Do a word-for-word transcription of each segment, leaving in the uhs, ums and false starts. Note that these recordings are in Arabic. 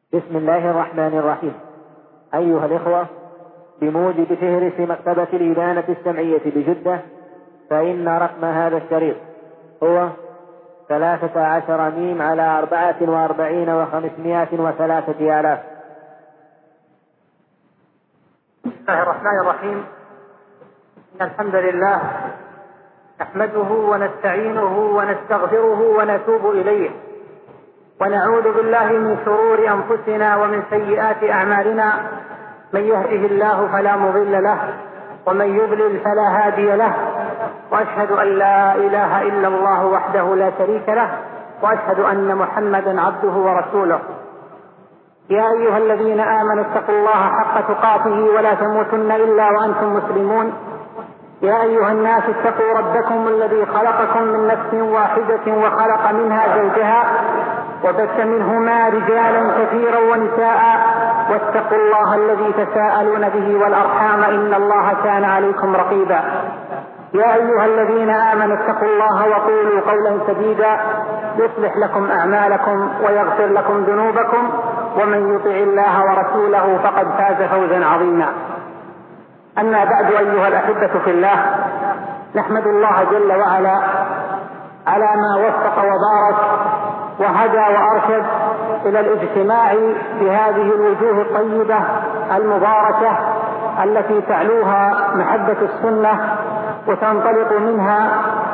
بسم الله الرحمن الرحيم. أيها الإخوة، بموجب فهرس مكتبة الإبانة السمعية بجدة، فإن رقم هذا الشريط هو ثلاثة عشر ميم على أربعة وأربعين وخمسمائة وثلاثة آلاف. بسم الله الرحمن الرحيم. إن الحمد لله نحمده ونستعينه ونستغفره ونتوب إليه، ونعوذ بالله من شرور أنفسنا ومن سيئات أعمالنا. من يهده الله فلا مضل له، ومن يضلل فلا هادي له، وأشهد أن لا إله إلا الله وحده لا شريك له، وأشهد أن محمدا عبده ورسوله. يا أيها الذين آمنوا اتقوا الله حق تقاته ولا تموتن إلا وأنتم مسلمون. يا أيها الناس اتقوا ربكم الذي خلقكم من نفس واحدة وخلق منها زوجها وبث منهما رجالا كثيرا ونساء، واتقوا الله الذي تساءلون به والأرحام إن الله كان عليكم رقيبا. يا أيها الذين آمنوا اتقوا الله وقولوا قولا سديدا يصلح لكم أعمالكم ويغفر لكم ذنوبكم، ومن يطع الله ورسوله فقد فاز فوزا عظيما. أما بعد، أيها الأحبة في الله، نحمد الله جل وعلا على ما وفق وبارك وهدى وأرشد إلى الاجتماع بهذه الوجوه الطيبة المباركة التي تعلوها محبة السنة وتنطلق منها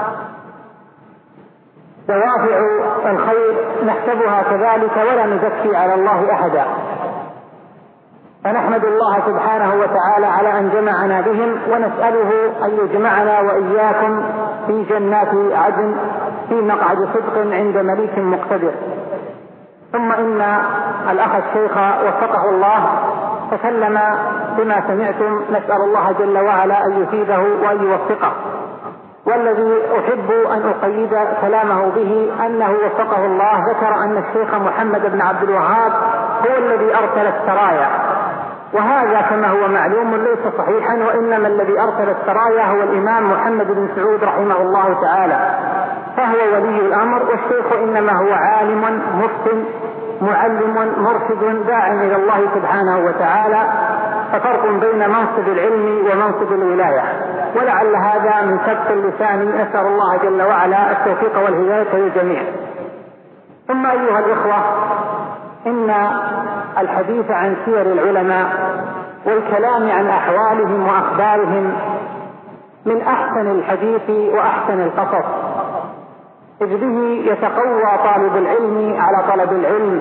دوافع الخير، نحسبها كذلك ولا نزكي على الله أحدا. فنحمد الله سبحانه وتعالى على أن جمعنا بهم، ونسأله أن يجمعنا وإياكم في جنات عدن في مقعد صدق عند مليك مقتدر. ثم إن الأخ الشيخ وفقه الله تكلم بما سمعتم، نسأل الله جل وعلا أن يفيده وأن يوفقه. والذي أحب أن أقيد كلامه به أنه وفقه الله ذكر أن الشيخ محمد بن عبد الوهاب هو الذي أرسل السرايا، وهذا كما هو معلوم ليس صحيحا، وإنما الذي أرسل السرايا هو الإمام محمد بن سعود رحمه الله تعالى، فهو ولي الأمر، والشيخ إنما هو عالم مفتن معلم مرشد داع إلى الله سبحانه وتعالى، ففرق بين منصب العلم ومنصب الولاية، ولعل هذا من سبق اللسان. نسأل الله جل وعلا التوفيق والهداية للجميع. ثم أيها الإخوة، إن الحديث عن سير العلماء والكلام عن أحوالهم وأخبارهم من أحسن الحديث وأحسن القصص، إذ به يتقوى طالب العلم على طلب العلم،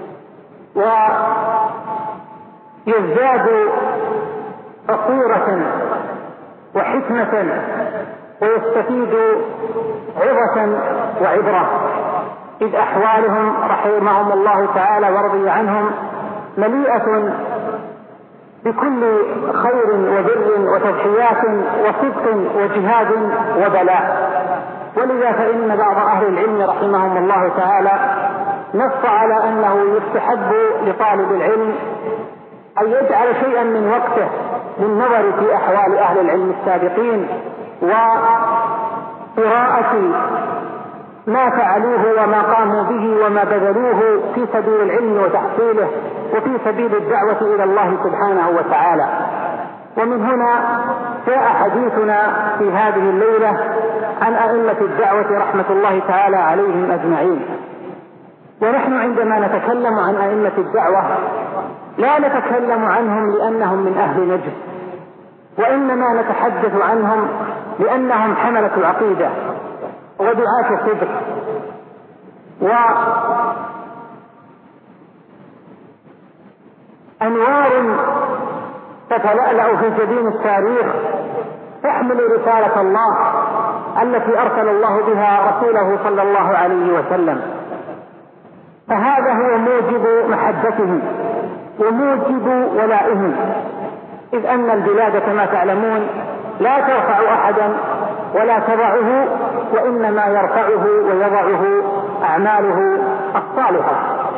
ويزداد بصيرة وحكمة، ويستفيد عظة وعبرة، إذ أحوالهم رحمهم الله تعالى ورضي عنهم مليئة بكل خير وبر وتضحيات وصدق وجهاد وبلاء. ولذا فإن بعض أهل العلم رحمهم الله تعالى نص على أنه يستحب لطالب العلم أن يجعل شيئا من وقته للنظر في أحوال أهل العلم السابقين وقراءة ما فعلوه وما قاموا به وما بذلوه في سبيل العلم وتحصيله وفي سبيل الدعوة إلى الله سبحانه وتعالى. ومن هنا جاء حديثنا في هذه الليلة عن أئمة الدعوة رحمة الله تعالى عليهم أجمعين. ونحن عندما نتكلم عن أئمة الدعوة لا نتكلم عنهم لأنهم من أهل نجد، وإنما نتحدث عنهم لأنهم حملة العقيدة ودعاة الصدق، وأنوار تتلألأ في جبين التاريخ تحمل رسالة الله التي أرسل الله بها رسوله صلى الله عليه وسلم. فهذا هو موجب محبتهم وموجب ولائهم، إذ أن البلاد كما تعلمون لا ترفع أحدا ولا تضعه، وإنما يرفعه ويضعه أعماله الصالحة.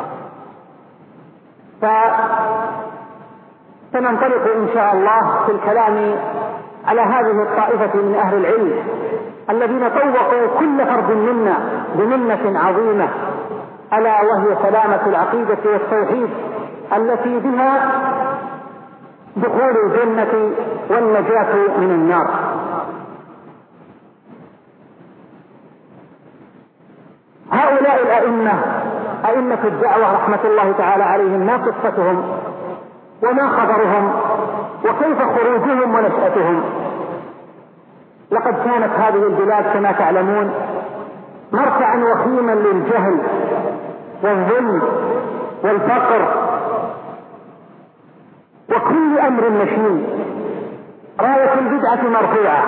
فسننطلق إن شاء الله في الكلام على هذه الطائفة من أهل العلم الذين طوقوا كل فرد منا بمنة عظيمة، ألا وهي سلامة العقيدة والتوحيد التي بها دخول الجنة والنجاة من النار. هؤلاء الأئمة أئمة الدعوة رحمة الله تعالى عليهم ما قصتهم وما خبرهم وكيف خروجهم ونشأتهم؟ لقد كانت هذه البلاد كما تعلمون مرتعا وخيما للجهل والظلم والفقر وكل أمر مشين، راية البدعة مرفوعة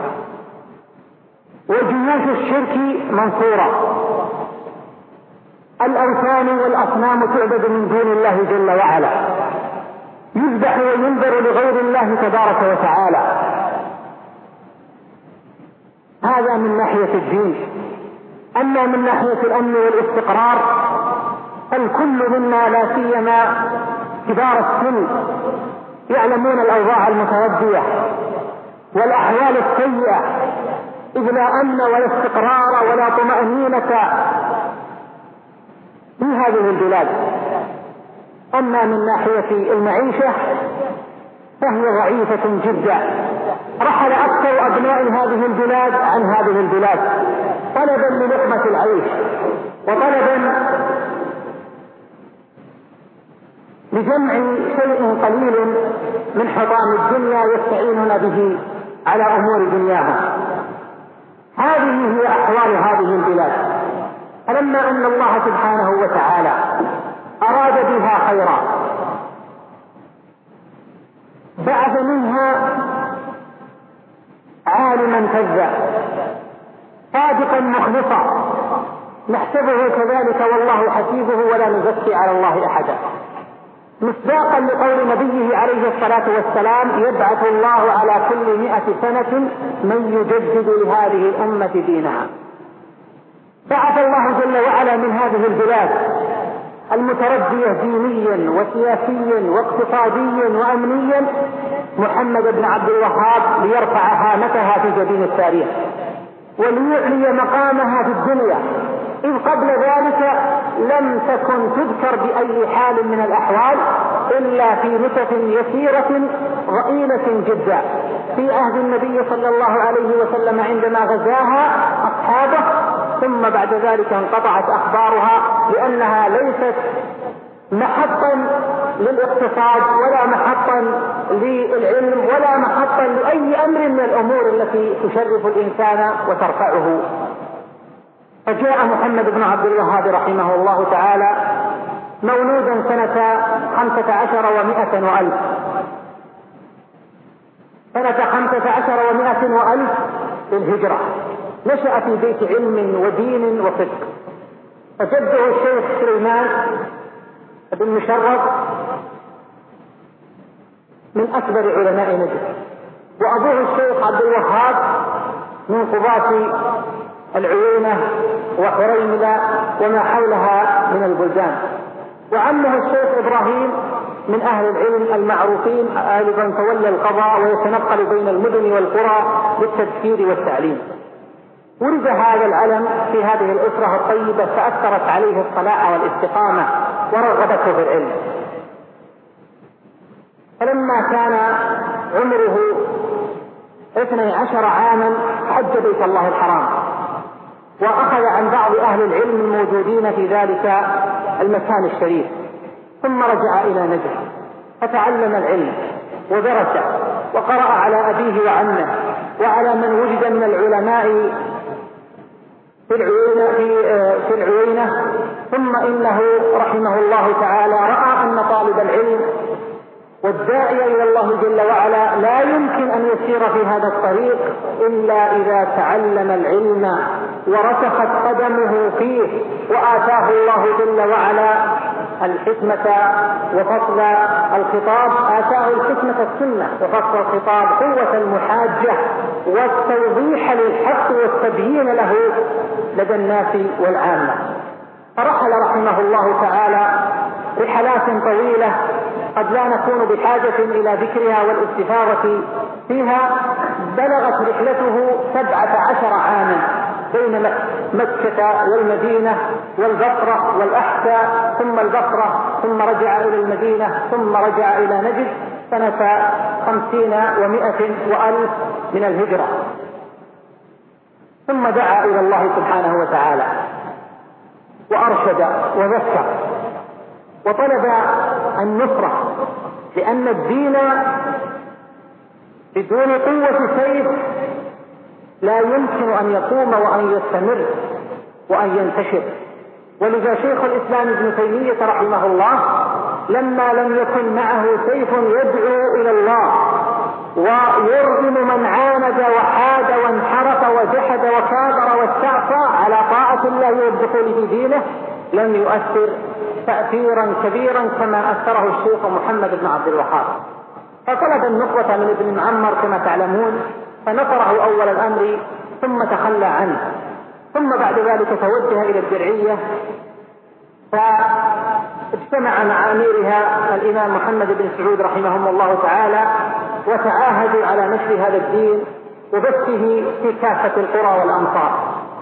وجيوش الشرك منصورة، الأوثان والأصنام تعبد من دون الله جل وعلا، يذبح وينذر لغير الله تبارك وتعالى. هذا من ناحية الدين. أما من ناحية الأمن والاستقرار الكل منا لا سيما كبار السن يعلمون الأوضاع المتردية والأحوال السيئة، إذ لا أمن ولا استقرار ولا طمأنينة في هذه البلاد. أما من ناحية المعيشة فهي ضعيفة جدا. رحل أكثر أبناء هذه البلاد عن هذه البلاد طلبا للقمة العيش وطلبا لجمع شيء قليل من حطام الدنيا يستعينون به على أمور دنياهم. هذه هي أحوال هذه البلاد. فلما أن الله سبحانه وتعالى أراد بها خيرا بعث منها عالما كذا صادقا مخلصا نحسبه كذلك والله حسيبه ولا نزكي على الله أحدا، مصداقا لقول نبيه عليه الصلاة والسلام يبعث الله على كل مئة سنة من يجدد لهذه الأمة دينها. بعث الله جل وعلا من هذه البلاد المتردية دينيا وسياسيا واقتصاديا وأمنيا محمد بن عبد الوهاب ليرفع هامتها في جبين التاريخ وليعلي مقامها في الدنيا، إذ قبل ذلك لم تكن تذكر بأي حال من الأحوال إلا في نسخ يسيرة ضئيلة جدا في عهد النبي صلى الله عليه وسلم عندما غزاها أصحابه، ثم بعد ذلك انقطعت أخبارها لأنها ليست محطا للاقتصاد ولا محطا للعلم ولا محطا لأي أمر من الأمور التي تشرف الإنسان وترفعه. فجاء محمد بن عبد الوهاب رحمه الله تعالى مولودا سنة خمسة عشر ومائة وألف سنة خمسة عشر ومائة وألف للهجرة. نشأ في بيت علم ودين وصدق، فجده الشيخ سليمان بن مشرف من أكبر علماء نجد، وأبوه الشيخ عبد الوهاب من قضاة العيينة وحريملة وما حولها من البلدان، وعمه الشيخ إبراهيم من أهل العلم المعروفين أيضا تولى القضاء ويتنقل بين المدن والقرى للتذكير والتعليم. ولد هذا العلم في هذه الأسرة الطيبة فأثرت عليه الصلاة والاستقامة ورغبته في العلم. فلما كان عمره اثني عشر عاما حج بيت الله الحرام وأخذ عن بعض أهل العلم الموجودين في ذلك المكان الشريف، ثم رجع إلى نجد فتعلم العلم ودرس وقرأ على أبيه وعمه وعلى من وجد من العلماء في العيينة, في, في العيينة ثم إنه رحمه الله تعالى رأى أن طالب العلم والداعي إلى الله جل وعلا لا يمكن أن يسير في هذا الطريق إلا إذا تعلم العلم ورسخت قدمه فيه وآتاه الله جل وعلا الحكمة وفصل الخطاب، آتاه الحكمة السنة وفصل الخطاب قوة المحاجة والتوضيح للحق والتبيين له لدى الناس والعامة. فرحل رحمه الله تعالى رحلات طويلة قد لا نكون بحاجة إلى ذكرها والاستفاضة فيها. بلغت رحلته سبعة عشر عاما بين مكة والمدينة والبصرة والأحساء ثم البصرة، ثم رجع إلى المدينة، ثم رجع إلى نجد سنة خمسين ومائة وألف من الهجرة. ثم دعا إلى الله سبحانه وتعالى وأرشد وذكر وطلب النصرة، لأن الدين بدون قوة سيف لا يمكن أن يقوم وأن يستمر وأن ينتشر. ولذا شيخ الإسلام ابن تيمية رحمه الله لما لم يكن معه سيف يدعو إلى الله ويرغم من عاند وحاد وانحرف وجحد وكابر واستعصى على طاعة الله والدخول في دينه، لم يؤثر تأثيرا كبيرا كما أثره الشيخ محمد بن عبد الوهاب. فطلب النصرة من ابن معمر كما تعلمون، فنصره أول الأمر ثم تخلى عنه، ثم بعد ذلك توجه إلى الدرعية، فاجتمع مع أميرها الإمام محمد بن سعود رحمهم الله تعالى وتعاهدوا على نشر هذا الدين وبثه في كافة القرى والأمصار.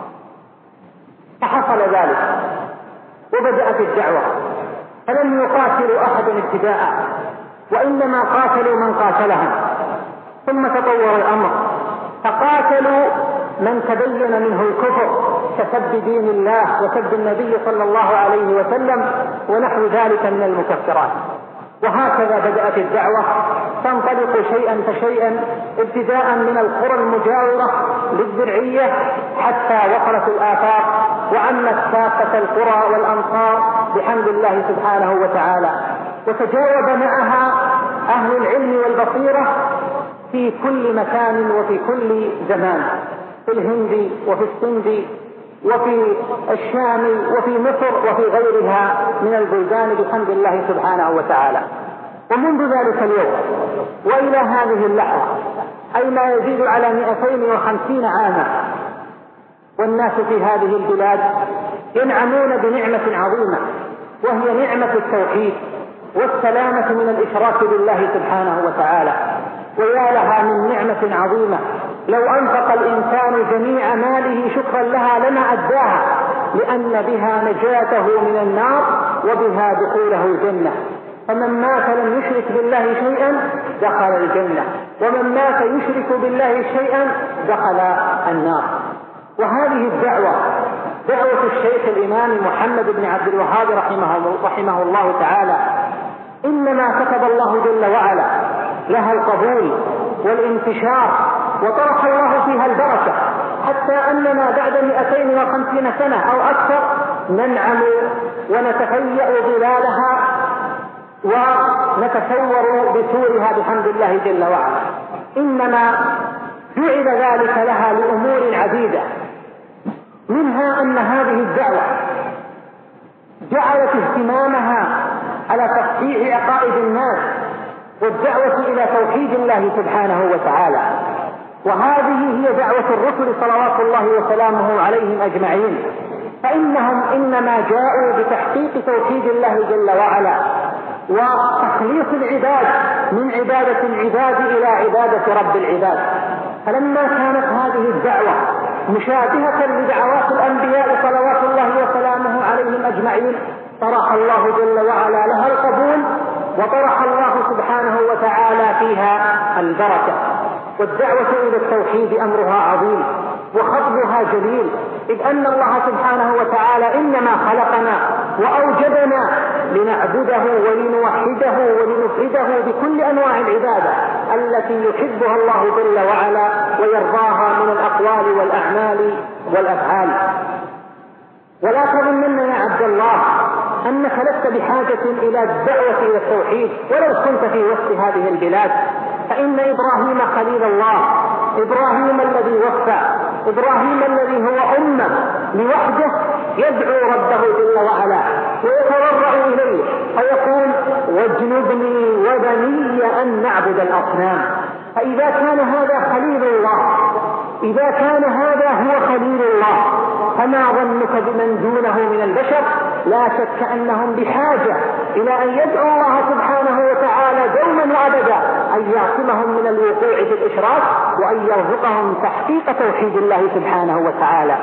فحصل ذلك وبدأت الدعوة، فلم يقاتلوا أحد ابتداء، وإنما قاتلوا من قاتلهم. ثم تطور الأمر فقاتلوا من تبين منه الكفر كسب دين الله وسب النبي صلى الله عليه وسلم ونحو ذلك من المكفرات. وهكذا بدأت الدعوة تنطلق شيئا فشيئا، ابتداء من القرى المجاورة للدرعية حتى وصلت الآفاق وعمت كافة القرى والأمصار بحمد الله سبحانه وتعالى. وتجاوب معها أهل العلم والبصيرة في كل مكان وفي كل زمان، في الهند وفي السند وفي الشام وفي مصر وفي غيرها من البلدان بحمد الله سبحانه وتعالى. ومنذ ذلك اليوم وإلى هذه اللحظة، أي ما يزيد على مئتين وخمسين عاما، والناس في هذه البلاد ينعمون بنعمة عظيمة، وهي نعمة التوحيد والسلامة من الإشراك بالله سبحانه وتعالى. ويا لها من نعمة عظيمة، لو أنفق الإنسان جميع ماله شكرا لها لما أداها، لأن بها نجاته من النار وبها دخوله الجنة. فمن مات لم يشرك بالله شيئا دخل الجنة، ومن مات يشرك بالله شيئا دخل النار. وهذه الدعوة دعوة الشيخ الإمام محمد بن عبد الوهاب رحمه, رحمه الله تعالى، إنما كتب الله جل وعلا لها القبول والانتشار، وطرح الله فيها البركة، حتى أننا بعد مئتين وخمسين سنة أو أكثر ننعم ونتهيأ ظلالها ونتصور بسورها بحمد الله جل وعلا. إنما جعل ذلك لها لأمور عديدة، منها أن هذه الدعوة جعلت اهتمامها على تصحيح عقائد الناس والدعوة إلى توحيد الله سبحانه وتعالى. وهذه هي دعوة الرسل صلوات الله وسلامه عليهم أجمعين، فإنهم إنما جاءوا بتحقيق توحيد الله جل وعلا وتخليص العباد من عبادة العباد إلى عبادة رب العباد. فلما كانت هذه الدعوة مشابهة لدعوات الأنبياء صلوات الله وسلامه عليهم أجمعين، طرح الله جل وعلا لها القبول، وطرح الله سبحانه وتعالى فيها البركة. والدعوة إلى التوحيد أمرها عظيم وخطبها جليل، إذ أن الله سبحانه وتعالى إنما خلقنا وأوجدنا لنعبده ولنوحده ولنفرده بكل أنواع العبادة التي يحبها الله جل وعلا ويرضاها من الأقوال والأعمال والأفعال. ولا تظنن يا عبد الله أنك لست بحاجة إلى الدعوة إلى التوحيد ولو كنت في وسط هذه البلاد، فإن إبراهيم خليل الله، إبراهيم الذي وفى، إبراهيم الذي هو أمة لوحده يدعو ربه جل وعلا ويتضرع إليه فيقول واجنبني وبني أن نعبد الأصنام. فإذا كان هذا خليل الله، إذا كان هذا هو خليل الله، فما ظنك بمن دونه من البشر؟ لا شك أنهم بحاجة إلى أن يدعو الله سبحانه وتعالى دوما وأبدا أن يعصمهم من الوقوع في الإشراك، وأن يرزقهم تحقيق توحيد الله سبحانه وتعالى.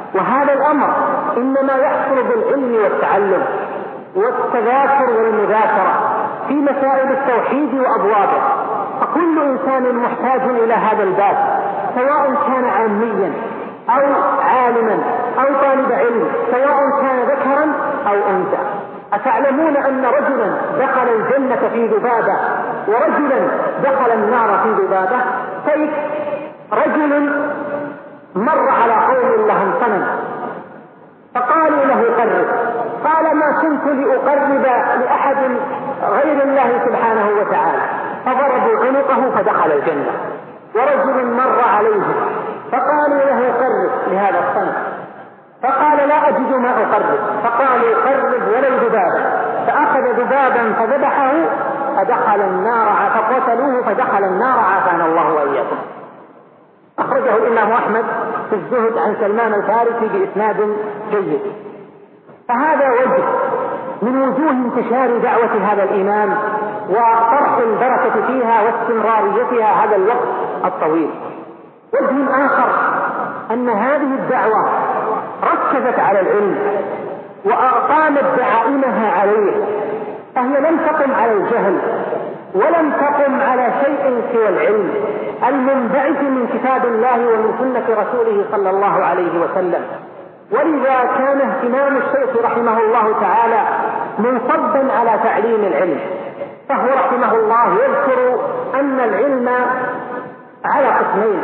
وهذا الأمر إنما يحصل بالعلم والتعلم والتذاكر والمذاكرة في مسائل التوحيد وأبوابه. فكل إنسان محتاج إلى هذا الباب، سواء كان عاميا أو عالما أو طالب علم، سواء كان ذكرا أو أنثى. أتعلمون أن رجلا دخل الجنة في ذبابة ورجلا دخل النار في ذبابة؟ كيف؟ رجل مر على قوم لهم صنم فقالوا له قرب، قال ما كنت لأقرب لأحد غير الله سبحانه وتعالى، فضربوا عنقه فدخل الجنة. ورجل مر عليه فقالوا له قرب لهذا الصنم فقال لا أجد ما أقرب، فقالوا قرب ولو ذبابا، فأخذ ذبابا فذبحه فدخل النار، فقتلوه فدخل النار عافانا الله وإياكم. أخرجه الإمام أحمد في الزهد عن سلمان الفارسي بإسناد جيد. فهذا وجه من وجوه انتشار دعوة هذا الإمام وطرح البركة فيها واستمراريتها هذا الوقت الطويل. وجه آخر أن هذه الدعوة ركزت على العلم وأقامت دعائمها عليه، فهي لم تقم على الجهل ولم تقم على شيء سوى العلم المنبعث من كتاب الله ومن سنة رسوله صلى الله عليه وسلم. ولذا كان اهتمام الشيخ رحمه الله تعالى منصبا على تعليم العلم. فهو رحمه الله يذكر أن العلم على قسمين: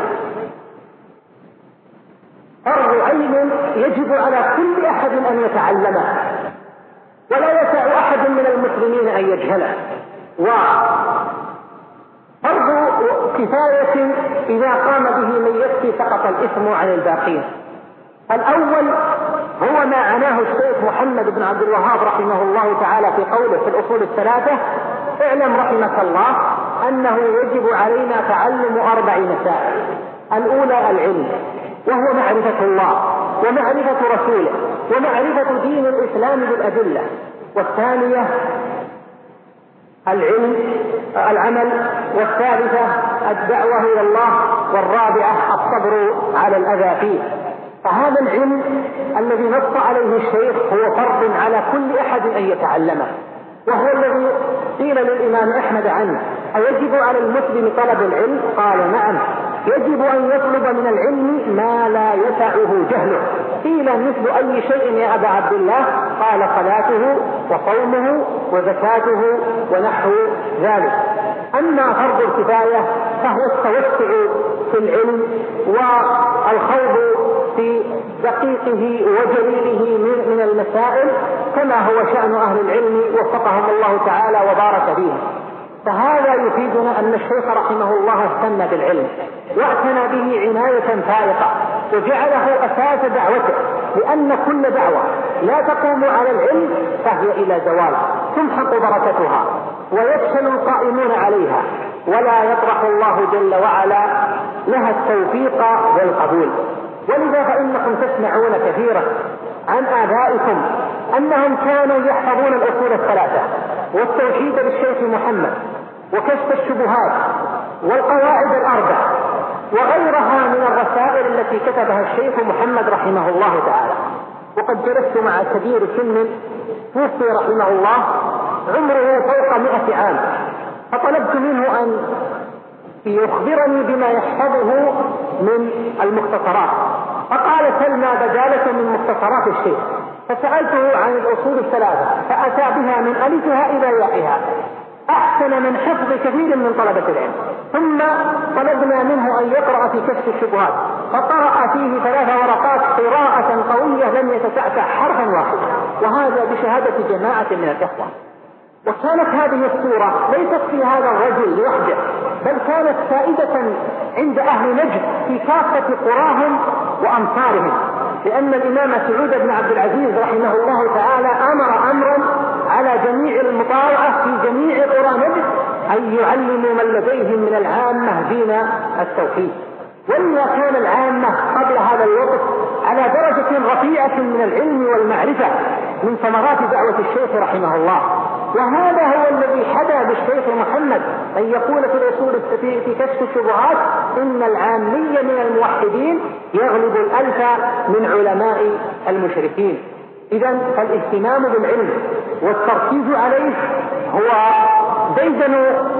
فرض عين يجب على كل أحد أن يتعلمه ولا يسع أحد من المسلمين أن يجهله، وفرض كفاية إذا قام به من يكفي سقط الإثم عن الباقين. الأول هو ما عناه الشيخ محمد بن عبد الوهاب رحمه الله تعالى في قوله في الأصول الثلاثة: اعلم رحمك الله أنه يجب علينا تعلم أربع مسائل. الأولى العلم، وهو معرفة الله ومعرفة رسوله ومعرفة دين الإسلام بالأدلة. والثانية العلم العمل، والثالثة الدعوة إلى الله، والرابعة الصبر على الأذى فيه. فهذا العلم الذي نص عليه الشيخ هو فرض على كل أحد أن يتعلمه، وهو الذي قيل للإمام أحمد عنه: أيجب على المسلم طلب العلم؟ قال: نعم، يجب أن يطلب من العلم ما لا يسعه جهله. قيل: مثل أي شيء يا أبا عبد الله؟ قال: صلاته وصومه وزكاته ونحو ذلك. أما فرض الكفاية فهو التوسع في العلم والخوض في دقيقه وجليله من المسائل، كما هو شأن أهل العلم وفقهم الله تعالى وبارك فيهم. فهذا يفيدنا أن الشيخ رحمه الله اهتم بالعلم واعتنى به عناية فائقة وجعله أساس دعوته، لأن كل دعوة لا تقوم على العلم فهي إلى زوال، تمحق بركتها ويفشل القائمون عليها، ولا يطرح الله جل وعلا لها التوفيق والقبول. ولذا فإنكم تسمعون كثيرا عن آبائكم أنهم كانوا يحفظون الأصول الثلاثة والتوحيد بالشيخ محمد وكشف الشبهات والقواعد الأربع وغيرها من الرسائل التي كتبها الشيخ محمد رحمه الله تعالى. وقد جلست مع كبير سن توفي رحمه الله عمره فوق مئة عام، فطلبت منه أن يخبرني بما يحفظه من المختصرات، فقال: سل ما بدا لك من مختصرات الشيخ. فسألته عن الأصول الثلاثة فأتى بها من ألفها إلى يائها أحسن من حفظ كثير من طلبة العلم. ثم طلبنا منه أن يقرأ في كشف الشبهات، فقرأ فيه ثلاث ورقات قراءة قوية لم يتتعتع حرفا واحدا، وهذا بشهادة جماعة من الإخوة. وكانت هذه الصورة ليست في هذا الرجل لوحده، بل كانت سائدة عند أهل نجد في كافة قراهم وأمصارهم، لأن الإمام سعود بن عبد العزيز رحمه الله تعالى أمر أمرا على جميع المطاوعة في جميع قرى نجد أن يعلموا من لديهم من العامة دين التوحيد. ولما كان العامة قبل هذا الوقت على درجة رفيعة من العلم والمعرفة من ثمرات دعوة الشيخ رحمه الله، وهذا هو الذي حدا بالشيخ محمد أن يقول في الأصول في كشف الشبهات إن العامي من الموحدين يغلب الألف من علماء المشركين. إذن فالاهتمام بالعلم والتركيز عليه هو ديدن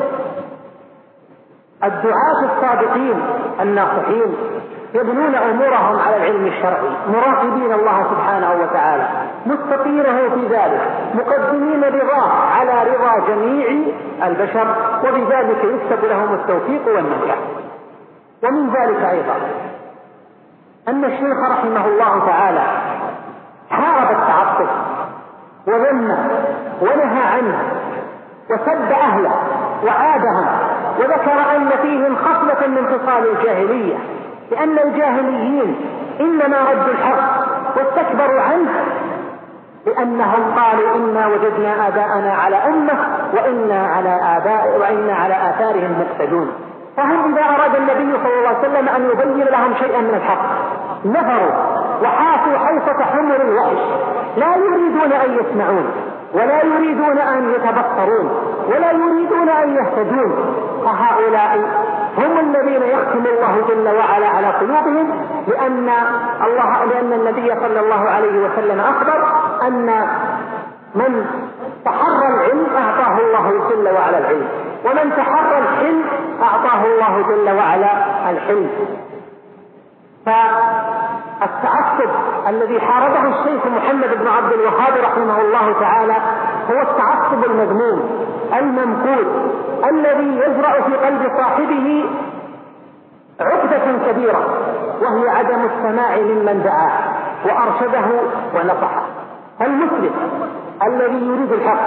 الدعاة الصادقين الناصحين، يبنون أمورهم على العلم الشرعي، مراقبين الله سبحانه وتعالى، مستقينه في ذلك، مقدمين رضاه على رضا جميع البشر، وبذلك يكتب لهم التوفيق والنجاح. ومن ذلك أيضا أن الشيخ رحمه الله تعالى حارب التعصب وذمه ونهى عنه وسب أهله وعادهم، وذكر أن فيهم خصلة من خصال الجاهلية، لأن الجاهليين إنما ردوا الحق واستكبروا عنه، لأنهم قالوا إنا وجدنا آباءنا على أمة وإنا على آباء وإنا على آثارهم مقتدون. فهم إذا أراد النبي صلى الله عليه وسلم أن يبين لهم شيئا من الحق نفروا وحافوا حيفة حمر الوحش، لا يريدون أن يسمعون ولا يريدون أن يتبصرون ولا يريدون أن يهتدون. فهؤلاء هم الذين يختم الله جل وعلا على قلوبهم، لأن الله لأن النبي صلى الله عليه وسلم أخبر أن من تحرى العلم أعطاه الله جل وعلا العلم، ومن تحرى الحلم أعطاه الله جل وعلا الحلم. فالتعصب الذي حاربه الشيخ محمد بن عبد الوهاب رحمه الله تعالى هو التعصب المذموم الممقوت، الذي يزرع في قلب صاحبه عقدة كبيرة، وهي عدم السماع ممن دعاه وأرشده ونصحه. المسلم الذي يريد الحق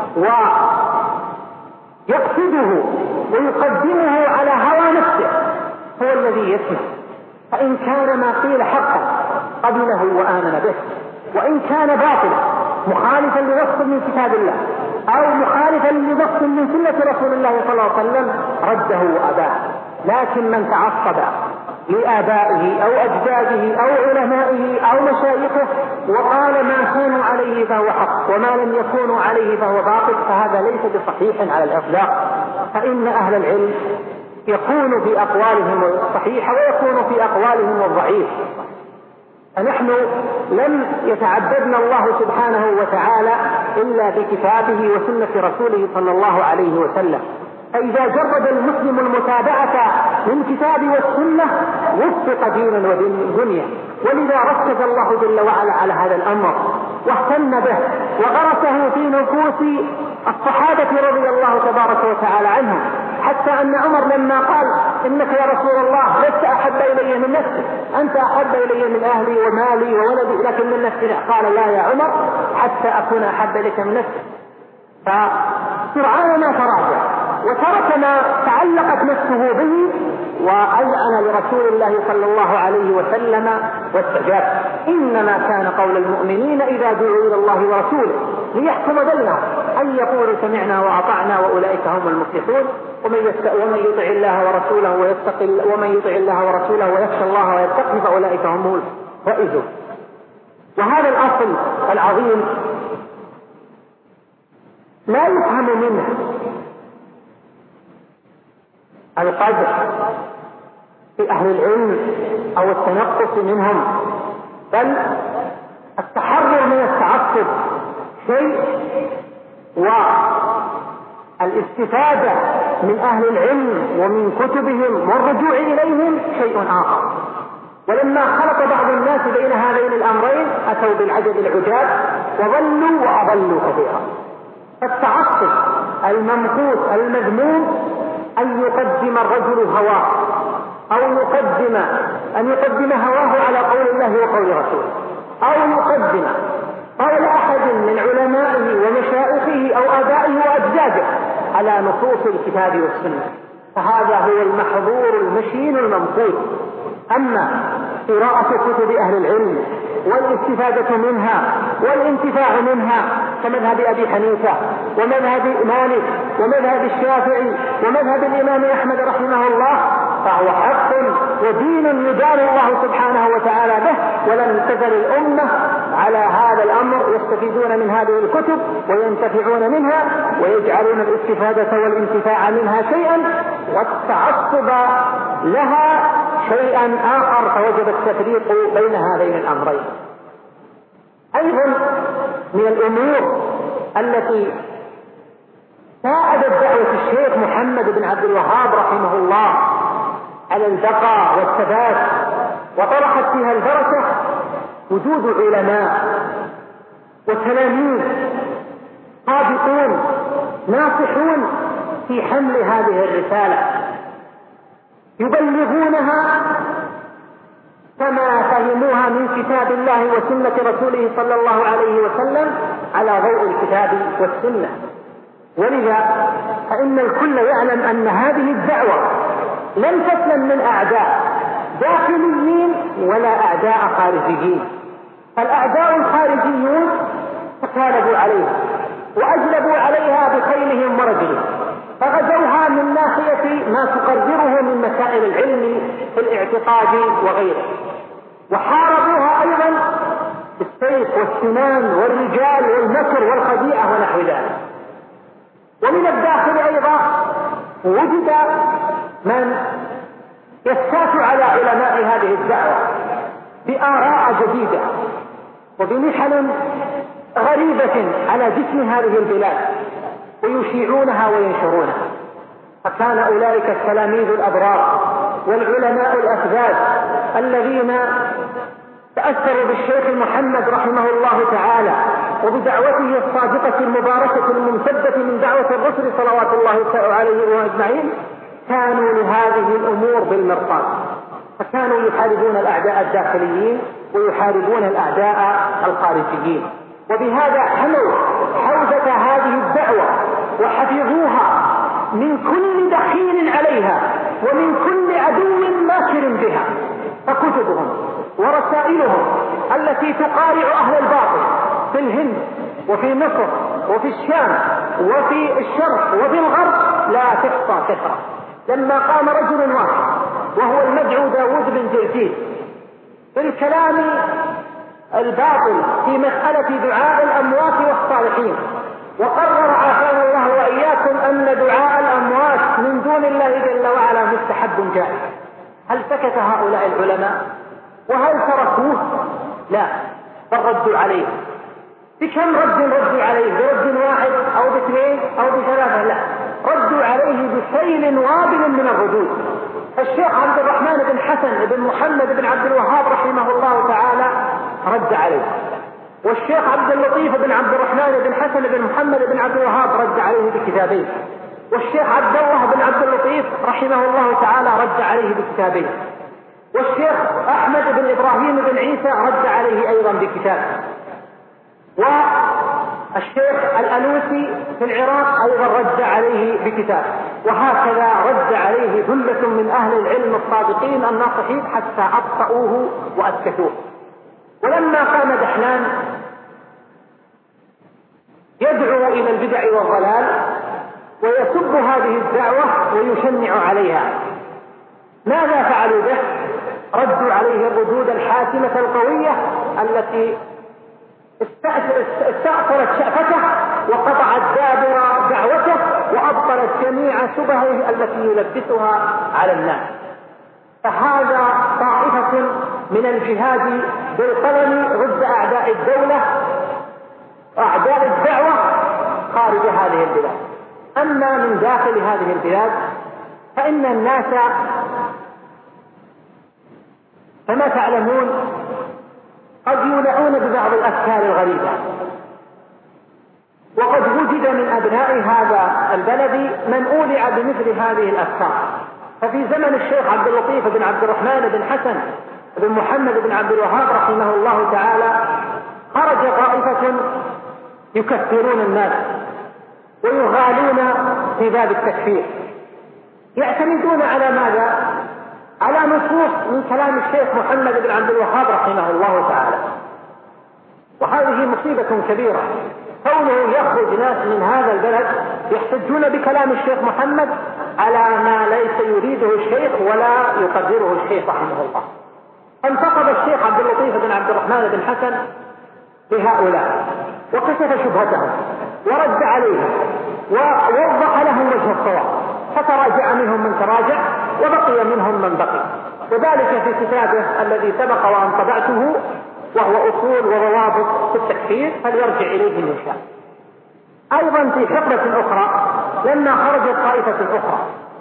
ويقصده ويقدمه على هوى نفسه هو الذي يسمع، فإن كان ما قيل حقا قبله وآمن به، وإن كان باطلا مخالفا لنص من كتاب الله أو مخالفا لنص من سنة رسول الله صلى الله عليه وسلم رده وأباه. لكن من تعصب لآبائه أو أجداده أو علمائه أو مشايخه وقال ما كانوا عليه فهو حق وما لم يكونوا عليه فهو باطل، فهذا ليس بصحيح على الإطلاق. فإن أهل العلم يكون في أقوالهم الصحيح ويكون في أقوالهم الضعيف. فنحن لم يتعبدنا الله سبحانه وتعالى إلا بكتابه وسنة رسوله صلى الله عليه وسلم، فإذا جرد المسلم المتابعة من كتاب والسنة وفق دينا ودنيا. ولذا ركز الله جل وعلا على هذا الأمر واهتم به وغرسه في نفوس الصحابة رضي الله تبارك وتعالى عنهم، حتى أن عمر لما قال إنك يا رسول الله لست أحب إلي من نفسي، أنت أحب إلي من أهلي ومالي وولدي، لكن من نفسي قال لا يا عمر حتى أكون أحب إليك من نفسي. فسرعان ما تراجع وترك ما تعلقت نفسه به وأذعن لرسول الله صلى الله عليه وسلم واستجاب. إنما كان قول المؤمنين إذا دعوا إلى الله ورسوله ليحكم بينهم أن يقولوا سمعنا وأطعنا وأولئك هم المفلحون. ومن يطع الله ورسوله ويتقي ومن يطع الله ورسوله ويخشى الله ويتقي فأولئك هم الفائزون. وهذا الأصل العظيم لا يفهم منه القدر في أهل العلم أو التنقص منهم، بل التحرر من التعصب شيء والاستفادة من أهل العلم ومن كتبهم والرجوع إليهم شيء آخر. ولما خلط بعض الناس بين هذين الأمرين أتوا بالعجب العجاب وضلوا وأضلوا كثيرا. فالتعصب الممقوت المذموم أن يقدم الرجل هواه أو يقدم أن يقدم هواه على قول الله وقول رسوله، أو يقدم قول أحد من علمائه ومشايخه أو آبائه وأجداده على نصوص الكتاب والسنة، فهذا هو المحظور المشين الممقوت. أما قراءة كتب أهل العلم والاستفادة منها والانتفاع منها كمذهب أبي حنيفة ومذهب مالك ومذهب الشافعي ومذهب الإمام أحمد رحمه الله، فهو حق ودين يدار الله سبحانه وتعالى به، ولم تزل الأمة على هذا الأمر يستفيدون من هذه الكتب وينتفعون منها ويجعلون الاستفادة والانتفاع منها شيئا والتعصب لها شيئا آخر، فوجب التفريق بين هذين الأمرين. أيضا من الأمور التي ساعدت دعوة الشيخ محمد بن عبد الوهاب رحمه الله على البقاء والثبات وطرحت فيها البركة وجود علماء وتلاميذ صادقون ناصحون في حمل هذه الرسالة يبلغونها كما فهموها من كتاب الله وسنة رسوله صلى الله عليه وسلم على ضوء الكتاب والسنة. ولذا فإن الكل يعلم أن هذه الدعوة لم تسلم من أعداء داخليين ولا أعداء خارجيين، فالأعداء الخارجيون تكالبوا عليها وأجلبوا عليها بخيلهم ورجلهم، فغزوها من ناحية ما تقرره من مسائل العلم في الاعتقاد وغيره، وحاربوها أيضا بالسيف والسنان والرجال والمكر والخديعة ونحو ذلك. ومن الداخل أيضا وجد من يستات على علماء هذه الدعوة بآراء جديدة وبمحن غريبة على جسم هذه البلاد ويشيعونها وينشرونها، فكان أولئك التلاميذ الأبرار والعلماء الأفذاذ الذين تأثروا بالشيخ محمد رحمه الله تعالى وبدعوته الصادقة المباركة الممتدة من دعوة الرسل صلوات الله عليه وأجمعين، كانوا لهذه الأمور بالمرصاد، فكانوا يحاربون الأعداء الداخليين ويحاربون الأعداء الخارجيين، وبهذا حموا حوزة هذه الدعوة وحفظوها من كل دخيل عليها ومن كل عدو ماكر بها. فكتبهم ورسائلهم التي تقارع أهل الباطل في الهند وفي مصر وفي الشام وفي الشرق وفي الغرب لا تحصى كثرة. لما قام رجل واحد وهو المدعو داود بن جرجيس بالكلام الباطل في مسألة دعاء الأموات والصالحين، وقرر عافانا الله وإياكم أن دعاء الأموات من دون الله جل وعلا مستحب جائز، هل سكت هؤلاء العلماء وهل تركوه؟ لا، بل ردوا عليه. بكم رد ردوا عليه؟ برد واحد أو باثنين أو بثلاثة؟ لا، ردوا عليه بسيل وابل من الردود. الشيخ عبد الرحمن بن حسن بن محمد بن عبد الوهاب رحمه الله تعالى رد عليه، والشيخ عبد اللطيف بن عبد الرحمن بن حسن بن محمد بن عبد الوهاب رد عليه بكتابين، والشيخ عبد الله بن عبد اللطيف رحمه الله تعالى رد عليه بكتابين، والشيخ أحمد بن إبراهيم بن عيسى رد عليه أيضا بكتاب، والشيخ الألوسي في العراق أيضا رد عليه بكتاب، وهكذا رد عليه ثلة من أهل العلم الصادقين الناصحين حتى أبطأوه وأسكتوه. ولما قام دحلان يدعو إلى البدع والضلال ويسب هذه الدعوة ويشنع عليها، ماذا فعلوا به؟ ردوا عليه الردود الحاسمة القوية التي استأثرت شأفته وقطعت دابر دعوته وأبطلت جميع شبهه التي يلبسها على الناس. فهذا طائفة من الجهاد بالقلم ضد أعداء الدولة أعداء الدعوة خارج هذه البلاد. أما من داخل هذه البلاد فإن الناس كما تعلمون قد يولعون ببعض الأفكار الغريبة، وقد وجد من أبناء هذا البلد من أولع بمثل هذه الأفكار. ففي زمن الشيخ عبد اللطيف بن عبد الرحمن بن حسن بن محمد بن عبد الوهاب رحمه الله تعالى خرج طائفة يكفرون الناس ويغالون في باب التكفير، يعتمدون على ماذا؟ على نصوص من كلام الشيخ محمد بن عبد الوهاب رحمه الله تعالى. وهذه مصيبة كبيرة، كونه يخرج ناس من هذا البلد يحتجون بكلام الشيخ محمد على ما ليس يريده الشيخ ولا يقدره الشيخ رحمه الله. انتقد الشيخ عبد اللطيف بن عبد الرحمن بن حسن لهؤلاء وكشف شبهتهم ورد عليهم ووضح لهم وجه الصواب، فتراجع منهم من تراجع وبقي منهم من بقي. وذلك في كتابه الذي سبق وأن طبعته وهو أصول وضوابط في التكفير، فليرجع إليه من شاء. أيضا في حقبة أخرى لما خرجت طائفة أخرى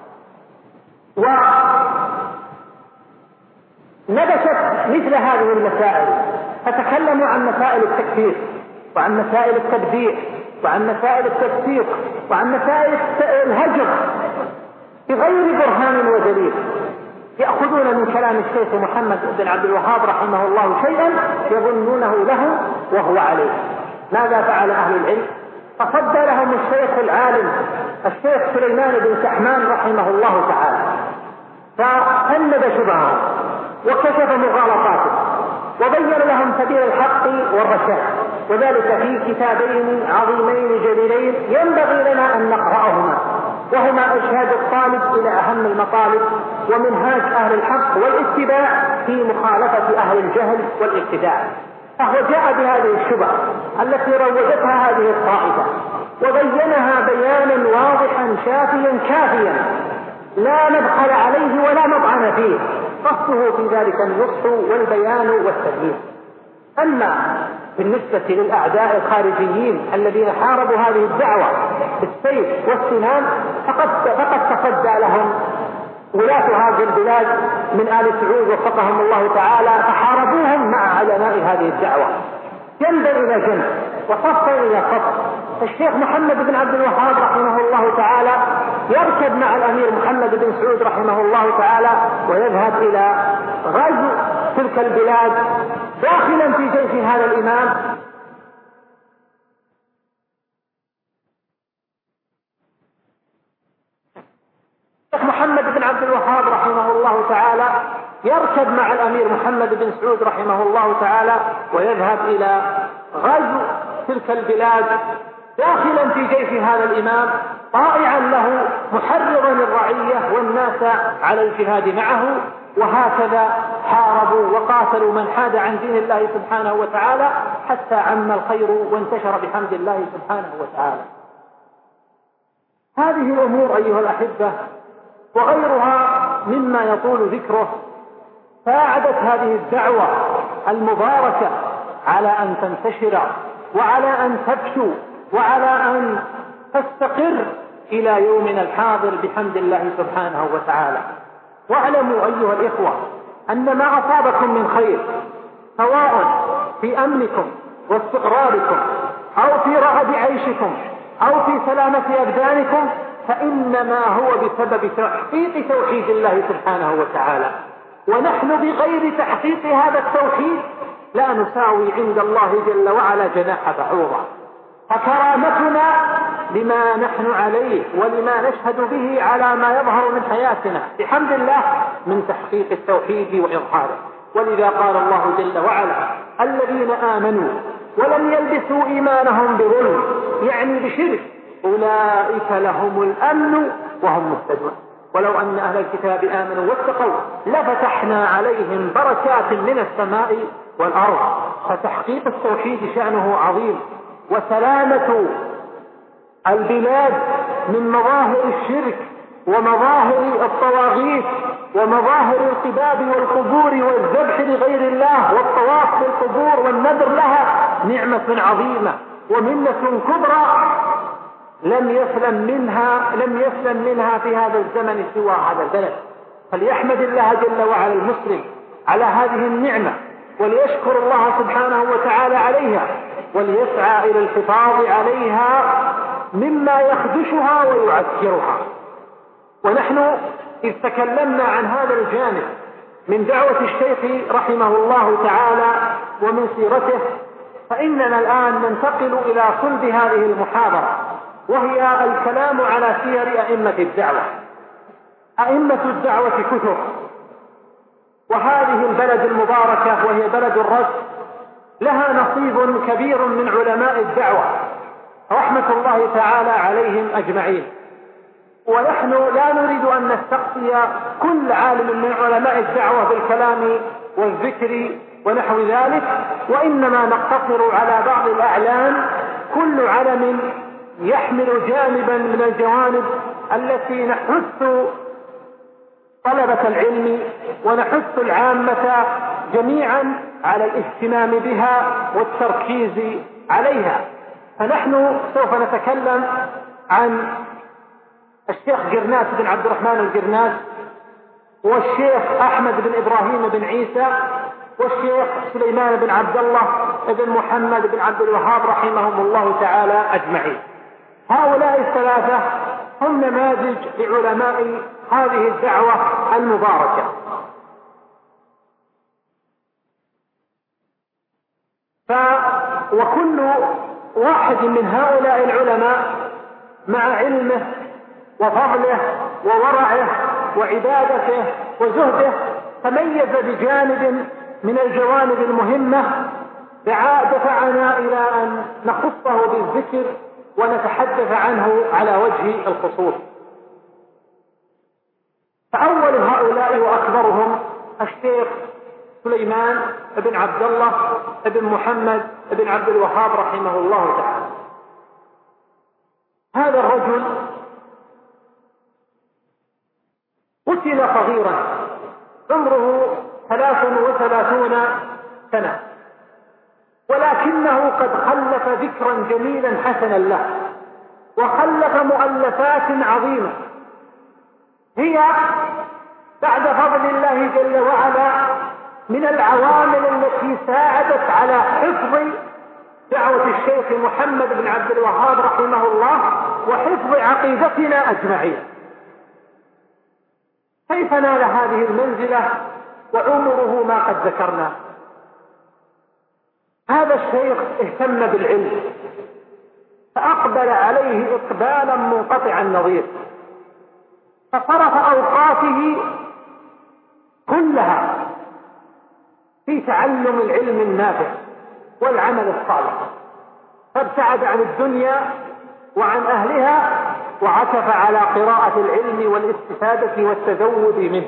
ونبشت مثل هذه المسائل، فتكلموا عن مسائل التكفير وعن مسائل التبديع وعن مسائل التفسيق وعن مسائل الهجر بغير برهان ودليل، يأخذون من كلام الشيخ محمد بن عبد الوهاب رحمه الله شيئا يظنونه له وهو عليه. ماذا فعل أهل العلم؟ فصد لهم الشيخ العالم الشيخ سليمان بن سحمان رحمه الله تعالى، فأنب شبههم وكشف مغالطاته وبين لهم سبيل الحق والرشاد، وذلك في كتابين عظيمين جليلين ينبغي لنا أن نقرأهما، وهما إرشاد الطالب إلى أهم المطالب ومنهاج أهل الحق والاتباع في مخالفة أهل الجهل والابتداع. فهو جاء بهذه الشبهة التي روجتها هذه الطائفة وبينها بيانا واضحا شافيا كافيا لا مدخل عليه ولا مطعن فيه، قصده في ذلك النصح والبيان والتبيين. أما بالنسبة للأعداء الخارجيين الذين حاربوا هذه الدعوة بالسيف والسنان فقد فقد تصدى لهم ولاة هذه البلاد من آل سعود وفقهم الله تعالى، فحاربوهم مع علماء هذه الدعوة جنبا إلى جنب وصفا إلى صف. الشيخ محمد بن عبد الوهاب رحمه الله تعالى يركب مع الأمير محمد بن سعود رحمه الله تعالى ويذهب إلى غزو تلك البلاد داخلا في جيش هذا الإمام. الشيخ محمد بن عبد الوهاب رحمه الله تعالى يركب مع الأمير محمد بن سعود رحمه الله تعالى ويذهب إلى غزو تلك البلاد داخلا في جيش هذا الإمام طائعا له محررا الرعية والناس على الجهاد معه. وهكذا حاربوا وقاتلوا من حاد عن دين الله سبحانه وتعالى حتى عم الخير وانتشر بحمد الله سبحانه وتعالى. هذه الأمور أيها الأحبة وغيرها مما يطول ذكره ساعدت هذه الدعوة المباركة على أن تنتشر وعلى أن تفشو وعلى أن تستقر إلى يومنا الحاضر بحمد الله سبحانه وتعالى. واعلموا أيها الإخوة أن ما أصابكم من خير سواء في أمنكم واستقراركم أو في رغد عيشكم أو في سلامة أبدانكم فإنما هو بسبب تحقيق توحيد الله سبحانه وتعالى، ونحن بغير تحقيق هذا التوحيد لا نساوي عند الله جل وعلا جناح بعوضة. فكرامتنا لما نحن عليه ولما نشهد به على ما يظهر من حياتنا بحمد الله من تحقيق التوحيد وإظهاره. ولذا قال الله جل وعلا الذين آمنوا ولم يلبسوا إيمانهم بظلم يعني بشرك أولئك لهم الأمن وهم مهتدون ولو أن أهل الكتاب آمنوا واتقوا لفتحنا عليهم بركات من السماء والأرض. فتحقيق التوحيد شأنه عظيم، وسلامة البلاد من مظاهر الشرك ومظاهر الطواغيت ومظاهر القباب والقبور والذبح لغير الله والطواف بالقبور والنذر لها نعمة عظيمة ومنة كبرى لم يسلم منها لم يسلم منها في هذا الزمن سوى هذا البلد. فليحمد الله جل وعلا المسلم على هذه النعمة وليشكر الله سبحانه وتعالى عليها وليسعى إلى الحفاظ عليها مما يخدشها ويعسكرها. ونحن إذ تكلمنا عن هذا الجانب من دعوة الشيخ رحمه الله تعالى ومن سيرته فإننا الآن ننتقل إلى صلب هذه المحاضرة وهي الكلام على سير أئمة الدعوة. أئمة الدعوة كثر، وهذه البلد المباركة وهي بلد الرز لها نصيب كبير من علماء الدعوة رحمة الله تعالى عليهم أجمعين. ونحن لا نريد أن نستقصي كل عالم من علماء الدعوة بالكلام والذكر ونحو ذلك، وإنما نقتصر على بعض الأعلام، كل علم يحمل جانبا من الجوانب التي نحث طلبة العلم ونحث العامة جميعا على الاهتمام بها والتركيز عليها. فنحن سوف نتكلم عن الشيخ قرناس بن عبد الرحمن القرناس، والشيخ أحمد بن إبراهيم بن عيسى، والشيخ سليمان بن عبد الله بن محمد بن عبد الوهاب رحمهم الله تعالى أجمعين. هؤلاء الثلاثة هم نماذج لعلماء هذه الدعوة المباركة. ف وكل واحد من هؤلاء العلماء مع علمه وفضله وورعه وعبادته وزهده تميز بجانب من الجوانب المهمة دفعنا إلى أن نخصه بالذكر ونتحدث عنه على وجه الخصوص. فأول هؤلاء وأكبرهم الشيخ سليمان بن عبد الله بن محمد بن عبد الوهاب رحمه الله تعالى. هذا الرجل قتل صغيرا عمره ثلاث وثلاثون سنة، ولكنه قد خلف ذكرا جميلا حسنا له، وخلف مؤلفات عظيمة هي بعد فضل الله جل وعلا من العوامل التي ساعدت على حفظ دعوة الشيخ محمد بن عبد الوهاب رحمه الله وحفظ عقيدتنا أجمعين. كيف نال هذه المنزلة وعمره ما قد ذكرنا؟ هذا الشيخ اهتم بالعلم فأقبل عليه إقبالا منقطع النظير، فصرف أوقاته كلها في تعلم العلم النافع والعمل الصالح، فابتعد عن الدنيا وعن أهلها وعكف على قراءة العلم والاستفادة والتزود منه،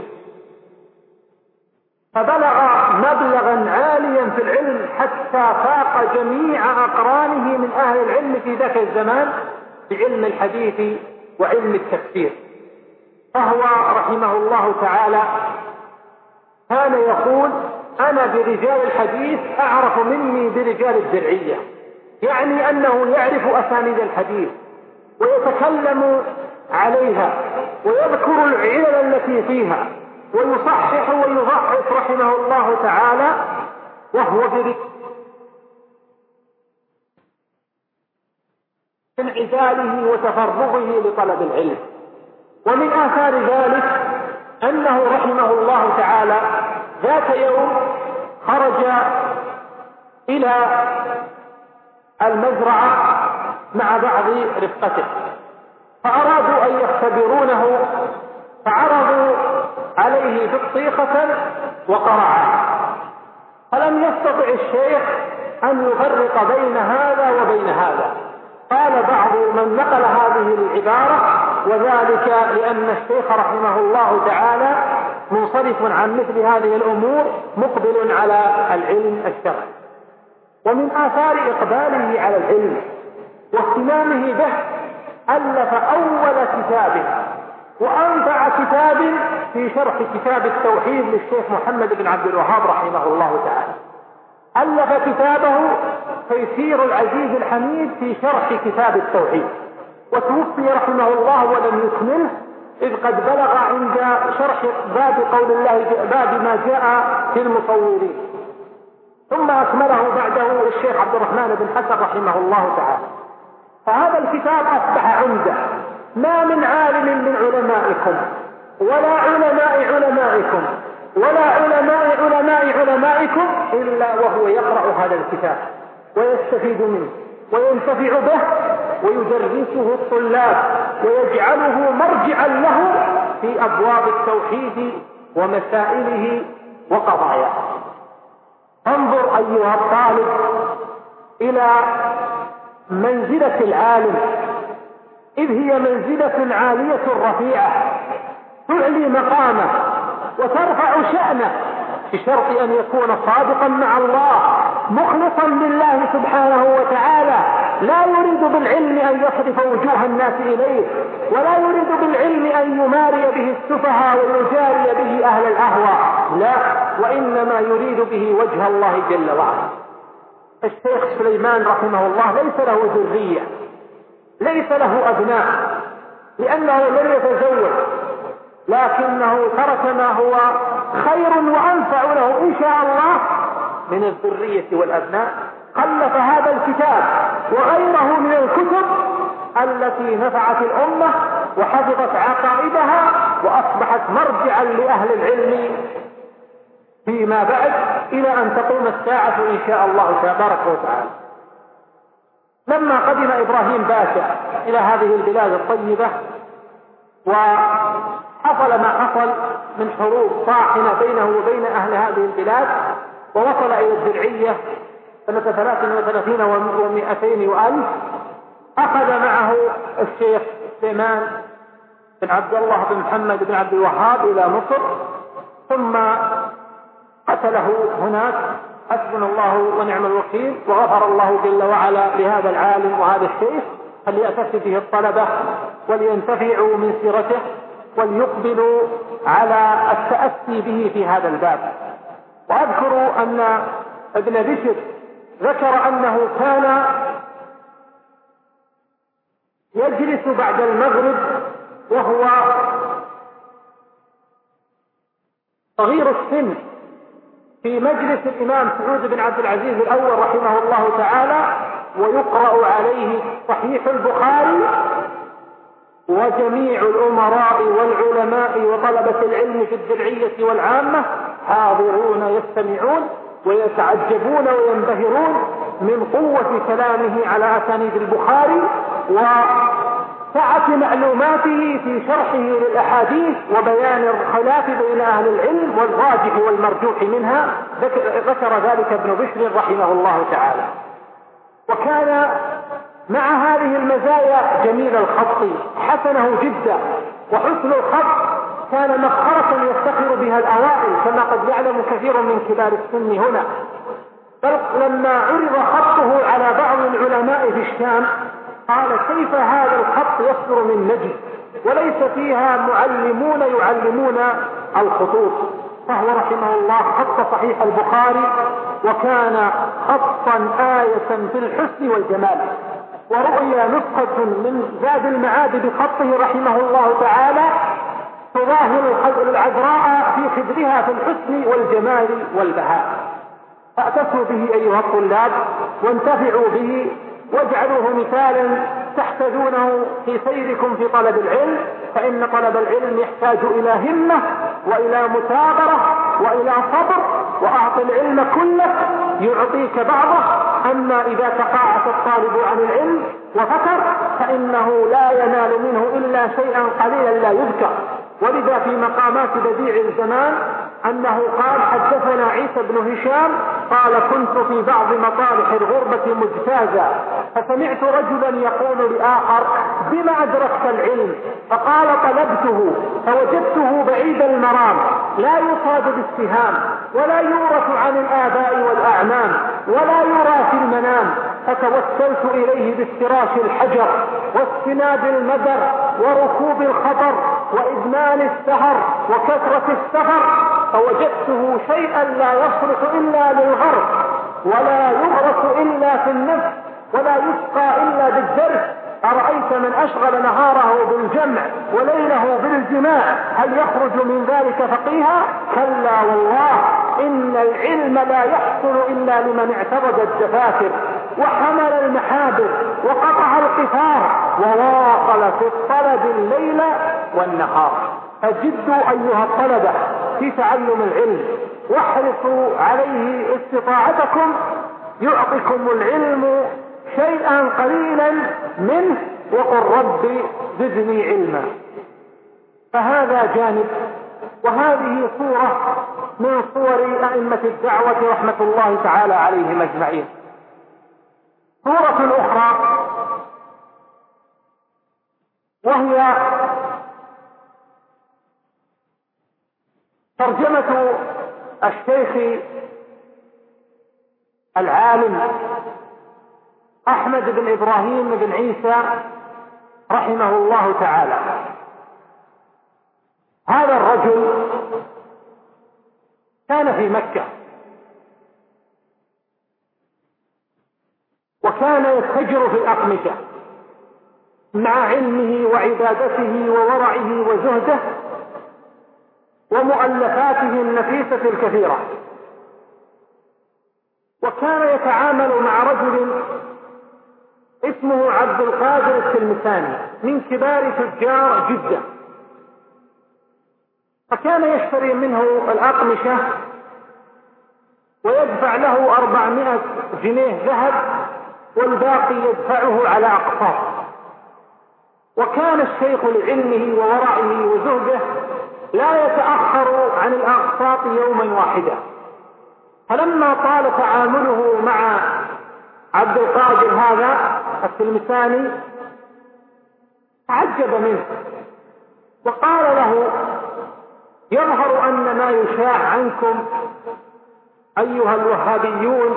فبلغ مبلغا عاليا في العلم حتى فاق جميع أقرانه من أهل العلم في ذاك الزمان بعلم الحديث وعلم التفسير. فهو رحمه الله تعالى كان يقول: أنا برجال الحديث أعرف مني برجال الدرعية، يعني أنه يعرف أسانيد الحديث ويتكلم عليها ويذكر العلل التي فيها ويصحح ويضعف رحمه الله تعالى، وهو بانعزاله وتفرغه لطلب العلم. ومن آثار ذلك أنه رحمه الله تعالى ذات يوم خرج إلى المزرعة مع بعض رفقته، فأرادوا أن يختبرونه، فعرضوا عليه بطيخة وقرعا، فلم يستطع الشيخ أن يفرق بين هذا وبين هذا. قال بعض من نقل هذه العبارة: وذلك لأن الشيخ رحمه الله تعالى منصرف عن مثل هذه الأمور مقبل على العلم الشرعي. ومن آثار إقباله على العلم واهتمامه به ألف أول كتاب وأنفع كتاب في شرح كتاب التوحيد للشيخ محمد بن عبد الوهاب رحمه الله تعالى. ألف كتابه تيسير العزيز الحميد في شرح كتاب التوحيد، وتوفي رحمه الله ولم يكمله، إذ قد بلغ عند شرح باب قول الله باب ما جاء في المصورين، ثم أكمله بعده الشيخ عبد الرحمن بن حسن رحمه الله تعالى. فهذا الكتاب أصبح عمدة، ما من عالم من علمائكم ولا علماء علمائكم ولا علماء علماء علمائكم إلا وهو يقرأ هذا الكتاب ويستفيد منه وينتفع به ويدرسه الطلاب ويجعله مرجعا له في أبواب التوحيد ومسائله وقضاياه. انظر أيها الطالب إلى منزلة العالم، إذ هي منزلة عالية رفيعة تعلي مقامه وترفع شأنه بشرط أن يكون صادقا مع الله مخلصا لله سبحانه وتعالى، لا يريد بالعلم أن يصرف وجوه الناس إليه، ولا يريد بالعلم أن يماري به السفهاء ويجاري به أهل الأهواء، لا، وإنما يريد به وجه الله جل وعلا. الشيخ سليمان رحمه الله ليس له ذرية، ليس له أبناء، لأنه لم يتزوج، لكنه ترك ما هو خير وأنفع له إن شاء الله من الذرية والأبناء. خلف هذا الكتاب وغيره من الكتب التي نفعت الأمة وحفظت عقائدها وأصبحت مرجعا لأهل العلم فيما بعد إلى أن تقوم الساعة إن شاء الله تبارك وتعالى. لما قدم إبراهيم باشا إلى هذه البلاد الطيبة وحصل ما حصل من حروب طاحنة بينه وبين أهل هذه البلاد، ووصل إلى الدرعية سنة ثلاث وثلاثين ومئتين وألف، أخذ معه الشيخ سليمان بن عبد الله بن محمد بن عبد الوهاب إلى مصر، ثم قتله هناك، حسبنا الله ونعم الوكيل، وغفر الله جل وعلا لهذا العالم وهذا الشيخ، فليأتي به الطلبة ولينتفعوا من سيرته وليقبلوا على التأسي به في هذا الباب. وأذكر أن ابن بشر ذكر أنه كان يجلس بعد المغرب وهو صغير السن في مجلس الإمام سعود بن عبد العزيز الأول رحمه الله تعالى، ويقرأ عليه صحيح البخاري، وجميع الأمراء والعلماء وطلبة العلم في الدرعية والعامة حاضرون يستمعون ويتعجبون وينبهرون من قوة كلامه على أسانيد البخاري وسعة معلوماته في شرحه للأحاديث وبيان الخلاف بين أهل العلم والراجح والمرجوح منها. ذكر ذلك ابن بشر رحمه الله تعالى. وكان مع هذه المزايا جميل الخط، حسنه جدا، وحسن الخط كان مفخرة يفتخر بها الأوائل كما قد يعلم كثير من كبار السن هنا. بل لما عرض خطه على بعض العلماء في الشام قال: كيف هذا الخط يصدر من نجد وليس فيها معلمون يعلمون الخطوط؟ فهو رحمه الله خط صحيح البخاري، وكان خطا آية في الحسن والجمال. ورؤيا نسخة من زاد المعاد بخطه رحمه الله تعالى تظاهر العذراء في خدرها في الحسن والجمال والبهاء. فأتسوا به أيها الطلاب وانتفعوا به واجعلوه مثالا تحتاجونه في سيركم في طلب العلم، فإن طلب العلم يحتاج إلى همة وإلى مثابرة وإلى صبر، وأعطي العلم كله يعطيك بعضه. أما إذا تقاعس الطالب عن العلم وفكر فإنه لا ينال منه إلا شيئا قليلا لا يذكر. ولذا في مقامات بديع الزمان أنه قال: حدثنا عيسى بن هشام قال: كنت في بعض مطارح الغربة مجتازا، فسمعت رجلا يقول لآخر: بما أدركت العلم؟ فقال: طلبته فوجدته بعيد المرام، لا يصاد بالسهام، ولا يورث عن الآباء والأعمام، ولا يرى في المنام، فتوسلت إليه بافتراش الحجر واستناد المدر وركوب الخطر وإدمان السهر وكثرة السفر، فوجدته شيئا لا يصلح إلا للغرب، ولا يغرس إلا في النفس، ولا يسقى إلا بالدرس. أرأيت من أشغل نهاره بالجمع وليله بالجماع هل يخرج من ذلك فقيها؟ كلا والله، إن العلم لا يحصل إلا لمن اعترض الدفاتر وحمل المحابر وقطع القفار وواصل في الطلب الليل والنهار. فجدوا أيها الطلبة في تعلم العلم واحرصوا عليه استطاعتكم، يعطيكم العلم شيئا قليلا منه، وقل ربي زدني علما. فهذا جانب، وهذه صورة من صور أئمة الدعوة رحمة الله تعالى عليهم أجمعين. صورة أخرى وهي ترجمة الشيخ العالم أحمد بن إبراهيم بن عيسى رحمه الله تعالى. هذا الرجل كان في مكة، وكان يتجر في الأقمشة مع علمه وعبادته وورعه وزهده ومؤلفاته النفيسة الكثيرة. وكان يتعامل مع رجل اسمه عبد القادر التلمساني من كبار تجار جدة، فكان يشتري منه الأقمشة ويدفع له أربعمائة جنيه ذهب والباقي يدفعه على أقساط. وكان الشيخ لعلمه وورعه وزهده لا يتأخر عن الأقساط يوما واحدا. فلما طال تعامله مع عبد القادر هذا التلمساني تعجب منه وقال له: يظهر أن ما يشاع عنكم أيها الوهابيون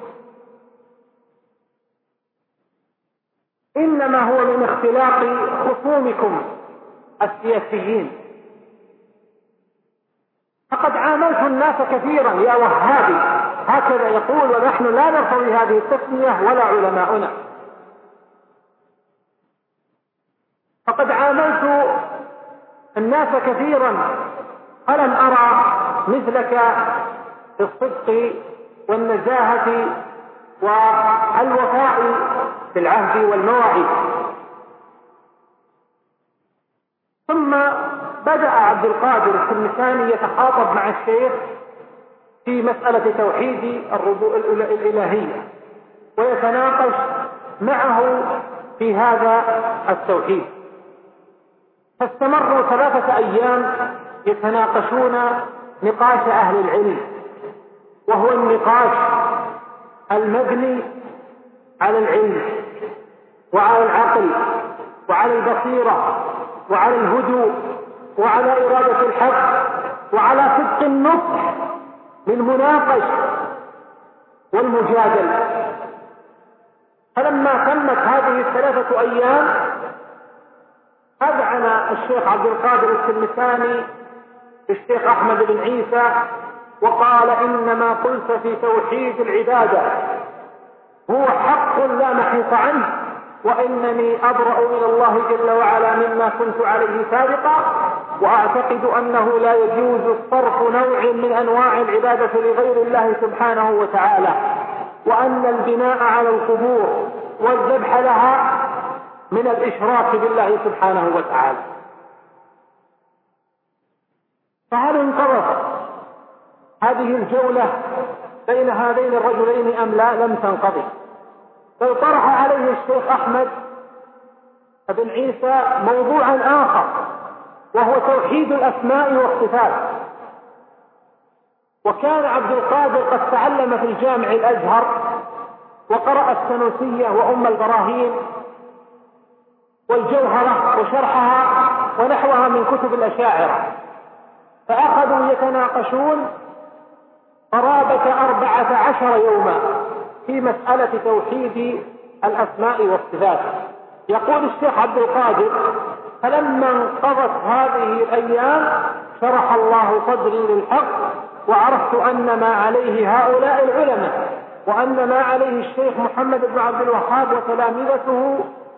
إنما هو من اختلاق خصومكم السياسيين، فقد عاملت الناس كثيرا يا وهابي، هكذا يقول، ونحن لا نرتضي هذه التسمية ولا علماؤنا. فقد عاملت الناس كثيرا ألم أرى مثلك في الصدق والنزاهة والوفاء بالعهد والمواعيد. ثم بدأ عبد القادر التلمساني يتخاطب مع الشيخ في مسألة توحيد الإلهية ويتناقش معه في هذا التوحيد. فاستمروا ثلاثة أيام يتناقشون نقاش أهل العلم، وهو النقاش المبني على العلم وعلى العقل وعلى البصيرة وعلى الهدوء وعلى إرادة الحق وعلى صدق النطق للمناقش والمجادل. فلما تمت هذه الثلاثة أيام أذعن الشيخ عبد القادر التلمساني الشيخ أحمد بن عيسى وقال: إنما قلت في توحيد العبادة هو حق لا محيط عنه، وإنني أبرأ إلى الله جل وعلا مما كنت عليه سابقا، وأعتقد أنه لا يجوز صرف نوع من أنواع العبادة لغير الله سبحانه وتعالى، وأن البناء على القبور والذبح لها من الإشراك بالله سبحانه وتعالى. فهل انقضت هذه الجولة بين هذين الرجلين أم لا؟ لم تنقضي، بل طرح عليه الشيخ أحمد بن عيسى موضوعا آخر، وهو توحيد الأسماء والصفات. وكان عبد القادر قد تعلم في الجامع الأزهر وقرأ السنوسية وأم البراهين والجوهرة وشرحها ونحوها من كتب الأشاعرة، فأخذوا يتناقشون قرابة أربعة عشر يوما في مسألة توحيد الأسماء والصفات. يقول الشيخ عبد القادر: فلما انقضت هذه الأيام شرح الله صدري للحق، وعرفت أن ما عليه هؤلاء العلماء وأن ما عليه الشيخ محمد بن عبد الوهاب وتلامذته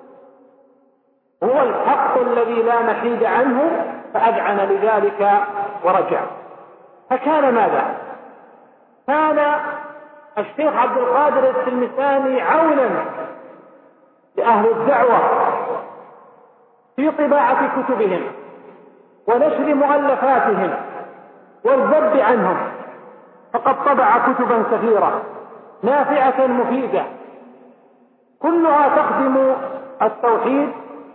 هو الحق الذي لا محيد عنه، فأذعن لذلك ورجع. فكان ماذا؟ كان الشيخ عبد القادر التلمساني عونا لأهل الدعوة في طباعة كتبهم ونشر مؤلفاتهم والذب عنهم، فقد طبع كتبا كثيرة نافعة مفيدة كلها تخدم التوحيد.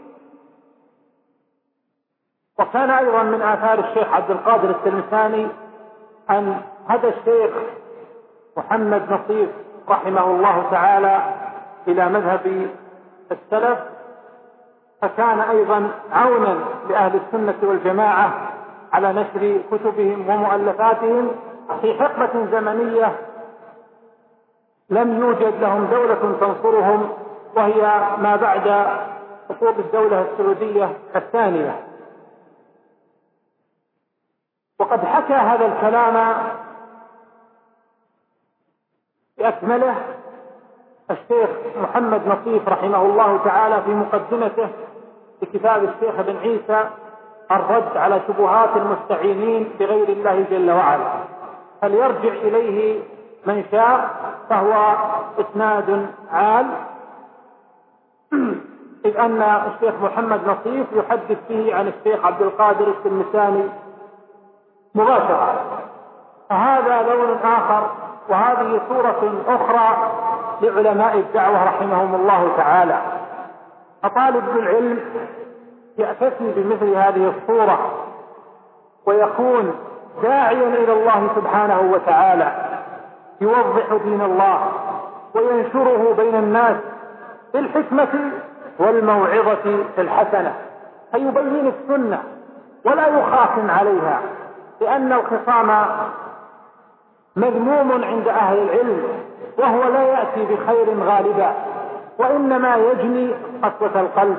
وكان أيضا من آثار الشيخ عبد القادر التلمساني أن هدى الشيخ محمد نصير رحمه الله تعالى إلى مذهب السلف، فكان أيضا عونا لأهل السنة والجماعة على نشر كتبهم ومؤلفاتهم في حقبة زمنية لم يوجد لهم دولة تنصرهم، وهي ما بعد سقوط الدولة السعودية الثانية. وقد حكى هذا الكلام بأكمله الشيخ محمد نصيف رحمه الله تعالى في مقدمته لكتاب الشيخ بن عيسى الرد على شبهات المستعينين بغير الله جل وعلا، فليرجع إليه من شاء، فهو إسناد عال، إذ أن الشيخ محمد نصيف يحدث فيه عن الشيخ عبد القادر التلمساني مباشرة. فهذا لون آخر، وهذه صورة أخرى لعلماء الدعوة رحمهم الله تعالى. فطالب العلم يأتي بمثل هذه الصورة ويكون داعيا إلى الله سبحانه وتعالى، يوضح دين الله وينشره بين الناس بالحكمة والموعظة الحسنة، فيبين السنة ولا يخاصم عليها، لأن الخصام مذموم عند أهل العلم، وهو لا يأتي بخير غالبا، وإنما يجني قسوة القلب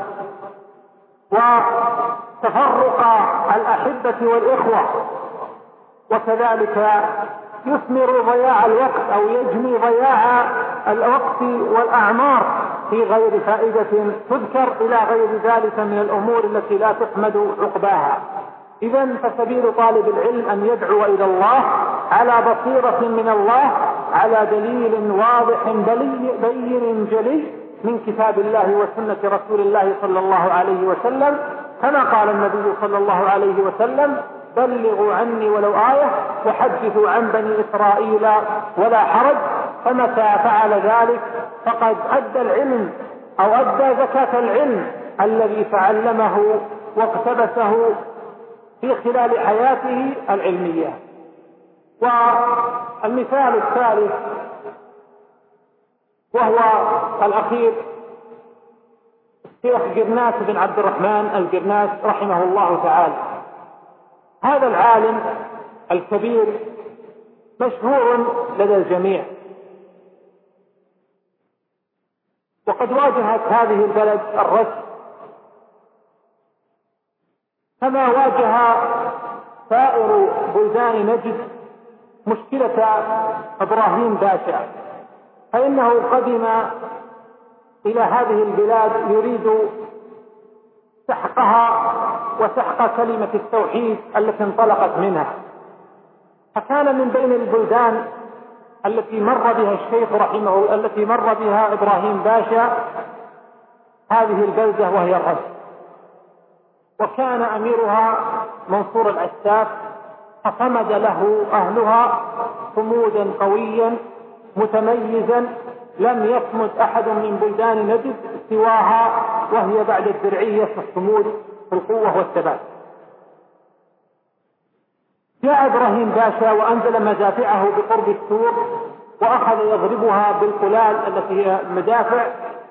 وتفرق الأحبة والإخوة، وكذلك يثمر ضياع الوقت أو يجني ضياع الوقت والأعمار في غير فائدة تذكر إلى غير ذلك من الأمور التي لا تحمد عقباها. إذن فسبيل طالب العلم أن يدعو إلى الله على بصيرة من الله، على دليل واضح بين جلي من كتاب الله وسنة رسول الله صلى الله عليه وسلم، كما قال النبي صلى الله عليه وسلم: بلغوا عني ولو آية وحدثوا عن بني إسرائيل ولا حرج. فمتى فعل ذلك فقد أدى العلم أو أدى زكاة العلم الذي تعلمه واقتبسه في خلال حياته العلمية. والمثال الثالث وهو الأخير، الشيخ قرناس بن عبد الرحمن القرناس رحمه الله تعالى. هذا العالم الكبير مشهور لدى الجميع، وقد واجهت هذه البلد الرشد كما واجه سائر بلدان نجد مشكلة إبراهيم باشا، فإنه قدم إلى هذه البلاد يريد سحقها وسحق كلمة التوحيد التي انطلقت منها. فكان من بين البلدان التي مر بها الشيخ رحمه التي مر بها إبراهيم باشا هذه البلدة وهي الرشد، وكان أميرها منصور العساف، فصمد له أهلها صمودا قويا متميزا لم يصمد أحد من بلدان نجد سواها، وهي بعد الدرعية في الصمود في القوة والثبات. جاء إبراهيم باشا وأنزل مدافعه بقرب السور، وأخذ يضربها بالقلال التي هي المدافع،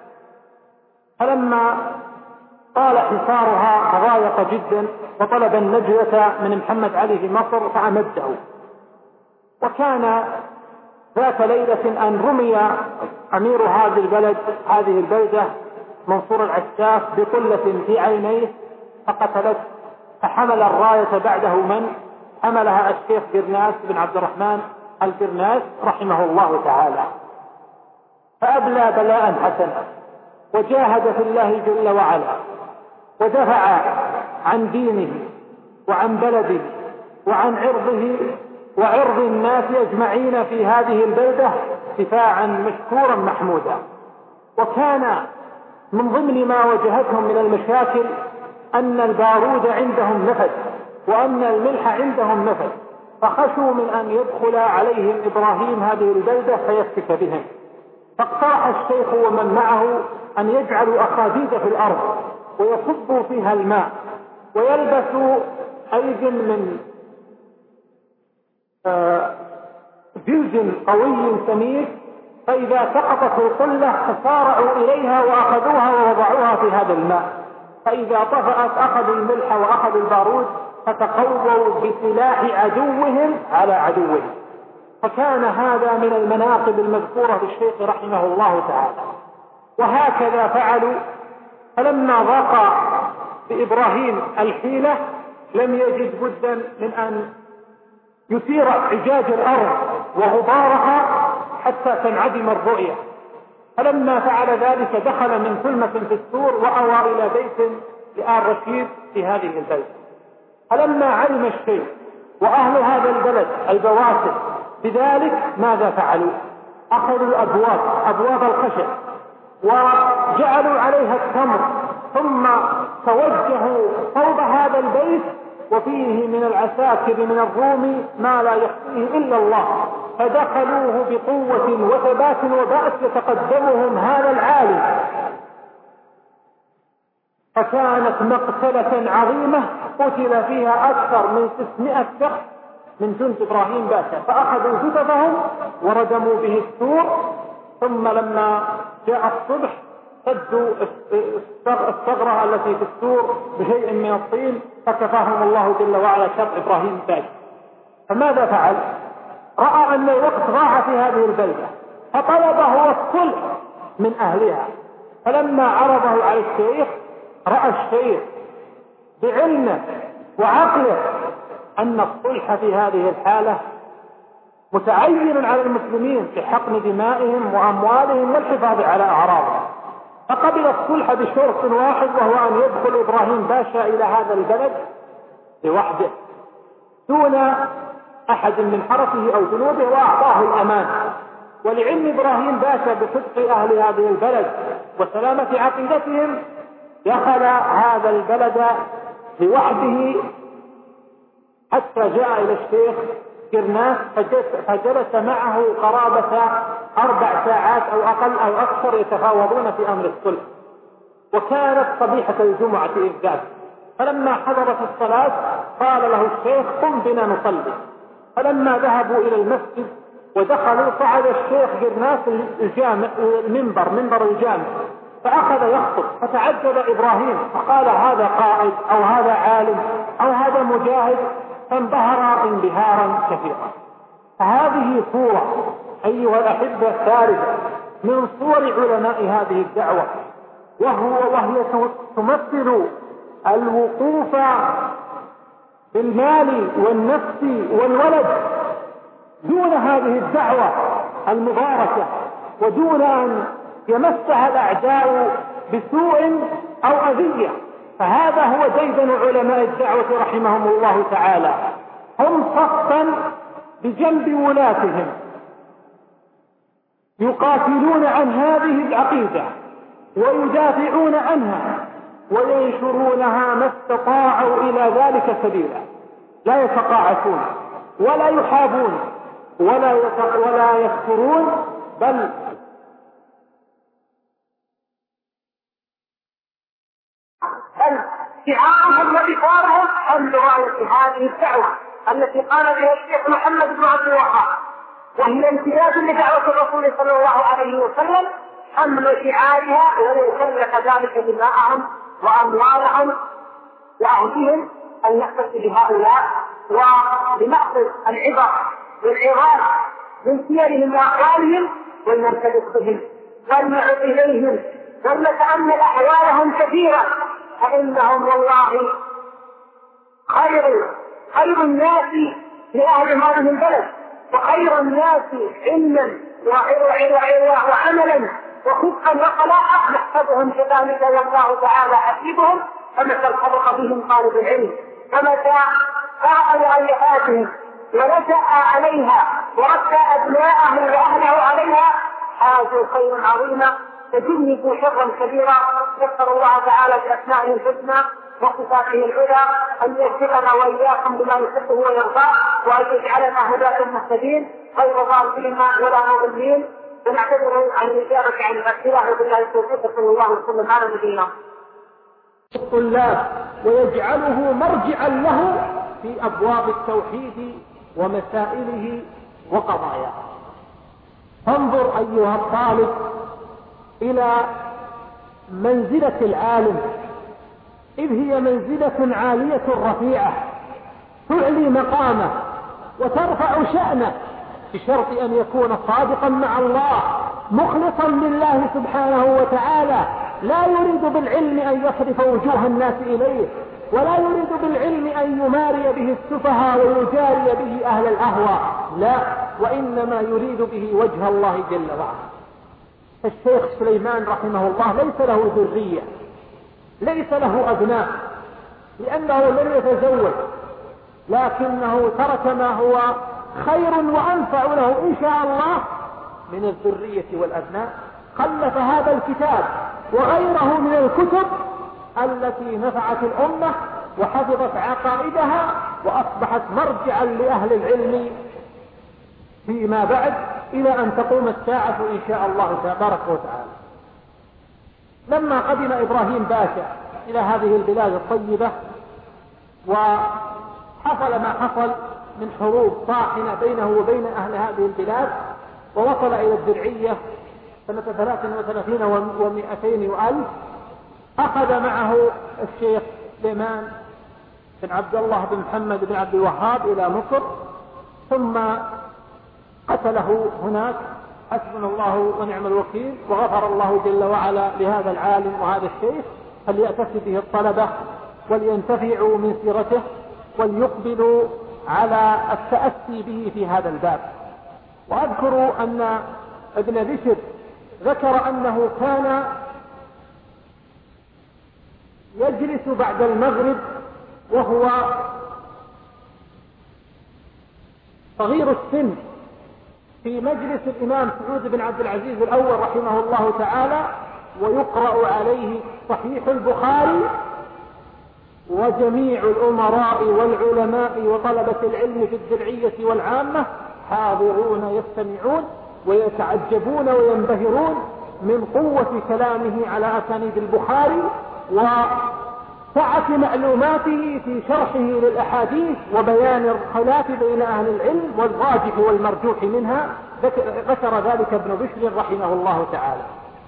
فلما طال حصارها تضايق جدا وطلب النجدة من محمد علي في مصر فأمده. وكان ذات ليلة أن رمي أمير هذه البلد هذه البلدة منصور العساف بقلة في عينيه فقتلت، فحمل الراية بعده من حملها الشيخ قرناس بن عبد الرحمن القرناس رحمه الله تعالى، فأبلى بلاء حسنا وجاهد في الله جل وعلا، ودفع عن دينه وعن بلده وعن عرضه وعرض الناس أجمعين في هذه البلدة دفاعا مشكورا محمودا. وكان من ضمن ما واجهتهم من المشاكل أن البارود عندهم نفد وأن الملح عندهم نفد، فخشوا من أن يدخل عليهم إبراهيم هذه البلدة فيفتك بهم، فاقترح الشيخ ومن معه أن يجعلوا أخاديد في الأرض ويصبوا فيها الماء ويلبسوا أيد من جلد قوي سميك، فإذا سقطت القلة فسارعوا إليها وأخذوها ووضعوها في هذا الماء، فإذا طفأت أخذوا الملح وأخذوا البارود فتقووا بسلاح عدوهم على عدوهم. فكان هذا من المناقب المذكورة للشيخ رحمه الله تعالى. وهكذا فعلوا، فلما ضاق بإبراهيم الحيلة لم يجد بدا من أن يثير عجاج الأرض وغبارها حتى تنعدم الرؤية. فلما فعل ذلك دخل من ثلمة في السور وأوى إلى بيت لآل رشيد في هذه البلدة. فلما علم الشيخ وأهل هذا البلد البواسل بذلك ماذا فعلوا؟ أخذوا الأبواب أبواب الخشب وجعلوا عليها التمر، ثم توجهوا صوب هذا البيت وفيه من العساكر من الروم ما لا يخفيه إلا الله، فدخلوه بقوة وثبات وبأس يتقدمهم هذا العالم. فكانت مقتلة عظيمة قتل فيها أكثر من ستمائة شخص من جند إبراهيم باشا، فأخذوا جثثهم وردموا به السور. ثم لما جاء الصبح سدوا الثغرة التي في السور بشيء من الطين، فكفاهم الله جل وعلا شر إبراهيم باشا. فماذا فعل؟ رأى أن الوقت ضاع في هذه البلدة فطلب هو الصلح من أهلها. فلما عرضه على الشيخ رأى الشيخ بعلمه وعقله أن الصلح في هذه الحالة متعين على المسلمين في حقن دمائهم وأموالهم والحفاظ على أعراضهم، فقبل الصلح بشرط واحد، وهو أن يدخل إبراهيم باشا إلى هذا البلد لوحده دون أحد من حرسه أو جنوده، وأعطاه الأمان. ولعلم إبراهيم باشا بصدق أهل هذه البلد وسلامة عقيدتهم دخل هذا البلد لوحده حتى جاء إلى الشيخ كرناس فجلس معه قرابة أربع ساعات أو أقل أو أكثر يتفاوضون في أمر الصلح. وكانت صبيحة الجمعة إذ ذاك، فلما حضرت الصلاة قال له الشيخ قم بنا نصلي. فلما ذهبوا إلى المسجد ودخلوا صعد الشيخ كرناس الجامع المنبر منبر الجامع فأخذ يخطب، فتعجب إبراهيم فقال هذا قائد أو هذا عالم أو هذا مجاهد، فانبهر انبهارا كثيرا. فهذه صورة أيها الأحبة الثالثة من صور علماء هذه الدعوة، وهو وهي تمثل الوقوف بالمال والنفس والولد دون هذه الدعوة المباركة، ودون أن يمسها الأعداء بسوء أو أذية. فهذا هو ديدن علماء الدعوة رحمهم الله تعالى، هم صفا بجنب ولاتهم يقاتلون عن هذه العقيدة ويدافعون عنها وينشرونها ما استطاعوا إلى ذلك سبيلا، لا يتقاعسون ولا يحابون ولا ولا يكفرون، بل شعارهم وبشارهم حمل راية هذه الدعوة التي قال بها الشيخ محمد بن عبد الوهاب، وهي امتداد لدعوة الرسول صلى الله عليه وسلم، حمل شعارها وليس كذلك دماءهم وأموالهم وأهلهم أن يحتفظ بهؤلاء، وبنأخذ العبر والعظات من سيرهم وأقوالهم ولننطلق بهم ونعد إليهم ونتأمل أحوالهم كثيرا، فإنهم والله خير خير الناس لأهل هذه البلد، وخير الناس علما وعملا وخفقا وخلاقا، نحسبهم كذلك والله تعالى حسيبهم. فمتى الحرق بهم طالب العلم، فمتى فاق لألفاتهم ونشأ عليها ورد أبناءه وأهله عليها حازوا خيرا عظيما تجنبوا شرا كبيرا. نسأل الله تعالى بأسمائه الحسنى وصفاته العلى أن يوفقنا وإياكم بما يحبه ويرضاه، وأن يجعلنا هداة مهتدين غير ضالين ولا مضلين. ونعتذر عن الإجابة عن الأسئلة وبالله التوفيق، صلى الله وسلم على نبينا الطلاب، ويجعله مرجعا له في أبواب التوحيد ومسائله وقضاياه. فانظر أيها الطالب إلى منزلة العالم، إذ هي منزلة عالية رفيعة تعلي مقامه وترفع شأنه بشرط أن يكون صادقا مع الله مخلصا لله سبحانه وتعالى، لا يريد بالعلم أن يصرف وجوه الناس إليه، ولا يريد بالعلم أن يماري به السفهاء ويجاري به أهل الأهواء، لا، وإنما يريد به وجه الله جل وعلا. الشيخ سليمان رحمه الله ليس له ذرية، ليس له أبناء، لأنه لم يتزوج، لكنه ترك ما هو خير وأنفع له إن شاء الله من الذرية والأبناء. خلف هذا الكتاب وغيره من الكتب التي نفعت الأمة وحفظت عقائدها وأصبحت مرجعا لأهل العلم فيما بعد إلى أن تقوم الساعة إن شاء الله تبارك وتعالى. لما قدم إبراهيم باشا إلى هذه البلاد الطيبة وحصل ما حصل من حروب طاحنة بينه وبين أهل هذه البلاد، ووصل إلى الدرعية سنة ثلاث وثلاثين ومئتين وألف، أخذ معه الشيخ سليمان بن عبد الله بن محمد بن عبد الوهاب إلى مصر، ثم قتله هناك، حسبنا الله ونعم الوكيل، وغفر الله جل وعلا لهذا العالم وهذا الشيخ، فليأتسي به الطلبة ولينتفعوا من سيرته وليقبلوا على التأسي به في هذا الباب. وأذكر أن ابن بشر ذكر أنه كان يجلس بعد المغرب وهو صغير السن في مجلس الإمام سعود بن عبد العزيز الأول رحمه الله تعالى، ويقرأ عليه صحيح البخاري، وجميع الأمراء والعلماء وطلبة العلم في الدرعية والعامة حاضرون يستمعون ويتعجبون وينبهرون من قوة كلامه على أسانيد البخاري وسعة معلوماته في شرحه للأحاديث وبيان الخلاف بين أهل العلم والراجح والمرجوح منها. ذكر ذلك ابن بشر رحمه الله تعالى.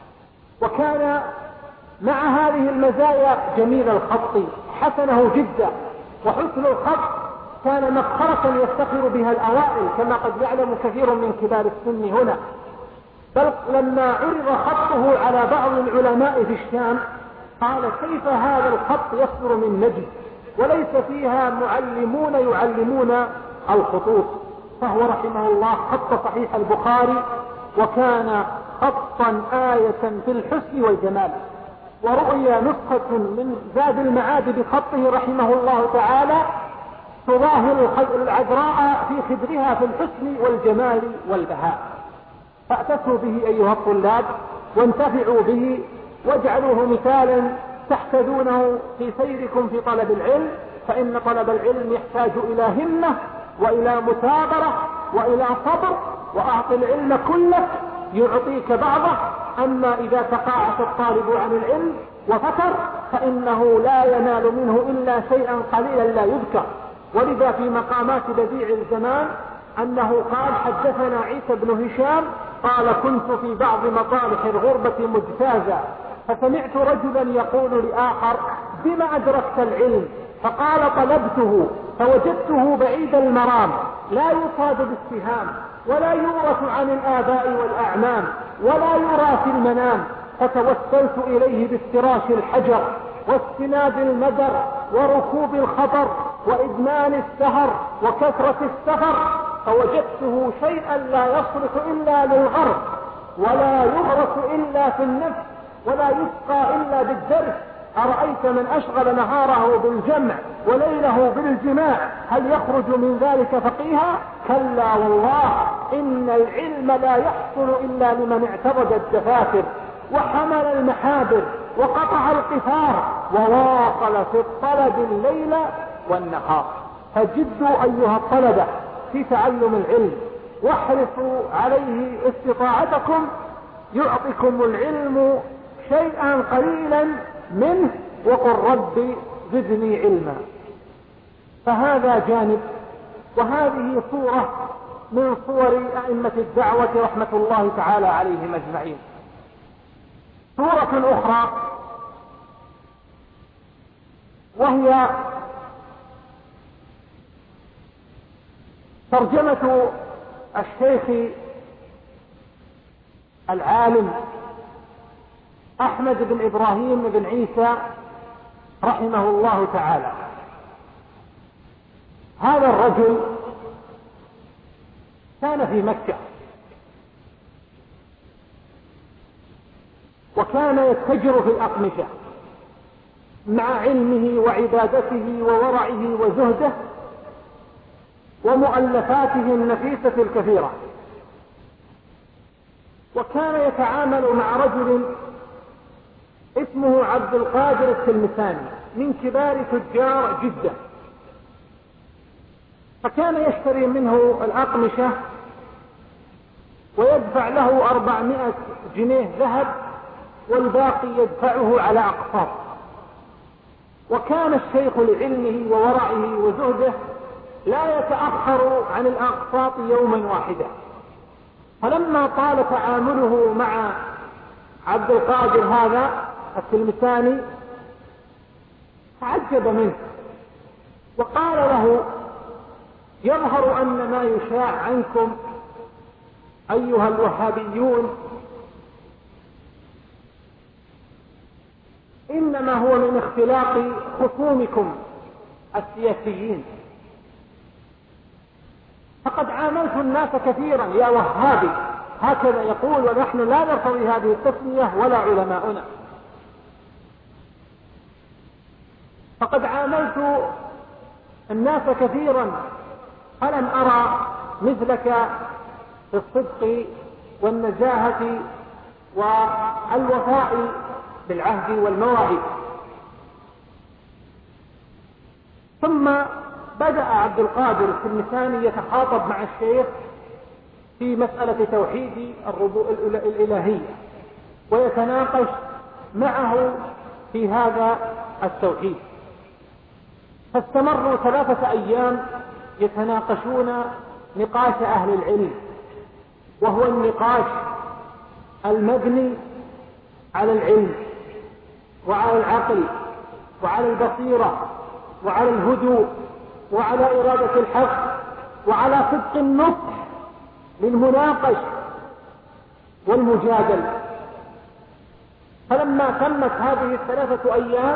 وكان مع هذه المزايا جميل الخط، حسنه جدا، وحسن الخط كان مفخرة يفتخر بها الأوائل كما قد يعلم كثير من كبار السن هنا. بل لما عرض خطه على بعض العلماء في الشام قال كيف هذا الخط يصدر من نجد وليس فيها معلمون يعلمون الخطوط؟ فهو رحمه الله خط صحيح البخاري، وكان خطا آية في الحسن والجمال. ورؤيا نسخة من زاد المعاد بخطه رحمه الله تعالى تظاهر العذراء في خدرها في الحسن والجمال والبهاء. فأتسوا به أيها الطلاب وانتفعوا به واجعلوه مثالا تحتذونه في سيركم في طلب العلم، فإن طلب العلم يحتاج إلى همة وإلى مثابرة وإلى صبر، وأعط العلم كله يعطيك بعضه. أما إذا تقاعس الطالب عن العلم وفتر فإنه لا ينال منه إلا شيئا قليلا لا يذكر. ولذا في مقامات بديع الزمان أنه قال حدثنا عيسى بن هشام قال كنت في بعض مطالح الغربة مجتازا فسمعت رجلا يقول لآخر بما أدركت العلم؟ فقال طلبته فوجدته بعيد المرام لا يصاد بالسهام ولا يورث عن الآباء والأعمام ولا يرى في المنام، فتوسلت إليه بافتراش الحجر واستناد المدر وركوب الخطر وإدمان السهر وكثرة السفر، فوجدته شيئا لا يصلح إلا للغرب ولا يغرس إلا في النفس ولا يسقى إلا بالدرس. أرأيت من أشغل نهاره بالجمع وليله بالجماع هل يخرج من ذلك فقيها؟ كلا والله، إن العلم لا يحصل إلا لمن اعترض الدفاتر وحمل المحابر وقطع القفار وواصل في الطلب الليل والنهار. فجدوا أيها الطلبة في تعلم العلم واحرصوا عليه استطاعتكم، يعطيكم العلم شيئا قليلا منه وقل ربي زدني علما. فهذا جانب، وهذه صورة من صور أئمة الدعوة رحمة الله تعالى عليهم أجمعين. صورة أخرى وهي ترجمة الشيخ العالم أحمد بن إبراهيم بن عيسى رحمه الله تعالى. هذا الرجل كان في مكة، وكان يتجر في الأقمشة مع علمه وعبادته وورعه وزهده ومؤلفاته النفيسة الكثيرة. وكان يتعامل مع رجل اسمه عبد القادر التلمساني من كبار تجار جدة، فكان يشتري منه الأقمشة ويدفع له أربعمائة جنيه ذهب والباقي يدفعه على أقساط. وكان الشيخ لعلمه وورعه وزهده لا يتأخر عن الأقساط يوما واحدا. فلما طال تعامله مع عبد القادر هذا التلمساني تعجب منه وقال له: يظهر أن ما يشاع عنكم أيها الوهابيون إنما هو من اختلاق خصومكم السياسيين، فقد عاملت الناس كثيرا يا وهابي، هكذا يقول، ونحن لا نرتضي هذه التسمية ولا علماؤنا. فقد عاملت الناس كثيرا فلم أرى مثلك في الصدق والنزاهة والوفاء بالعهد والمواعيد. ثم بدأ عبد القادر التلمساني يتخاطب مع الشيخ في مسألة توحيد الإلهية ويتناقش معه في هذا التوحيد. فاستمروا ثلاثة أيام يتناقشون نقاش أهل العلم، وهو النقاش المبني على العلم وعلى العقل وعلى البصيرة وعلى الهدوء وعلى إرادة الحق وعلى صدق النصح للمناقش والمجادل. فلما تمت هذه الثلاثة أيام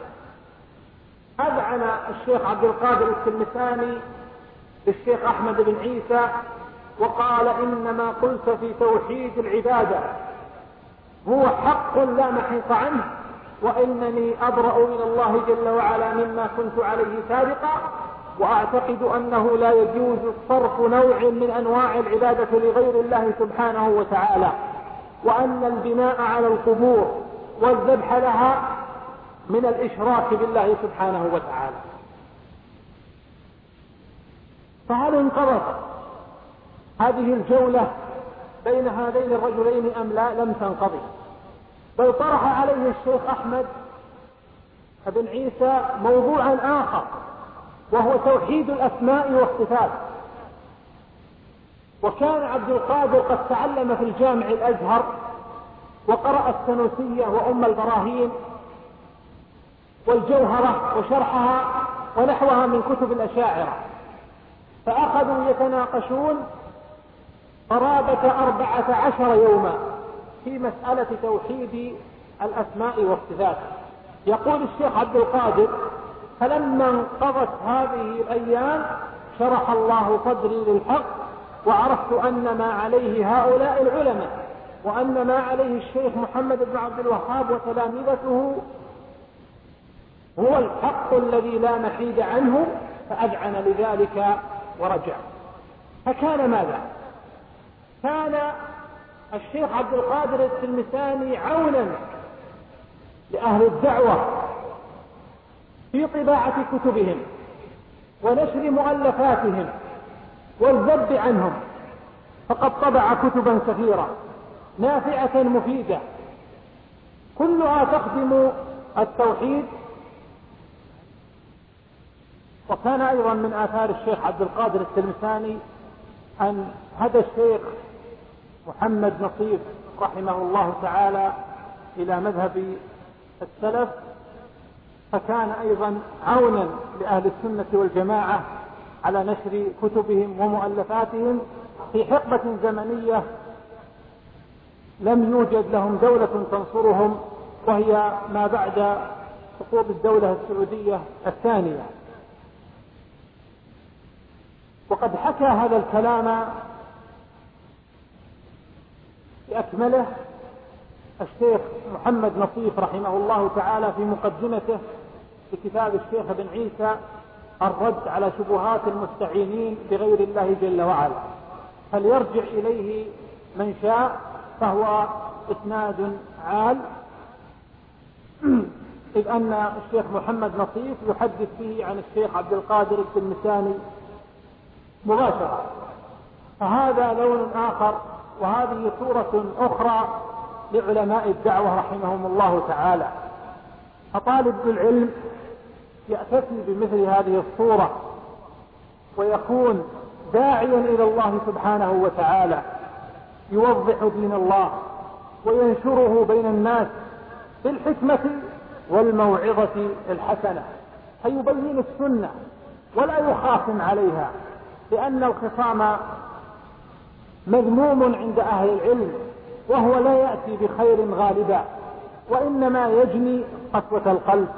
أذعن الشيخ عبد القادر التلمساني للشيخ أحمد بن عيسى وقال: إنما قلت في توحيد العبادة هو حق لا محيط عنه، وإنني أبرأ إلى الله جل وعلا مما كنت عليه سابقا، وأعتقد أنه لا يجوز صرف نوع من أنواع العبادة لغير الله سبحانه وتعالى، وأن البناء على القبور والذبح لها من الإشراك بالله سبحانه وتعالى. فهل انقضت هذه الجولة بين هذين الرجلين أم لا؟ لم تنقضي، بل طرح عليه الشيخ أحمد بن عيسى موضوعا آخر، وهو توحيد الأسماء والصفات. وكان عبد القادر قد تعلم في الجامع الأزهر وقرأ السنوسية وأم البراهين والجوهرة وشرحها ونحوها من كتب الأشاعرة، فأخذوا يتناقشون قرابة أربعة عشر يوما في مسألة توحيد الأسماء والصفات. يقول الشيخ عبد القادر: فلما انقضت هذه الأيام شرح الله صدري للحق، وعرفت أن ما عليه هؤلاء العلماء وأن ما عليه الشيخ محمد بن عبد الوهاب وتلامذته هو الحق الذي لا محيد عنه، فأذعن لذلك ورجع. فكان ماذا؟ كان الشيخ عبد القادر التلمساني عونا لأهل الدعوة في طباعة كتبهم ونشر مؤلفاتهم والذب عنهم، فقد طبع كتبا كثيرة نافعة مفيدة كلها تخدم التوحيد. وكان أيضا من آثار الشيخ عبد القادر التلمساني أن هدى الشيخ محمد نصيف رحمه الله تعالى إلى مذهب السلف، فكان أيضا عونا لأهل السنة والجماعة على نشر كتبهم ومؤلفاتهم في حقبة زمنية لم يوجد لهم دولة تنصرهم، وهي ما بعد سقوط الدولة السعودية الثانية. وقد حكى هذا الكلام بأكمله الشيخ محمد نصيف رحمه الله تعالى في مقدمته لكتاب الشيخ بن عيسى الرد على شبهات المستعينين بغير الله جل وعلا، فليرجع إليه من شاء، فهو إسناد عال، إذ أن الشيخ محمد نصيف يحدث به عن الشيخ عبد القادر التلمساني مباشرة. فهذا لون آخر، وهذه صورة أخرى لعلماء الدعوة رحمهم الله تعالى. فطالب العلم يأتي بمثل هذه الصورة ويكون داعيا إلى الله سبحانه وتعالى، يوضح دين الله وينشره بين الناس بالحكمة والموعظة الحسنة، فيبين السنة ولا يخاصم عليها، لأن الخصام مذموم عند أهل العلم، وهو لا يأتي بخير غالبا، وإنما يجني قسوة القلب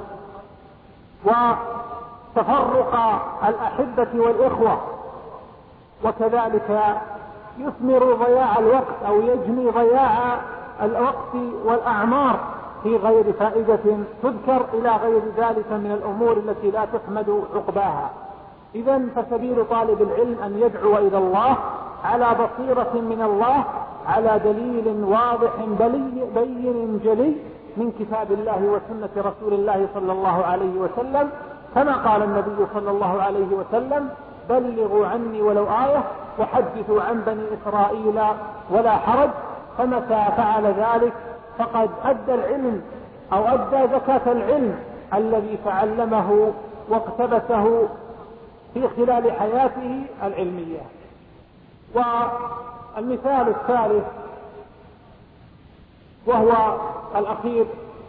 وتفرق الأحبة والإخوة، وكذلك يثمر ضياع الوقت أو يجني ضياع الوقت والأعمار في غير فائدة تذكر إلى غير ذلك من الأمور التي لا تحمد عقباها. إذن فسبيل طالب العلم أن يدعو إلى الله على بصيرة من الله، على دليل واضح بين جلي من كتاب الله وسنة رسول الله صلى الله عليه وسلم، كما قال النبي صلى الله عليه وسلم: بلغوا عني ولو آية وحدثوا عن بني إسرائيل ولا حرج. فمتى فعل ذلك فقد أدى العلم أو أدى زكاة العلم الذي تعلمه واقتبسه في خلال حياته العلمية. والمثال الثالث وهو الأخير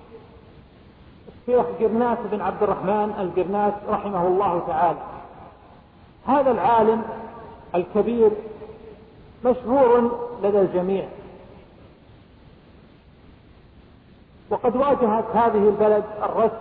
الشيخ قرناس بن عبد الرحمن القرناس رحمه الله تعالى. هذا العالم الكبير مشهور لدى الجميع، وقد واجهت هذه البلد الرشد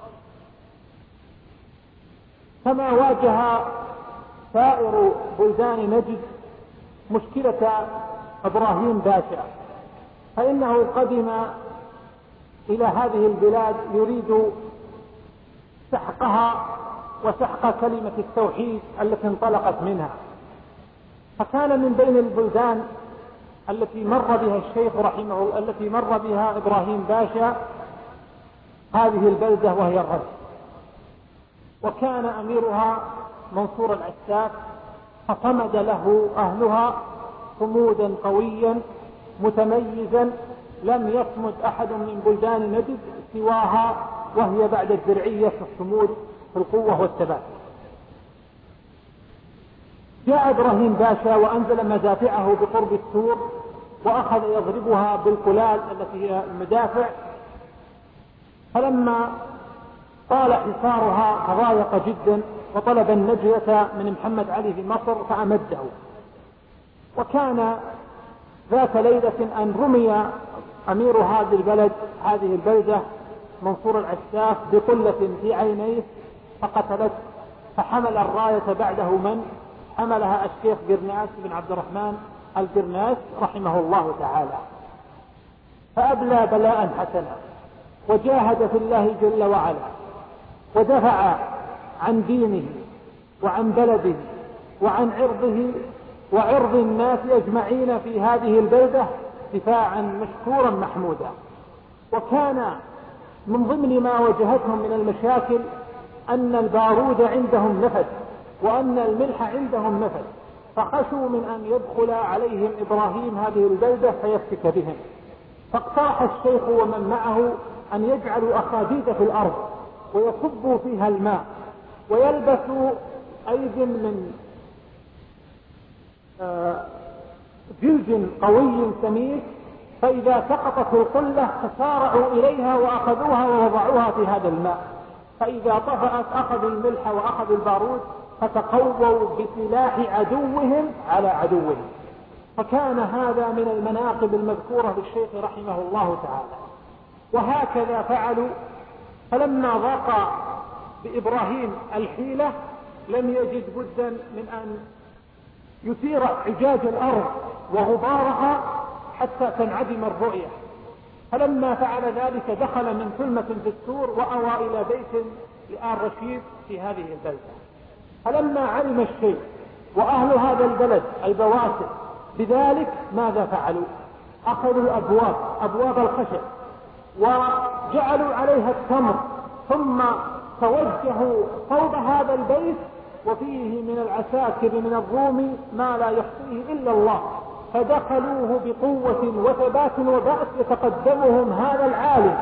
كما واجه سائر بلدان نجد مشكلة إبراهيم باشا، فإنه قدم إلى هذه البلاد يريد سحقها وسحق كلمة التوحيد التي انطلقت منها. فكان من بين البلدان التي مر بها الشيخ رحمه التي مر بها إبراهيم باشا هذه البلدة وهي الرشد، وكان أميرها منصور العساف، فصمد له أهلها صمودا قويا متميزا لم يصمد أحد من بلدان نجد سواها، وهي بعد الزرعية في الصمود في القوة والثبات. جاء إبراهيم باشا وأنزل مدافعه بقرب السور، وأخذ يضربها بالقلال التي هي المدافع، فلما طال حصارها تضايق جدا وطلب النجية من محمد علي في مصر فأمده. وكان ذات ليلة أن رمي أمير هذه البلد هذه البلدة منصور العساف بقلة في عينيه فقتلته، فحمل الراية بعده من حملها الشيخ قرناس بن عبد الرحمن القرناس رحمه الله تعالى، فأبلى بلاء حسنا وجاهد في الله جل وعلا، ودفع عن دينه وعن بلده وعن عرضه وعرض الناس أجمعين في هذه البلدة دفاعا مشكورا محمودا. وكان من ضمن ما واجهتهم من المشاكل أن البارود عندهم نفد وأن الملح عندهم نفد، فخشوا من أن يدخل عليهم إبراهيم هذه البلدة فيفتك بهم، فاقترح الشيخ ومن معه أن يجعلوا أخاديد في الأرض ويصبوا فيها الماء ويلبسوا أيد من جلد قوي سميك، فإذا سقطت القلة تسارعوا إليها وأخذوها ووضعوها في هذا الماء، فإذا طفأت أخذوا الملح وأخذوا البارود فتقووا بسلاح عدوهم على عدوهم. فكان هذا من المناقب المذكورة للشيخ رحمه الله تعالى. وهكذا فعلوا، فلما ضاق بإبراهيم الحيلة لم يجد بدا من أن يثير عجاج الأرض وغبارها حتى تنعدم الرؤية. فلما فعل ذلك دخل من ثلمة في السور وأوى إلى بيت لآل رشيد في هذه البلدة. فلما علم الشيخ وأهل هذا البلد البواسل بذلك ماذا فعلوا؟ أخذوا الأبواب أبواب الخشب وجعلوا عليها التمر، ثم توجهوا صوب هذا البيت وفيه من العساكر من الروم ما لا يحصيه إلا الله، فدخلوه بقوة وثبات وبأس يتقدمهم هذا العالم.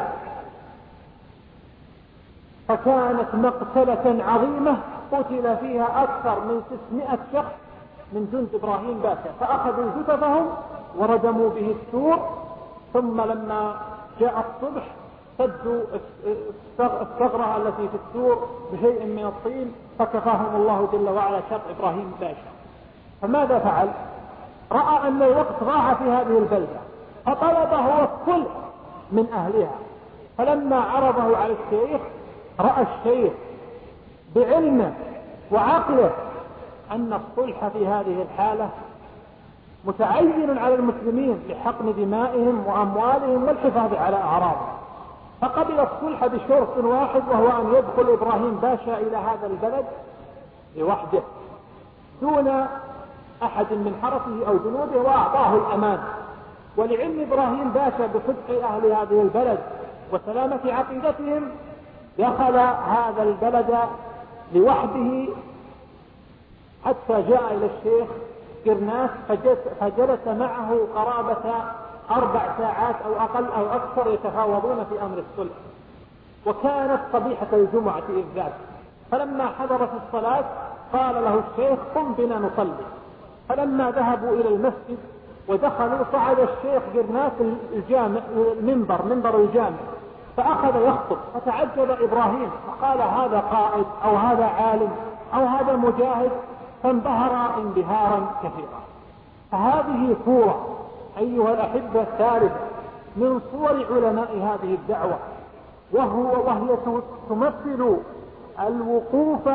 فكانت مقتلة عظيمة قتل فيها أكثر من ستمائة شخص من جند إبراهيم باشا، فأخذوا جثثهم وردموا به السور. ثم لما جاء الصبح سدوا الثغرة التي في السور بشيء من الطين، فكفاهم الله جل وعلا شر إبراهيم باشا. فماذا فعل؟ رأى أن الوقت ضاع في هذه البلدة فطلب هو الصلح من أهلها. فلما عرضه على الشيخ رأى الشيخ بعلمه وعقله أن الصلح في هذه الحالة متعين على المسلمين لحقن دمائهم وأموالهم والحفاظ على أعراضهم، فقبل الصلح بشرط واحد، وهو أن يدخل إبراهيم باشا إلى هذا البلد لوحده دون أحد من حرسه أو جنوده، وأعطاه الأمان. ولعلم إبراهيم باشا بصدق أهل هذه البلد وسلامة عقيدتهم دخل هذا البلد لوحده حتى جاء إلى الشيخ قرناس فجلس معه قرابة أربع ساعات أو أقل أو أكثر يتفاوضون في أمر الصلح. وكانت صبيحة الجمعة إذ ذاك، فلما حضرت الصلاة قال له الشيخ قم بنا نصلي. فلما ذهبوا إلى المسجد ودخلوا صعد الشيخ قرناس الجامع المنبر منبر الجامع فأخذ يخطب، فتعجب إبراهيم فقال هذا قائد أو هذا عالم أو هذا مجاهد، فانبهر انبهارا كثيرا. فهذه صورة أيها الأحبة الثالثة من صور علماء هذه الدعوة، وهو وهي تمثل الوقوف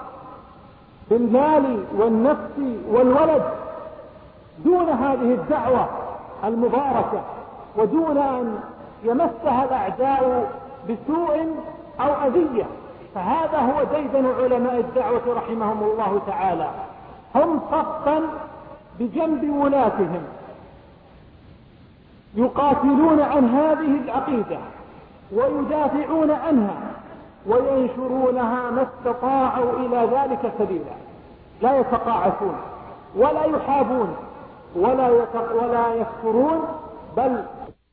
بالمال والنفس والولد دون هذه الدعوة المباركة، ودون أن يمسها الأعداء بسوء أو أذية. فهذا هو ديدن علماء الدعوة رحمهم الله تعالى، هم صفا بجنب ولاتهم يقاتلون عن هذه العقيدة ويدافعون عنها وينشرونها ما استطاعوا إلى ذلك سبيلا، لا يتقاعسون ولا يحابون ولا ولا يكفرون، بل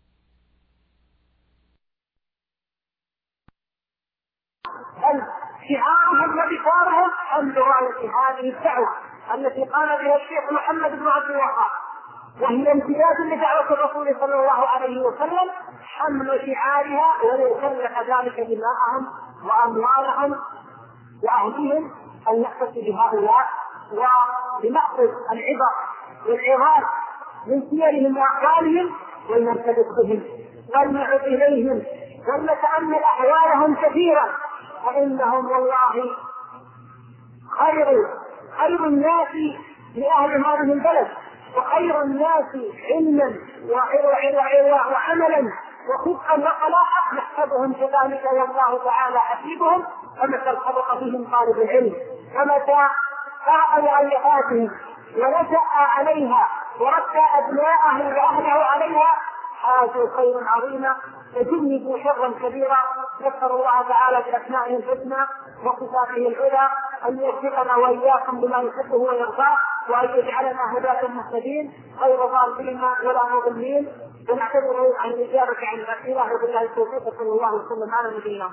شعارهم وبشارهم حمل راية هذه الدعوة التي قال بها الشيخ محمد بن عبد الوهاب، وهي امتداد لدعوة الرسول صلى الله عليه وسلم، حمل شعارها ولو كلف ذلك دماءهم وأموالهم وأهلهم أن يحتفظ بهؤلاء، وبنأخذ العبر والعظات من سيرهم وأحوالهم ولنرتبط بهم ولنعد إليهم ولنتأمل أحوالهم كثيرا، فإنهم والله خير خير الناس لأهل هذه البلد، وخير الناس علما وعملا وصدقا وصلاحا، نحسبهم كذلك والله تعالى حسيبهم. فمتى الخبط بهم طالب العلم ومتى فاق لغيراتهم ونشأ عليها ورثى أبناءه وأهله عليها حازوا خيرا عظيما وجنبوا شرا كبيرا. نسأل الله تعالى بأسمائه الحسنى وصفاته العلى أن يوفقنا وإياكم بما يحبه ويرضاه، وأن يجعلنا هداة مهتدين غير ضالين ولا مضلين، ونعتذر عن الإجابة عن الأسئلة وبالله التوفيق، صلى الله وسلم على نبينا.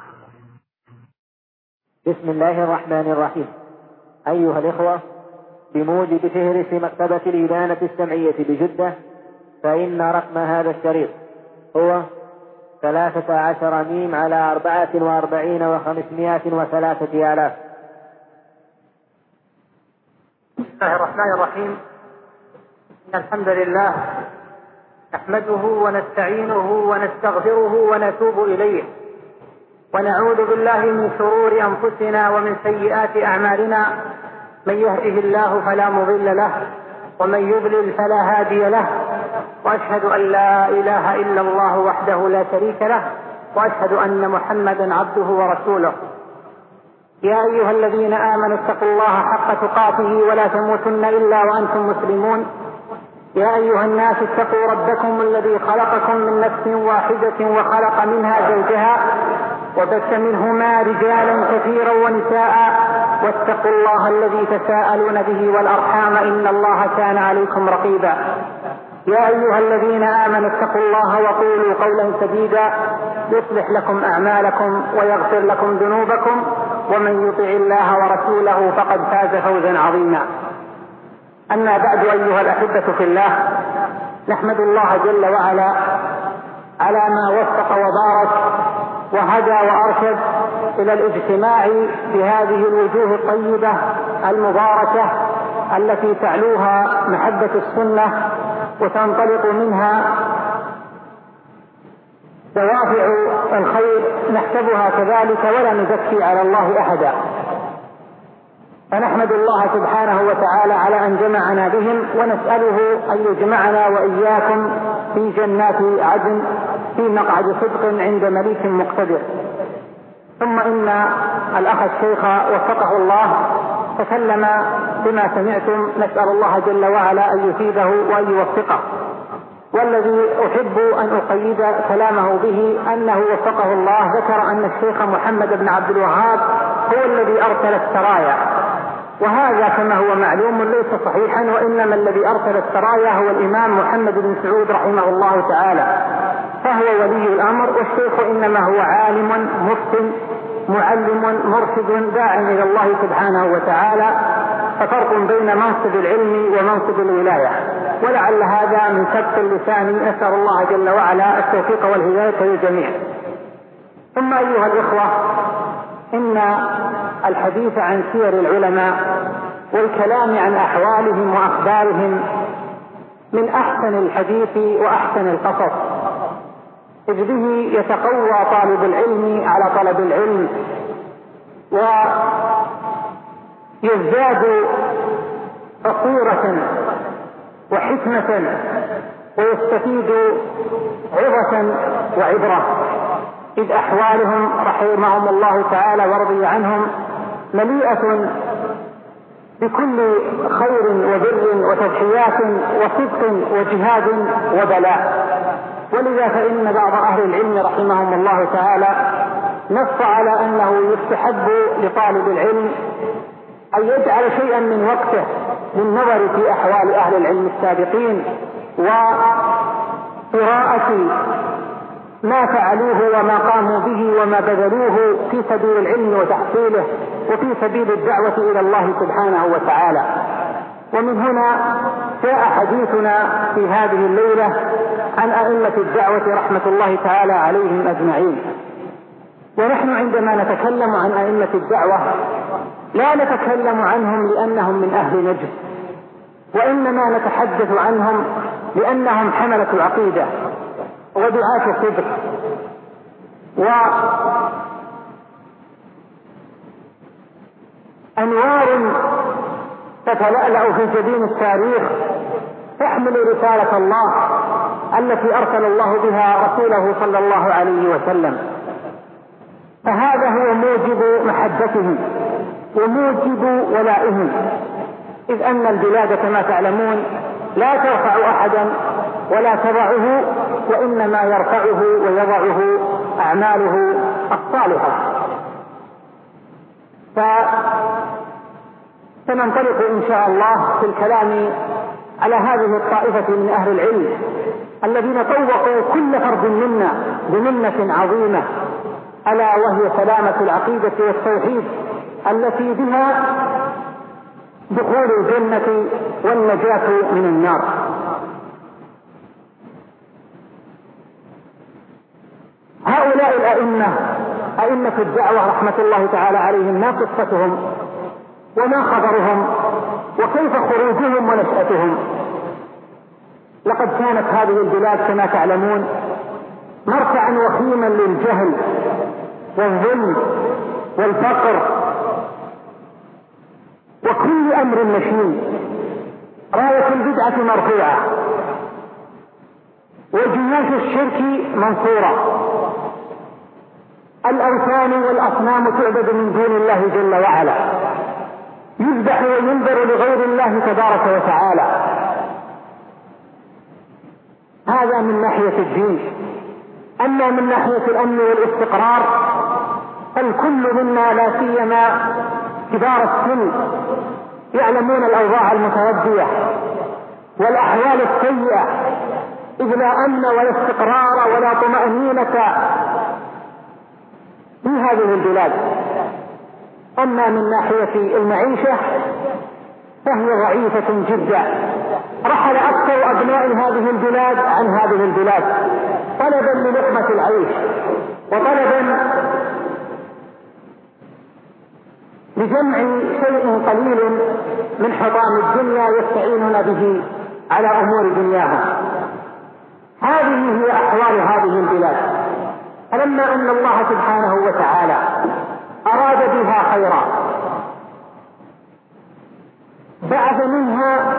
بسم الله الرحمن الرحيم. أيها الإخوة، بموجب فهرس مكتبة الإبانة السمعية بجدة، فإن رقم هذا الشريط هو ثلاثة عشر ميم على أربعة وأربعين وخمسمائة وثلاثة آلاف. بسم الله الرحمن الرحيم. إن الحمد لله نحمده ونستعينه ونستغفره ونتوب إليه، ونعوذ بالله من شرور أنفسنا ومن سيئات أعمالنا. من يهده الله فلا مضل له، ومن يضلل فلا هادي له، وأشهد أن لا إله إلا الله وحده لا شريك له، وأشهد أن محمدا عبده ورسوله. يا أيها الذين آمنوا اتقوا الله حق تقاته ولا تموتن إلا وأنتم مسلمون. يا أيها الناس اتقوا ربكم الذي خلقكم من نفس واحدة وخلق منها زوجها وبث منهما رجالا كثيرا ونساء، واتقوا الله الذي تساءلون به والأرحام إن الله كان عليكم رقيبا. يا أيها الذين آمنوا اتقوا الله وقولوا قولا سديدا يصلح لكم أعمالكم ويغفر لكم ذنوبكم، ومن يطع الله ورسوله فقد فاز فوزا عظيما. أما بعد، أيها الأحبة في الله، نحمد الله جل وعلا على ما وفق وبارك وهدى وأرشد إلى الاجتماع بهذه الوجوه الطيبة المباركة التي تعلوها محبة السنة وتنطلق منها دوافع الخير، نحسبها كذلك ولا نزكي على الله أحدا. فنحمد الله سبحانه وتعالى على أن جمعنا بهم، ونسأله أن يجمعنا وإياكم في جنات عدن في مقعد صدق عند مليك مقتدر. ثم إن الأخ الشيخ وفقه الله تكلم بما سمعتم، نسأل الله جل وعلا أن يفيده وأن يوفقه. والذي أحب أن أقيد كلامه به أنه وفقه الله ذكر أن الشيخ محمد بن عبد الوهاب هو الذي أرسل السرايا، وهذا كما هو معلوم ليس صحيحا، وإنما الذي أرسل السرايا هو الإمام محمد بن سعود رحمه الله تعالى، فهو ولي الأمر، والشيخ إنما هو عالم مفتن معلم مرشد داع إلى الله سبحانه وتعالى، ففرق بين منصب العلم ومنصب الولاية، ولعل هذا من سبق اللسان. نسأل الله جل وعلا التوفيق والهداية للجميع. ثم أيها الإخوة، إن الحديث عن سير العلماء والكلام عن أحوالهم وأخبارهم من أحسن الحديث وأحسن القصص، إذ به يتقوى طالب العلم على طلب العلم، ويزداد بصيرة وحكمة، ويستفيد عظة وعبرة، إذ أحوالهم رحمهم الله تعالى ورضي عنهم مليئة بكل خير وبر وتضحيات وصدق وجهاد وبلاء. ولذا فإن بعض أهل العلم رحمهم الله تعالى نص على أنه يستحب لطالب العلم أن يجعل شيئا من وقته للنظر في أحوال أهل العلم السابقين وقراءة ما فعلوه وما قاموا به وما بذلوه في سبيل العلم وتحصيله وفي سبيل الدعوة إلى الله سبحانه وتعالى. ومن هنا جاء حديثنا في هذه الليلة عن أئمة الدعوة رحمة الله تعالى عليهم أجمعين. ونحن عندما نتكلم عن أئمة الدعوة لا نتكلم عنهم لأنهم من أهل نجد، وإنما نتحدث عنهم لأنهم حملة العقيدة ودعاة الصدق، وأنوار تتلألأ في جبين التاريخ تحمل رسالة الله التي أرسل الله بها رسوله صلى الله عليه وسلم. فهذا هو موجب محبتهم وموجب ولائهم، إذ أن البلاد كما تعلمون لا ترفع أحدا ولا تضعه، وإنما يرفعه ويضعه أعماله الصالحة. فسننطلق إن شاء الله في الكلام على هذه الطائفة من أهل العلم الذين طوقوا كل فرد منا بمنة عظيمة، ألا وهي سلامة العقيدة والتوحيد التي بها دخول الجنة والنجاة من النار. هؤلاء الأئمة أئمة الدعوة رحمة الله تعالى عليهم، ما قصتهم وما خبرهم وكيف خروجهم ونشأتهم؟ لقد كانت هذه البلاد كما تعلمون مرتعا وخيما للجهل والظلم والفقر وكل أمر مشين. راية البدعة مرفوعة وجيوش الشرك منصورة، الأوثان والأصنام تعبد من دون الله جل وعلا، يذبح وينذر لغير الله تبارك وتعالى. هذا من ناحية الدين. أما من ناحية الأمن والاستقرار فالكل منا لا سيما كبار السن يعلمون الأوضاع المتردية والأحوال السيئة، إذ لا أمن ولا استقرار ولا طمأنينة في هذه البلاد. أما من ناحية المعيشة فهي ضعيفة جدا. رحل أكثر أبناء هذه البلاد عن هذه البلاد طلبا للقمة العيش وطلبا لجمع شيء قليل من حطام الدنيا يستعينون به على أمور دنياهم. هذه هي أحوال هذه البلاد. فلما أن الله سبحانه وتعالى أراد بها خيرا بعث منها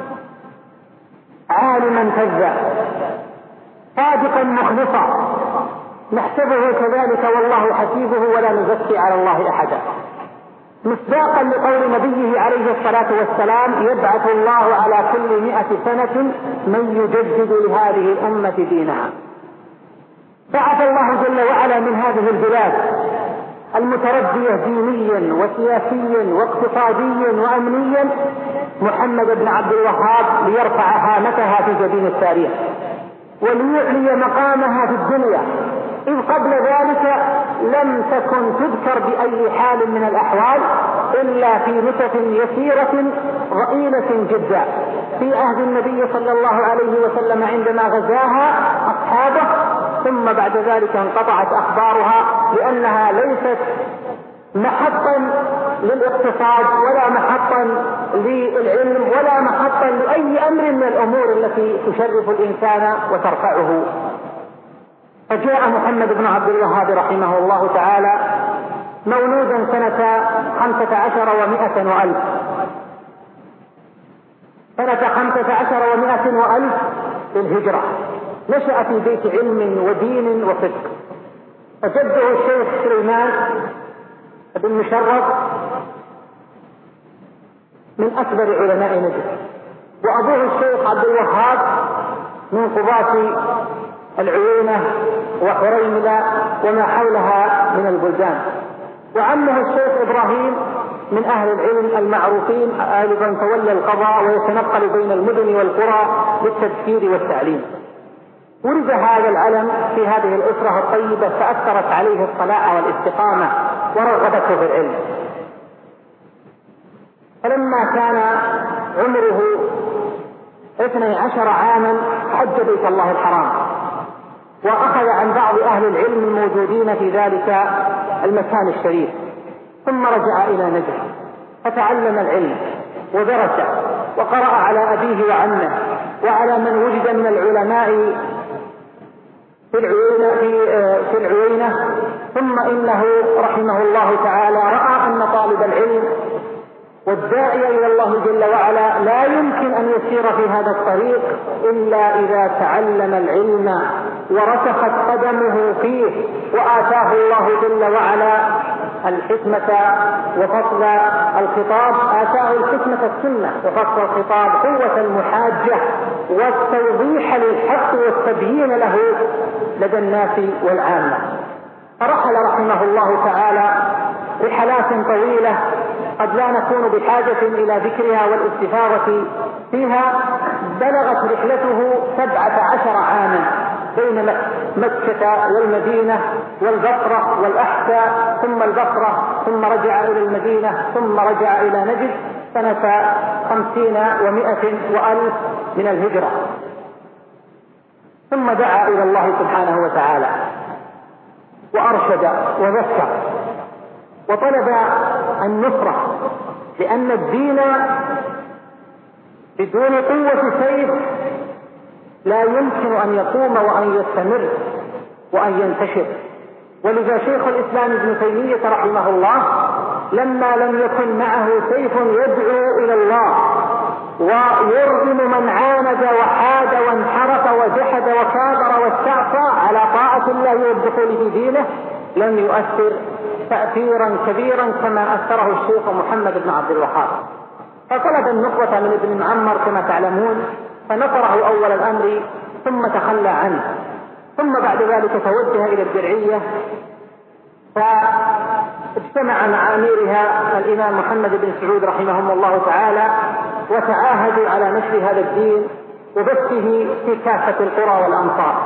عالما كذا صادقا مخلصا نحسبه كذلك والله حسيبه ولا نزكي على الله أحدا، مصداقا لقول نبيه عليه الصلاة والسلام يبعث الله على كل مئة سنة من يجدد لهذه الأمة دينها. بعث الله جل وعلا من هذه البلاد المتردية دينيا وسياسيا واقتصاديا وأمنيا محمد بن عبد الوهاب ليرفع هامتها في جبين التاريخ وليعلي مقامها في الدنيا، إذ قبل ذلك لم تكن تذكر بأي حال من الأحوال إلا في نسخ يسيرة ضئيلة جدا في عهد النبي صلى الله عليه وسلم عندما غزاها أصحابه، ثم بعد ذلك انقطعت أخبارها لأنها ليست محطا للاقتصاد ولا محطا للعلم ولا محطا لأي أمر من الأمور التي تشرف الإنسان وترفعه. فجاء محمد بن عبد الوهاب رحمه الله تعالى مولودا سنة خمسة عشر ومائة وألف سنة خمسة عشر ومائة وألف للهجرة. نشأ في بيت علم ودين وفقه، فجده الشيخ سليمان بن مشرف من أكبر علماء نجد، وأبوه الشيخ عبد الوهاب من قضاة العيينة وحريملة وما حولها من البلدان، وعمه الشيخ إبراهيم من أهل العلم المعروفين أيضا تولى القضاء ويتنقل بين المدن والقرى للتذكير والتعليم. ولد هذا العلم في هذه الأسرة الطيبة فأثرت عليه الصلاة والاستقامة ورغبته في العلم. فلما كان عمره اثني عشر عاما حج بيت الله الحرام وأخذ عن بعض أهل العلم الموجودين في ذلك المكان الشريف، ثم رجع إلى نجد فتعلم العلم ودرس وقرأ على أبيه وعمه وعلى من وجد من العلماء في العيينة, في, في العيينة ثم إنه رحمه الله تعالى رأى أن طالب العلم والداعي إلى الله جل وعلا لا يمكن أن يسير في هذا الطريق إلا إذا تعلم العلم ورسخت قدمه فيه وآتاه الله جل وعلا الحكمة وفصل الخطاب، آتاه الحكمة السنة وفصل الخطاب قوة المحاجة والتوضيح للحق والتبيين له لدى الناس والعامة. فرحل رحمه الله تعالى رحلات طويلة قد لا نكون بحاجة إلى ذكرها والاستفاضة فيها. بلغت رحلته سبعة عشر عاما بين مكة والمدينة والبصرة والأحساء ثم البصرة ثم رجع إلى المدينة ثم رجع إلى نجد سنة خمسين ومائة وألف من الهجرة، ثم دعا إلى الله سبحانه وتعالى وأرشد وذكر وطلب النصرة، لأن الدين بدون قوة سيف لا يمكن أن يقوم وأن يستمر وأن ينتشر. ولذا شيخ الإسلام ابن تيمية رحمه الله لما لم يكن معه سيف يدعو إلى الله ويرغم من عاند وحاد وانحرف وجحد وكابر واستعصى على طاعة الله والدخول في دينه لم يؤثر تأثيرا كبيرا كما أثره الشيخ محمد بن عبد الوهاب. فطلب النصرة من ابن معمر كما تعلمون، فنصره أول الأمر ثم تخلى عنه، ثم بعد ذلك توجه إلى الدرعية، فاجتمع مع أميرها الإمام محمد بن سعود رحمهم الله تعالى وتعاهدوا على نشر هذا الدين وبثه في كافة القرى والأمصار.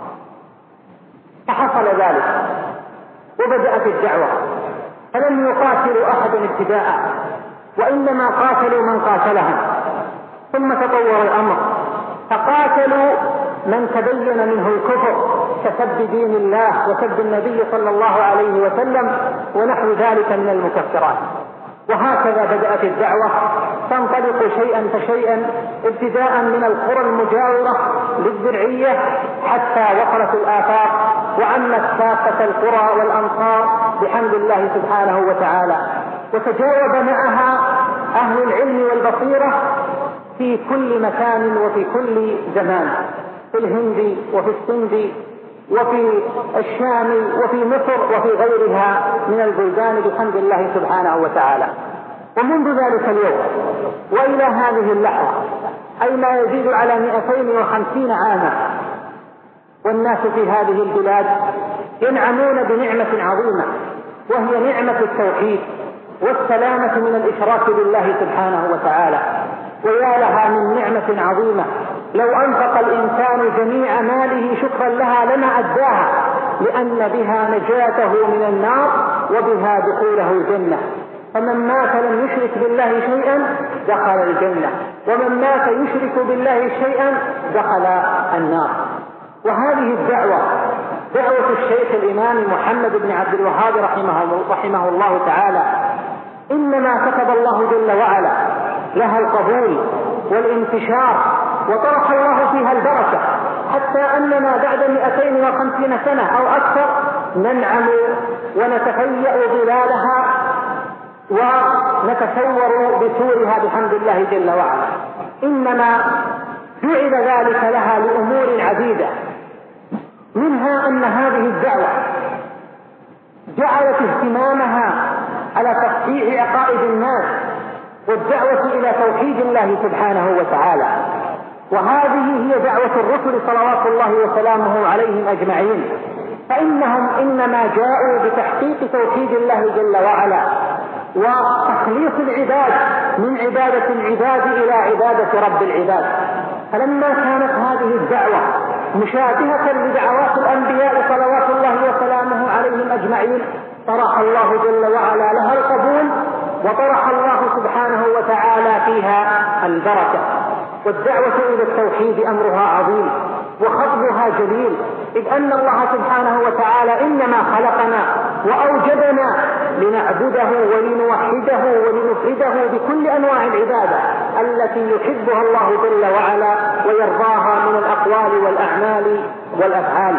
فحصل ذلك وبدأت الدعوة، فلم يقاتلوا أحدا ابتداء، وإنما قاتلوا من قاتلهم. ثم تطور الأمر فقاتلوا من تبين منه الكفر كسب دين الله وسب النبي صلى الله عليه وسلم ونحو ذلك من المكفرات. وهكذا بدأت الدعوة تنطلق شيئا فشيئا ابتداء من القرى المجاورة للدرعية حتى وصلت الآفاق وعمت كافة القرى والأمصار بحمد الله سبحانه وتعالى. وتجاوب معها أهل العلم والبصيرة في كل مكان وفي كل زمان، في الهند وفي السند وفي الشام وفي مصر وفي غيرها من البلدان بحمد الله سبحانه وتعالى. ومنذ ذلك اليوم وإلى هذه اللحظة أي ما يزيد على مئتين وخمسين عاما والناس في هذه البلاد ينعمون بنعمة عظيمة، وهي نعمة التوحيد والسلامة من الإشراك بالله سبحانه وتعالى. ويا لها من نعمة عظيمة لو أنفق الإنسان جميع ماله شكرا لها لما أداها، لأن بها نجاته من النار وبها دخوله الجنة. فمن مات لم يشرك بالله شيئا دخل الجنة، ومن مات يشرك بالله شيئا دخل النار. وهذه الدعوة دعوة الشيخ الإمام محمد بن عبد الوهاب رحمه, رحمه الله تعالى إنما كتب الله جل وعلا لها القبول والانتشار وطرح الله فيها البركة، حتى أننا بعد مئتين وخمسين سنة أو أكثر ننعم ونتهيأ ظلالها ونتصور بسورها بحمد الله جل وعلا. إنما جعل ذلك لها لأمور عديدة، منها أن هذه الدعوة جعلت اهتمامها على تصحيح عقائد الناس والدعوة إلى توحيد الله سبحانه وتعالى. وهذه هي دعوة الرسل صلوات الله وسلامه عليهم أجمعين، فإنهم إنما جاءوا بتحقيق توحيد الله جل وعلا وتخليص العباد من عبادة العباد إلى عبادة رب العباد. فلما كانت هذه الدعوة مشابهة لدعوات الأنبياء صلوات الله وسلامه عليهم أجمعين طرح الله جل وعلا لها القبول وطرح الله سبحانه وتعالى فيها البركة. والدعوة إلى التوحيد أمرها عظيم وخطبها جليل، إذ أن الله سبحانه وتعالى إنما خلقنا وأوجدنا لنعبده ولنوحده ولنفرده بكل أنواع العبادة التي يحبها الله جل وعلا ويرضاها من الأقوال والأعمال والأفعال.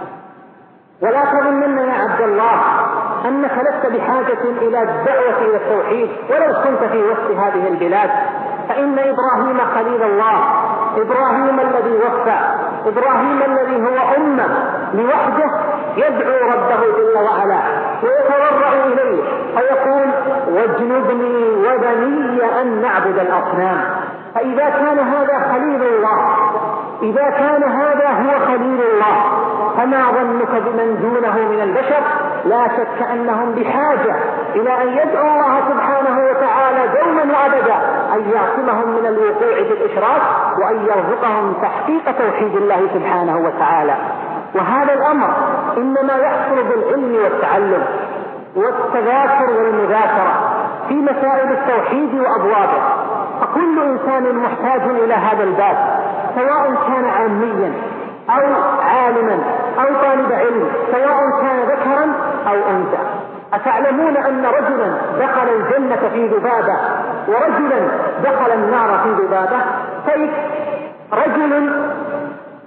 ولا تظنن يا عبد الله أنك لست بحاجة إلى الدعوة إلى التوحيد ولو كنت في وسط هذه البلاد، فإن إبراهيم خليل الله، إبراهيم الذي وفى، إبراهيم الذي هو أمة لوحده يدعو ربه جل وعلا ويتضرع إليه فيقول واجنبني وبني أن نعبد الأصنام. فإذا كان هذا خليل الله، إذا كان هذا هو خليل الله، فما ظنك بمن دونه من البشر؟ لا شك أنهم بحاجة إلى أن يدعو الله سبحانه وتعالى دوما وأبدا أن يعصمهم من الوقوع في الإشراك وأن يرزقهم تحقيق توحيد الله سبحانه وتعالى. وهذا الأمر إنما يحصل بالعلم والتعلم والتذاكر والمذاكرة في مسائل التوحيد وأبوابه. فكل إنسان محتاج إلى هذا الباب، سواء كان عاميا أو عالما أو طالب علم، سواء كان ذكرا أو أنثى. أتعلمون أن رجلا دخل الجنة في ذبابة ورجلا دخل النار في ذبابة؟ طيب رجل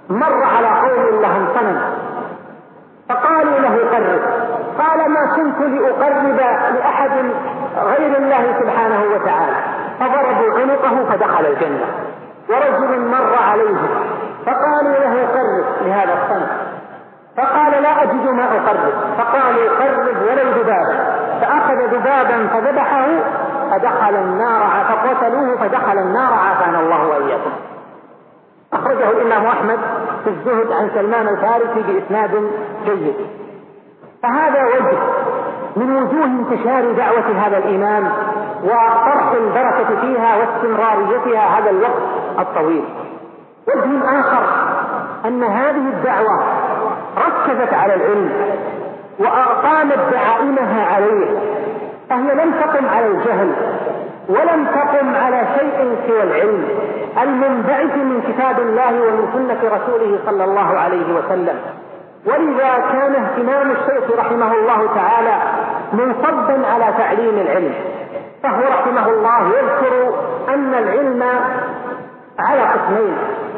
مر على قوم لهم صنم فقالوا له قرب، قال ما كنت لأقرب لأحد غير الله سبحانه وتعالى، فضربوا عنقه فدخل الجنة. ورجل مر عليه فقالوا له قرب لهذا الصنم فقال لا أجد ما أقرب، فقالوا قرب ولو ذبابا، فأخذ ذبابا فذبحه فدخل النار فقتلوه فدخل النار عافانا الله وإياكم. أخرجه الإمام أحمد في الزهد عن سلمان الفارسي بإسناد جيد. فهذا وجه من وجوه انتشار دعوة هذا الإمام وطرح البركة فيها واستمراريتها هذا الوقت الطويل. وجه آخر أن هذه الدعوة ركزت على العلم وأقامت دعائمها عليه، فهي لم تقم على الجهل ولم تقم على شيء سوى العلم المنبعث من كتاب الله ومن سنة رسوله صلى الله عليه وسلم. ولذا كان اهتمام الشيخ رحمه الله تعالى منصبا على تعليم العلم، فهو رحمه الله يذكر أن العلم على قسمين: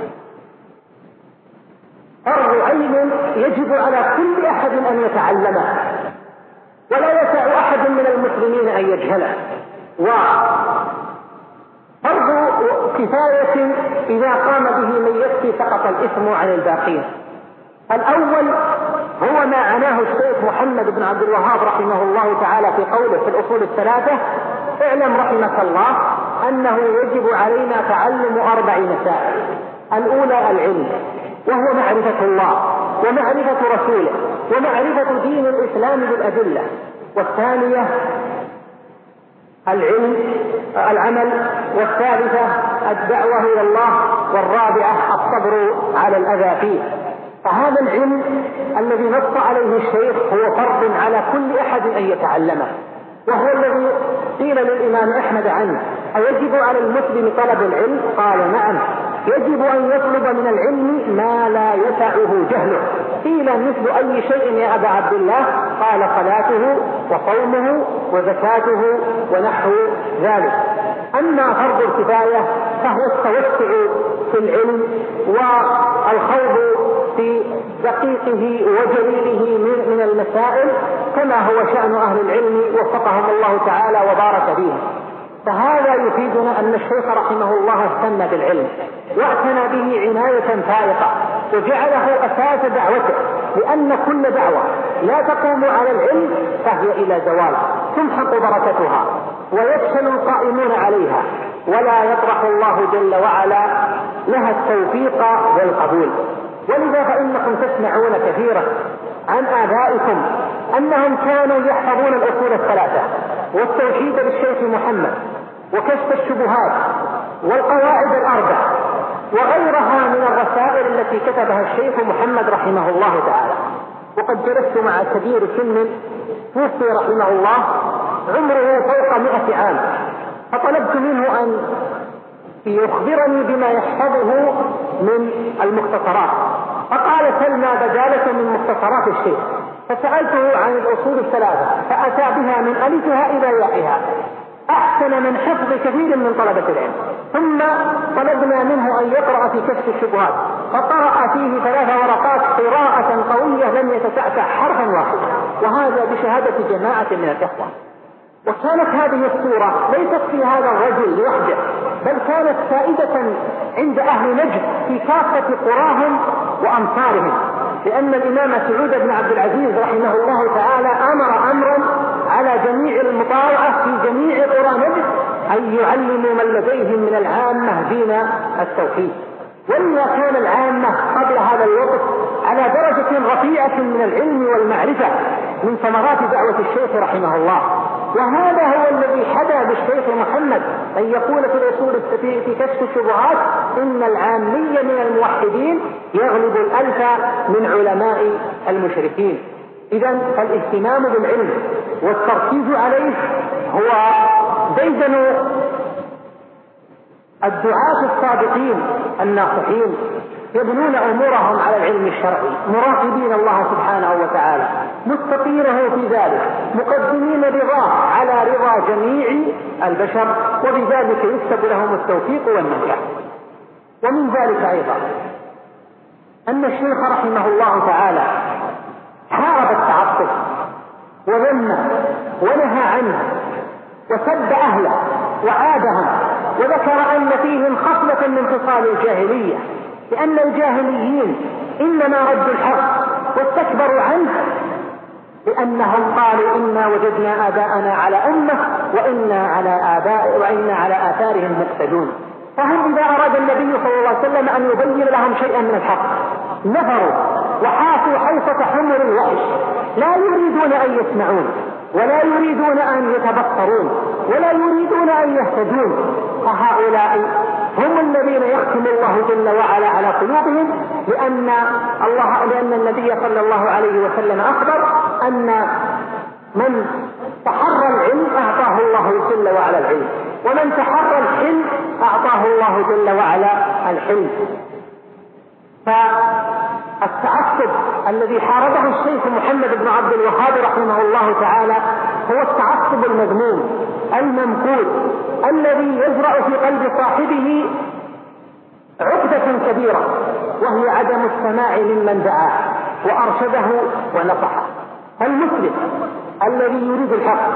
فرض عين يجب على كل أحد أن يتعلمه ولا يسع أحد من المسلمين أن يجهله، وفرض كفاية إذا قام به من يكفي سقط الإثم عن الباقين. الأول هو ما عناه الشيخ محمد بن عبد الوهاب رحمه الله تعالى في قوله في الأصول الثلاثة: اعلم رحمك الله أنه يجب علينا تعلم أربع مسائل. الأولى العلم، وهو معرفة الله ومعرفة رسوله ومعرفة دين الإسلام بالأدلة. والثانية العلم العمل، والثالثة الدعوة إلى الله، والرابعة الصبر على الأذى فيه. فهذا العلم الذي نص عليه الشيخ هو فرض على كل أحد أن يتعلمه، وهو الذي قيل للإمام أحمد عنه: أيجب على المسلم طلب العلم؟ قال: نعم، يجب أن يطلب من العلم ما لا يسعه جهله. قيل: مثل أي شيء يا أبا عبد الله؟ قال: صلاته وصومه وزكاته ونحو ذلك. أما فرض الكفاية فهو التوسع في العلم والخوض في دقيقه وجليله من المسائل، كما هو شأن أهل العلم وفقهم الله تعالى وبارك فيهم. فهذا يفيدنا أن الشيخ رحمه الله اهتم بالعلم واعتنى به عناية فائقة وجعله أساس دعوته، لأن كل دعوة لا تقوم على العلم فهي إلى زوال، تمحق بركتها ويفشل القائمون عليها، ولا يطرح الله جل وعلا لها التوفيق والقبول. ولذا فإنكم تسمعون كثيرا عن آبائكم أنهم كانوا يحفظون الأصول الثلاثة والتوحيد للشيخ محمد وكشف الشبهات والقواعد الأربع وغيرها من الرسائل التي كتبها الشيخ محمد رحمه الله تعالى. وقد جلست مع كبير سن توفي رحمه الله عمره فوق مئة عام، فطلبت منه أن يخبرني بما يحفظه من المختصرات، فقال: سلنا بدالة من مختصرات الشيخ. فسألته عن الأصول الثلاثة فأتى بها من ألفها إلى يائها أحسن من حفظ كثير من طلبة العلم. ثم طلبنا منه أن يقرأ في كشف الشبهات، فقرأ فيه ثلاث ورقات قراءة قوية لم يتتعتع حرفا واحدا، وهذا بشهادة جماعة من الإخوة. وكانت هذه الصورة ليست في هذا الرجل لوحده، بل كانت سائدة عند أهل نجد في كافة قراهم وأمصارهم، لأن الإمام سعود بن عبد العزيز رحمه الله تعالى أمر أمرا على جميع المطاوعة في جميع قرى نجد أن يعلموا من لديهم من العامة دين التوحيد. ولذا كان العامة قبل هذا الوقت على درجة رفيعة من العلم والمعرفة من ثمرات دعوة الشيخ رحمه الله. وهذا هو الذي حدا بالشيخ محمد أن يقول في الأصول في كشف الشبهات: إن العامي من الموحدين يغلب الألف من علماء المشركين. إذن فالاهتمام بالعلم والتركيز عليه هو ديدن الدعاة الصادقين الناصحين، يبنون أمورهم على العلم الشرعي، مراقبين الله سبحانه وتعالى، مستقينه في ذلك، مقدمين رضاه على رضا جميع البشر، وبذلك يكتب لهم التوفيق والنجاح. ومن ذلك أيضا أن الشيخ رحمه الله تعالى حارب التعصب وذمه ونهى عنه وسب أهله وعادهم، وذكر أن فيهم خصلة من خصال الجاهلية، لأن الجاهليين إنما ردوا الحق واستكبروا عنه، لأنهم قالوا إنا وجدنا آباءنا على أمة وإنا على آباء وإنا على آثارهم مقتدون. فهم إذا أراد النبي صلى الله عليه وسلم أن يبين لهم شيئا من الحق نفروا وحافوا حيفة حمر الوحش، لا يريدون أن يسمعون ولا يريدون أن يتبصرون ولا يريدون أن يهتدون. فهؤلاء هم الذين يختم الله جل وعلا على قلوبهم، لأن الله لأن النبي صلى الله عليه وسلم أخبر أن من تحرى العلم أعطاه الله جل وعلا العلم، ومن تحرى الحلم أعطاه الله جل وعلا الحلم. فالتعصب الذي حاربه الشيخ محمد بن عبد الوهاب رحمه الله تعالى هو التعصب المذموم الممقوت الذي يزرع في قلب صاحبه عقدة كبيرة، وهي عدم السماع ممن دعاه وأرشده ونصحه. فالمسلم الذي يريد الحق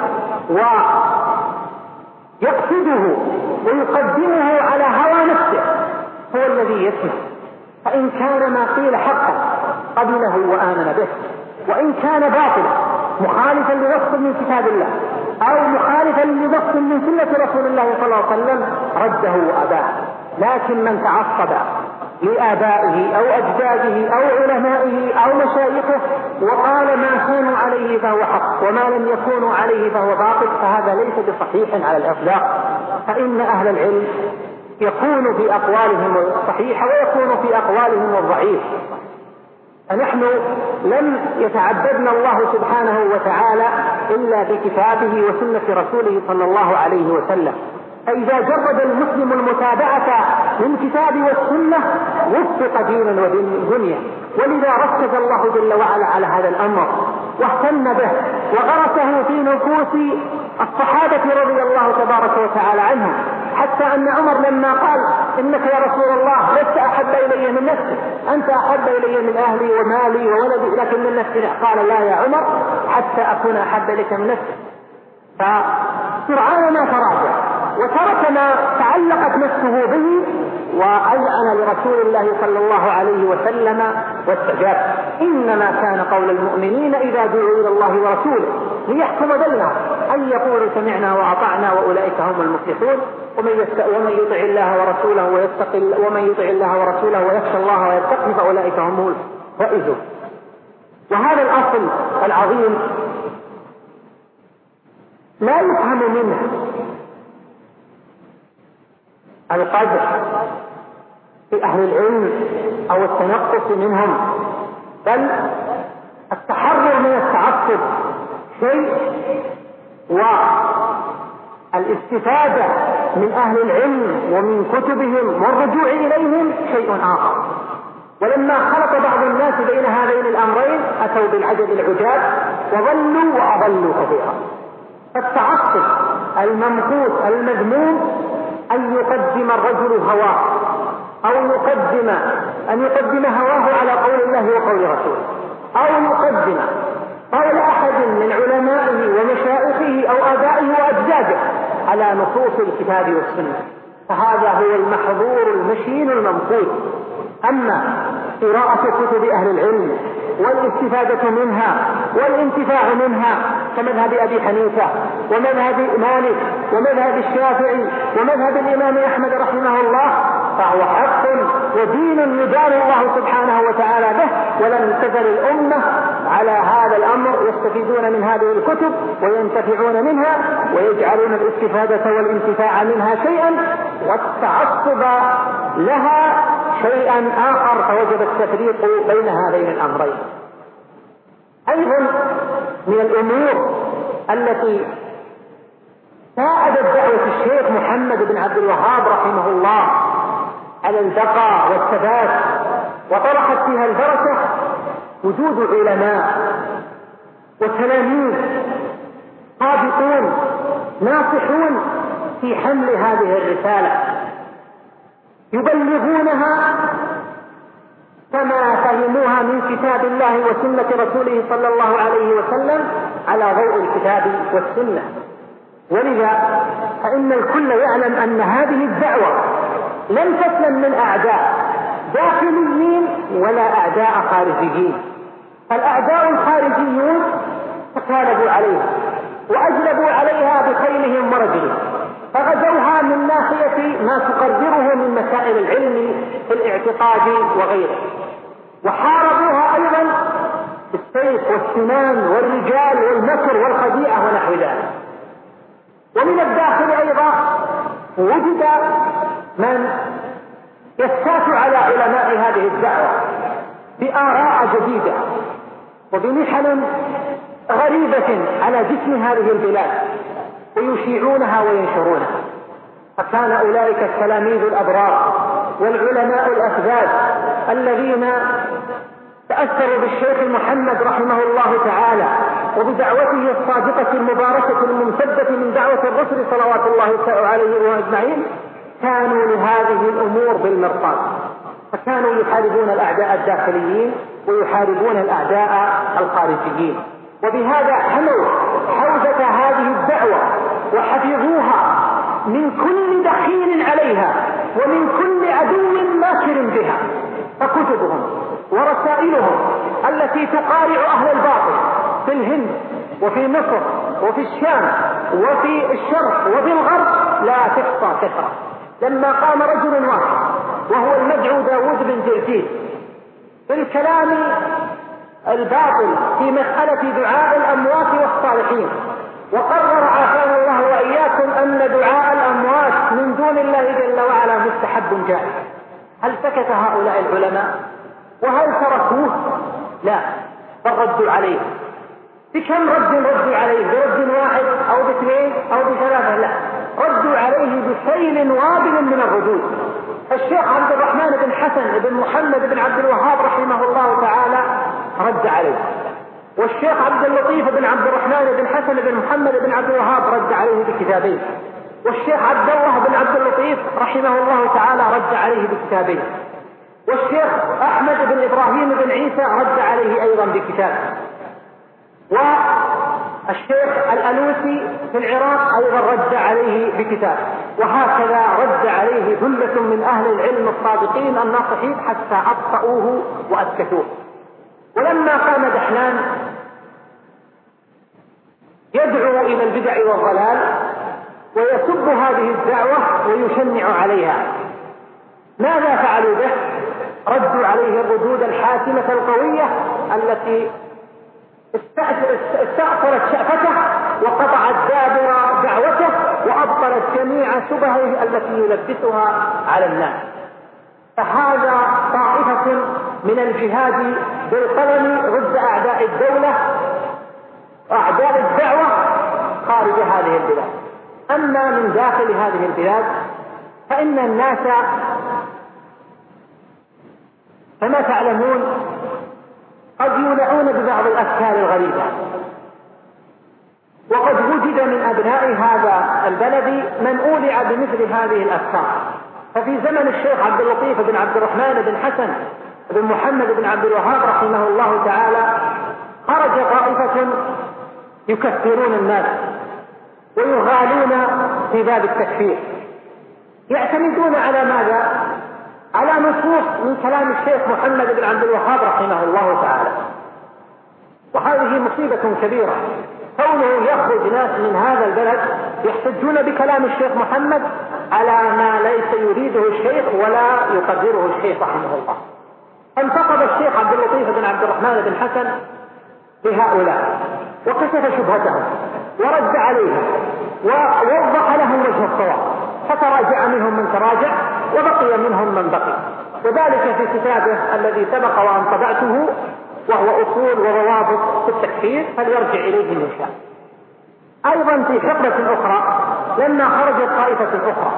ويقصده ويقدمه على هوى نفسه هو الذي يسمع، فإن كان ما قيل حقا قبله وآمن به، وإن كان باطلا مخالفا لنص من كتاب الله أو مخالفا لنص من سنة رسول الله صلى الله عليه وسلم رده وأباه. لكن من تعصب لآبائه أو أجداده أو علمائه أو مشايخه وقال ما كانوا عليه فهو حق وما لم يكونوا عليه فهو باطل، فهذا ليس بصحيح على الإطلاق. فإن أهل العلم يكون في أقوالهم الصحيحة ويكون في أقوالهم الضعيف. فنحن لم يتعبدنا الله سبحانه وتعالى إلا بكتابه وسنة رسوله صلى الله عليه وسلم، فإذا جرد المسلم المتابعة للكتاب والسنة وفق دينا ودنيا. ولذا ركز الله جل وعلا على هذا الأمر واهتم به وغرسه في نفوس الصحابة رضي الله تبارك وتعالى عنهم، حتى أن عمر لما قال إنك يا رسول الله لست أحب إلي من نفسي، أنت أحب إلي من أهلي ومالي وولدي، لكن من نفسي قال لا يا عمر حتى أكون أحب إليك من نفسي. فسرعان ما تراجع وترك ما تعلقت نفسه به وأذعن لرسول الله صلى الله عليه وسلم واستجاب. إنما كان قول المؤمنين إذا دعوا إلى الله ورسوله ليحكم بينهم أن يقولوا سمعنا وأطعنا وأولئك هم المفلحون. ومن يطع الله ورسوله ويتقي ومن يطع الله ورسوله ويخشى الله ويتقي فأولئك هم الفائزون. وهذا الأصل العظيم لا يفهم منه القدر في أهل العلم أو التنقص منهم، بل التحرر من التعصب شيء والاستفادة من أهل العلم ومن كتبهم والرجوع إليهم شيء آخر. ولما خلط بعض الناس بين هذين الأمرين أتوا بالعجب العجاب وضلوا وأضلوا كثيرا. فالتعصب الممقوت المذموم أن يقدم الرجل هواه أو يقدم أن يقدم هواه على قول الله وقول رسوله، أو يقدم قول أحد من علمائه ومشايخه أو آبائه وأجداده على نصوص الكتاب والسنة، فهذا هو المحظور المشين الممقوت. أما قراءة كتب أهل العلم والاستفادة منها والانتفاع منها كمذهب أبي حنيفة ومذهب مالك ومذهب الشافعي ومذهب الإمام أحمد رحمه الله فهو حق ودين يدان الله سبحانه وتعالى به، ولم تزل الأمة على هذا الأمر يستفيدون من هذه الكتب وينتفعون منها ويجعلون الاستفادة والانتفاع منها شيئا والتعصب لها شيئا آخر، فوجب التفريق بين هذين الأمرين. أيضا من الأمور التي ساعدت دعوة الشيخ محمد بن عبد الوهاب رحمه الله على البقاء والثبات وطرحت فيها البركة وجود علماء وتلاميذ صادقون ناصحون في حمل هذه الرسالة يبلغونها كما فهموها من كتاب الله وسنة رسوله صلى الله عليه وسلم على ضوء الكتاب والسنة. ولذا فإن الكل يعلم أن هذه الدعوة لم تسلم من أعداء داخليين ولا أعداء خارجيين. الأعداء الخارجيون تكالبوا عليها وأجلبوا عليها بخيلهم ورجلهم، فغزوها من ناحية ما تقرره من مسائل العلم في الاعتقاد وغيره، وحاربوها أيضا بالسيف والسنان والرجال والمكر والخديعة ونحو ذلك. ومن الداخل أيضا وجد من يستات على علماء هذه الدعوة بآراء جديدة وبمحن غريبة على جسم هذه البلاد ويشيعونها وينشرونها. فكان أولئك التلاميذ الأبرار والعلماء الأفذاذ الذين تأثروا بالشيخ محمد رحمه الله تعالى وبدعوته الصادقة المباركة الممتدة من دعوة الرسل صلوات الله عليه وأجمعين، كانوا لهذه الأمور بالمرصاد، فكانوا يحاربون الأعداء الداخليين ويحاربون الأعداء الخارجيين. وبهذا حموا حوزة هذه الدعوة وحفظوها من كل دخيل عليها ومن كل عدو ماكر بها. فكتبهم ورسائلهم التي تقارع أهل الباطل في الهند وفي مصر وفي الشام وفي الشرق وفي الغرب لا تحصى كثرة. لما قام رجل واحد وهو المدعو داود بن جرجير بالكلام الباطل في مسألة دعاء الأموات والصالحين، وقرر عافانا الله وإياكم أن دعاء الأموات من دون الله جل وعلا مستحب جائز، هل سكت هؤلاء العلماء وهل تركوه؟ لا، بل ردوا عليه. بكم رد ردوا عليه؟ برد واحد أو باثنين أو بثلاثة؟ لا، ردوا عليه بسيل وابل من الردود. الشيخ عبد الرحمن بن حسن بن محمد بن عبد الوهاب رحمه الله تعالى رد عليه، والشيخ عبد اللطيف بن عبد الرحمن بن حسن بن محمد بن عبد الوهاب رد عليه بكتابين، والشيخ عبد الله بن عبد اللطيف رحمه الله تعالى رد عليه بكتابين، والشيخ أحمد بن إبراهيم بن عيسى رد عليه أيضا بكتاب، والشيخ الألوسي في العراق أيضا رد عليه بكتاب، وهكذا رد عليه جملة من أهل العلم الصادقين الناصحين حتى أبطأوه وأسكتوه. ولما قام دحلان يدعو إلى البدع والضلال ويسب هذه الدعوة ويشنع عليها، ماذا فعلوا به؟ ردوا عليه الردود الحاسمة القوية التي استأثرت شأفته وقطعت دابر دعوته وأبطلت جميع شبهه التي يلبسها على الناس. فهذا طائفة من الجهاد بالقلم ضد أعداء الدولة وأعداء الدعوة خارج هذه البلاد. أما من داخل هذه البلاد فإن الناس كما تعلمون قد يولعون ببعض الأفكار الغريبة، وقد وجد من أبناء هذا البلد من أولع بمثل هذه الأفكار. ففي زمن الشيخ عبد اللطيف بن عبد الرحمن بن حسن بن محمد بن عبد الوهاب رحمه الله تعالى خرج طائفة يكفرون الناس ويغالون في باب التكفير، يعتمدون على ماذا؟ على نصوص من كلام الشيخ محمد بن عبد الوهاب رحمه الله تعالى. وهذه مصيبة كبيرة، كونه يخرج ناس من هذا البلد يحتجون بكلام الشيخ محمد على ما ليس يريده الشيخ ولا يقدره الشيخ رحمه الله. فانتقد الشيخ عبد اللطيف بن عبد الرحمن بن حسن بهؤلاء وكشف شبهتهم ورد عليهم ووضح لهم وجه الصواب، فتراجع منهم من تراجع وبقي منهم من بقي، وذلك في كتابه الذي سبق وأن طبعته وهو أصول وضوابط في التكفير، فليرجع إليه من شاء. أيضا في حقبة أخرى لما خرجت طائفة أخرى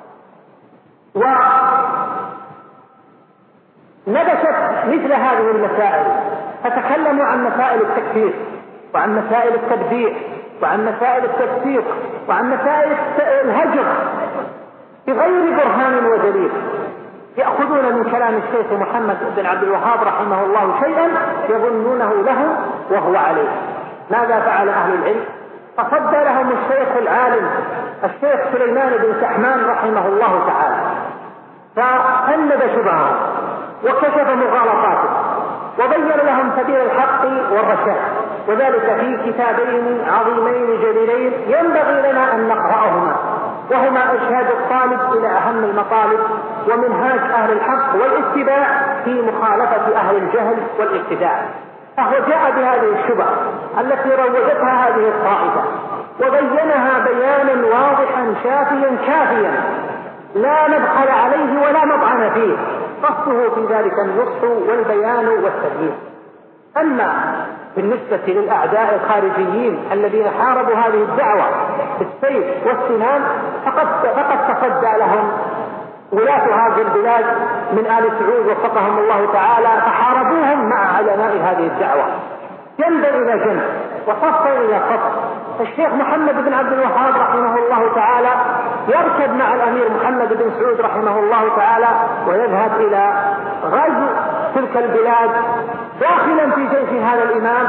ونبشت مثل هذه المسائل فتكلموا عن مسائل التكفير وعن مسائل التبديع وعن مسائل التفسيق وعن مسائل الهجر بغير برهان ودليل، يأخذون من كلام الشيخ محمد بن عبد الوهاب رحمه الله شيئا يظنونه له وهو عليه. ماذا فعل أهل العلم؟ تصدى لهم الشيخ العالم الشيخ سليمان بن سحمان رحمه الله تعالى، فأند شبههم وكشف مغالطاته وبين لهم سبيل الحق والرشاد، وذلك في كتابين عظيمين جليلين ينبغي لنا أن نقرأهما، وهما إرشاد الطالب إلى أهم المطالب ومنهاج أهل الحق والاتباع في مخالفة أهل الجهل والابتداع. فهو جاء بهذه الشبهة التي روجتها هذه الطائفة وبينها بيانا واضحا شافيا كافيا لا نبخل عليه ولا نطعن فيه، قصده في ذلك النصح والبيان والتبيين. أما بالنسبة للأعداء الخارجيين الذين حاربوا هذه الدعوة بالسيف والسنان فقد فقد تصدى لهم ولاة هذه البلاد من آل سعود وفقهم الله تعالى، فحاربوهم مع علماء هذه الدعوة جنبا إلى جنب وصفا إلى صف. الشيخ محمد بن عبد الوهاب رحمه الله تعالى يركب مع الأمير محمد بن سعود رحمه الله تعالى ويذهب إلى غزو تلك البلاد داخلا في جيش هذا الإمام.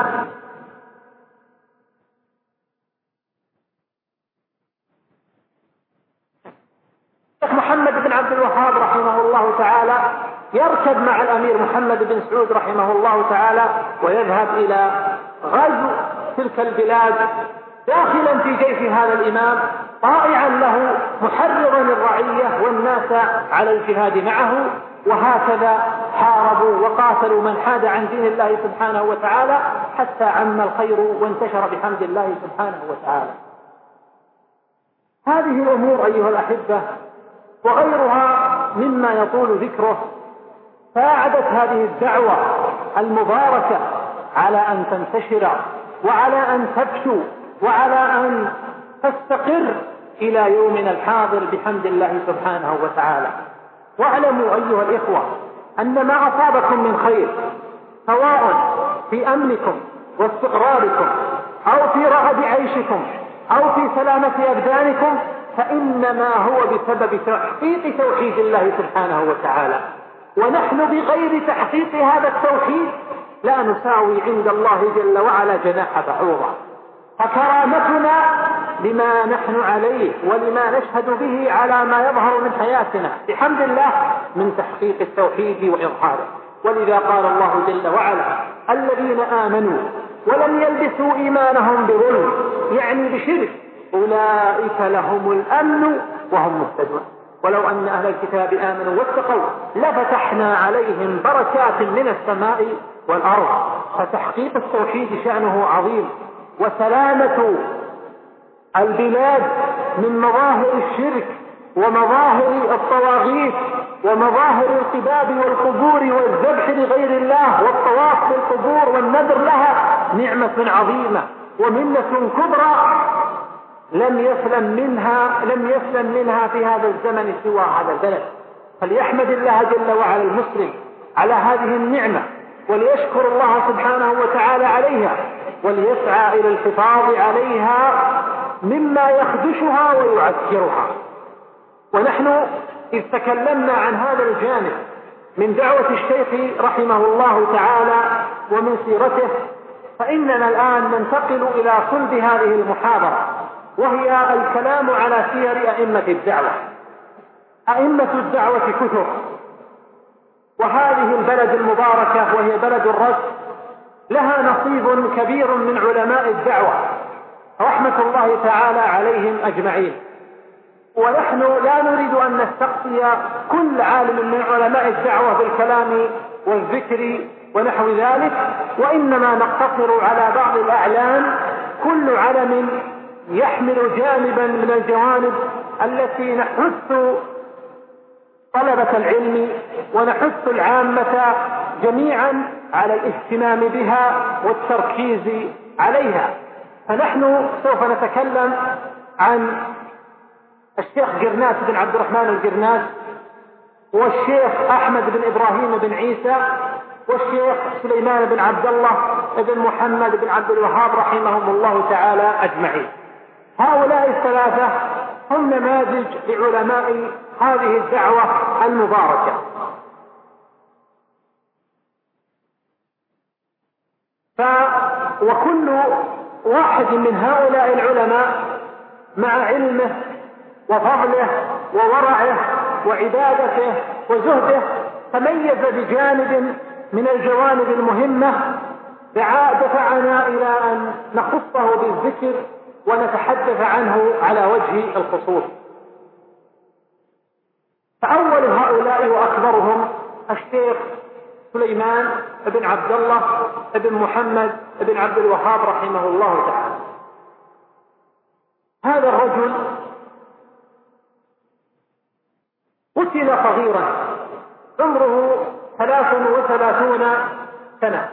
الشيخ محمد بن عبد الوهاب رحمه الله تعالى يركب مع الأمير محمد بن سعود رحمه الله تعالى ويذهب إلى غزو تلك البلاد داخلا في جيش هذا الإمام طائعا له محررا الرعية والناس على الجهاد معه. وهكذا حاربوا وقاتلوا من حاد عن دين الله سبحانه وتعالى حتى عم الخير وانتشر بحمد الله سبحانه وتعالى. هذه الأمور أيها الأحبة وغيرها مما يطول ذكره ساعدت هذه الدعوة المباركة على أن تنتشر وعلى أن تفشو وعلى أن تستقر إلى يومنا الحاضر بحمد الله سبحانه وتعالى. واعلموا أيها الإخوة أن ما أصابكم من خير سواء في أمنكم واستقراركم أو في رغد عيشكم أو في سلامة أبدانكم فإنما هو بسبب تحقيق توحيد الله سبحانه وتعالى، ونحن بغير تحقيق هذا التوحيد لا نساوي عند الله جل وعلا جناح بعوضة. فكرامتنا لما نحن عليه ولما نشهد به على ما يظهر من حياتنا بحمد الله من تحقيق التوحيد وإظهاره. ولذا قال الله جل وعلا الذين آمنوا ولم يلبسوا إيمانهم بظلم يعني بشرك أولئك لهم الأمن وهم مهتدون ولو أن أهل الكتاب آمنوا واتقوا لفتحنا عليهم بركات من السماء والأرض. فتحقيق التوحيد شأنه عظيم، وسلامة البلاد من مظاهر الشرك ومظاهر الطواغيت ومظاهر القباب والقبور والذبح لغير الله والطواف بالقبور والنذر لها نعمة عظيمة ومنة كبرى لم يسلم منها لم يسلم منها في هذا الزمن سوى هذا البلد. فليحمد الله جل وعلا المسلم على هذه النعمة وليشكر الله سبحانه وتعالى عليها وليسعى إلى الحفاظ عليها مما يخدشها ويعسكرها. ونحن إذ تكلمنا عن هذا الجانب من دعوة الشيخ رحمه الله تعالى ومن سيرته فإننا الآن ننتقل إلى صلب هذه المحاضرة وهي الكلام على سير أئمة الدعوة. أئمة الدعوة كثر، وهذه البلد المباركة وهي بلد الرز لها نصيب كبير من علماء الدعوة رحمة الله تعالى عليهم أجمعين. ونحن لا نريد أن نستقصي كل عالم من علماء الدعوة بالكلام والذكر ونحو ذلك، وإنما نقتصر على بعض الأعلام كل علم يحمل جانبا من الجوانب التي نحث طلبة العلم ونحث العامة جميعا على الاهتمام بها والتركيز عليها. فنحن سوف نتكلم عن الشيخ قرناس بن عبد الرحمن القرناس والشيخ أحمد بن إبراهيم بن عيسى والشيخ سليمان بن عبد الله بن محمد بن عبد الوهاب رحمهم الله تعالى أجمعين. هؤلاء الثلاثة هم نماذج لعلماء هذه الدعوة المباركة، كل واحد من هؤلاء العلماء مع علمه وفضله وورعه وعبادته وزهده تميز بجانب من الجوانب المهمة دفعنا إلى أن نخصه بالذكر ونتحدث عنه على وجه الخصوص. فأول هؤلاء وأكبرهم الشيخ سليمان بن عبد الله بن محمد بن عبد الوهاب رحمه الله تعالى. هذا الرجل قتل صغيرا عمره ثلاث وثلاثون سنة،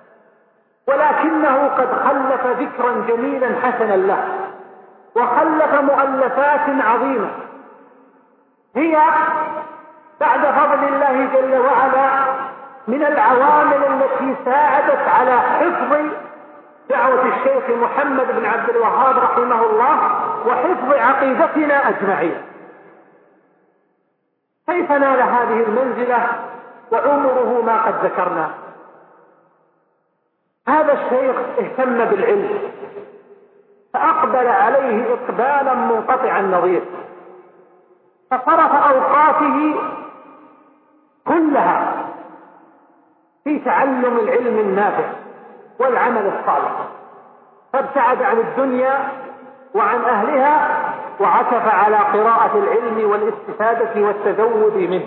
ولكنه قد خلف ذكرا جميلا حسنا له، وخلف مؤلفات عظيمة هي بعد فضل الله جل وعلا من العوامل التي ساعدت على حفظ دعوة الشيخ محمد بن عبد الوهاب رحمه الله وحفظ عقيدتنا أجمعين. كيف نال هذه المنزلة وعمره ما قد ذكرنا؟ هذا الشيخ اهتم بالعلم فأقبل عليه إقبالا منقطع النظير، فصرف أوقاته كلها في تعلم العلم النافع والعمل الصالح، فابتعد عن الدنيا وعن أهلها وعكف على قراءة العلم والاستفادة والتزود منه،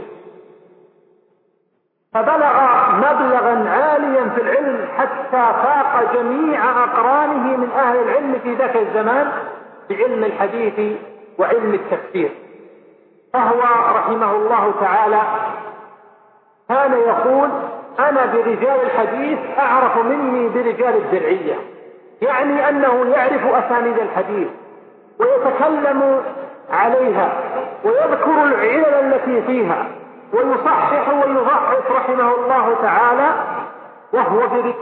فبلغ مبلغا عاليا في العلم حتى فاق جميع أقرانه من أهل العلم في ذاك الزمان بعلم الحديث وعلم التفسير. فهو رحمه الله تعالى كان يقول: أنا برجال الحديث أعرف مني برجال الدرعية، يعني أنه يعرف أسانيد الحديث ويتكلم عليها ويذكر العلل التي فيها ويصحح ويضعف رحمه الله تعالى، وهو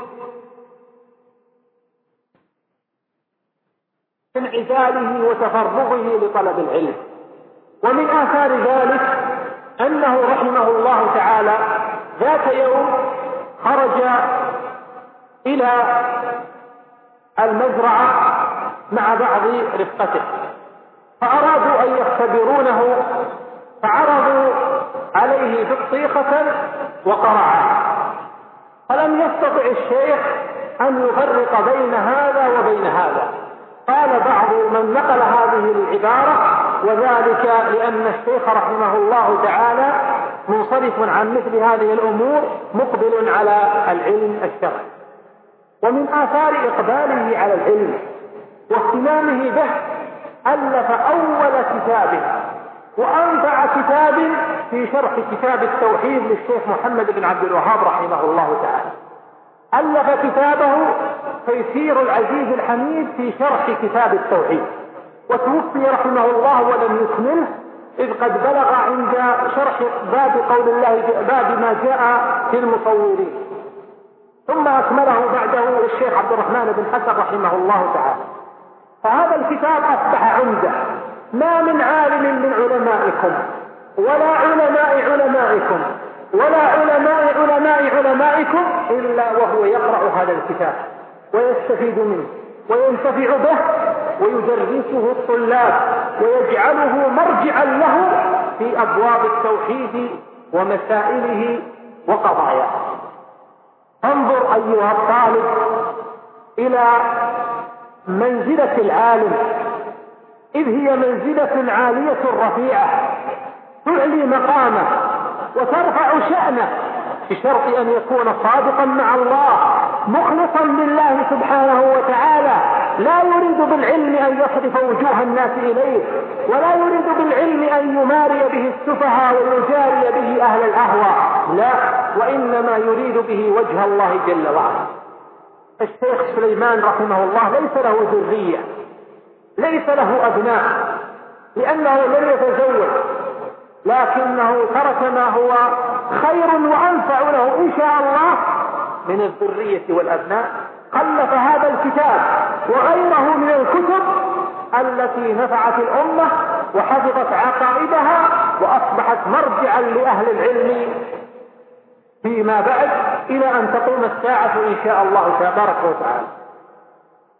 انعزاله وتفرغه لطلب العلم. ومن آثار ذلك أنه رحمه الله تعالى ذات يوم خرج إلى المزرعة مع بعض رفقته، فأرادوا أن يختبرونه فعرضوا عليه بطيخة وقرعها، فلم يستطع الشيخ أن يفرق بين هذا وبين هذا. قال بعض من نقل هذه العبارة: وذلك لأن الشيخ رحمه الله تعالى منصرف عن مثل هذه الأمور مقبل على العلم الشرعي. ومن آثار إقباله على العلم واهتمامه به ألف أول كتاب وأنفع كتاب في شرح كتاب التوحيد للشيخ محمد بن عبد الوهاب رحمه الله تعالى. ألف كتابه تيسير العزيز الحميد في شرح كتاب التوحيد، وتوفي رحمه الله ولم يكمله، إذ قد بلغ عند شرح باب قول الله باب ما جاء في المصورين، ثم أكمله بعده الشيخ عبد الرحمن بن حسن رحمه الله تعالى. فهذا الكتاب أصبح عمدة، ما من عالم من علمائكم ولا علماء علمائكم ولا علماء علماء علمائكم إلا وهو يقرأ هذا الكتاب ويستفيد منه وينتفع به ويدرسه الطلاب ويجعله مرجعا له في أبواب التوحيد ومسائله وقضاياه. انظر أيها الطالب إلى منزلة العالم، إذ هي منزلة عالية رفيعة تعلي مقامه وترفع شأنه، بشرط أن يكون صادقا مع الله مخلصا لله سبحانه وتعالى، لا يريد بالعلم أن يصرف وجوه الناس إليه، ولا يريد بالعلم أن يماري به السفهاء ويجاري به أهل الأهواء، لا، وإنما يريد به وجه الله جل وعلا. الشيخ سليمان رحمه الله ليس له ذرية، ليس له أبناء، لأنه لم يتزوج، لكنه ترك ما هو خير وأنفع له إن شاء الله من الذرية والأبناء. خلف هذا الكتاب وغيره من الكتب التي نفعت الأمة وحفظت عقائدها وأصبحت مرجعا لأهل العلم فيما بعد إلى أن تقوم الساعة إن شاء الله تبارك وتعالى.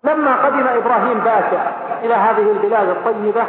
لما قدم إبراهيم باشا إلى هذه البلاد الطيبة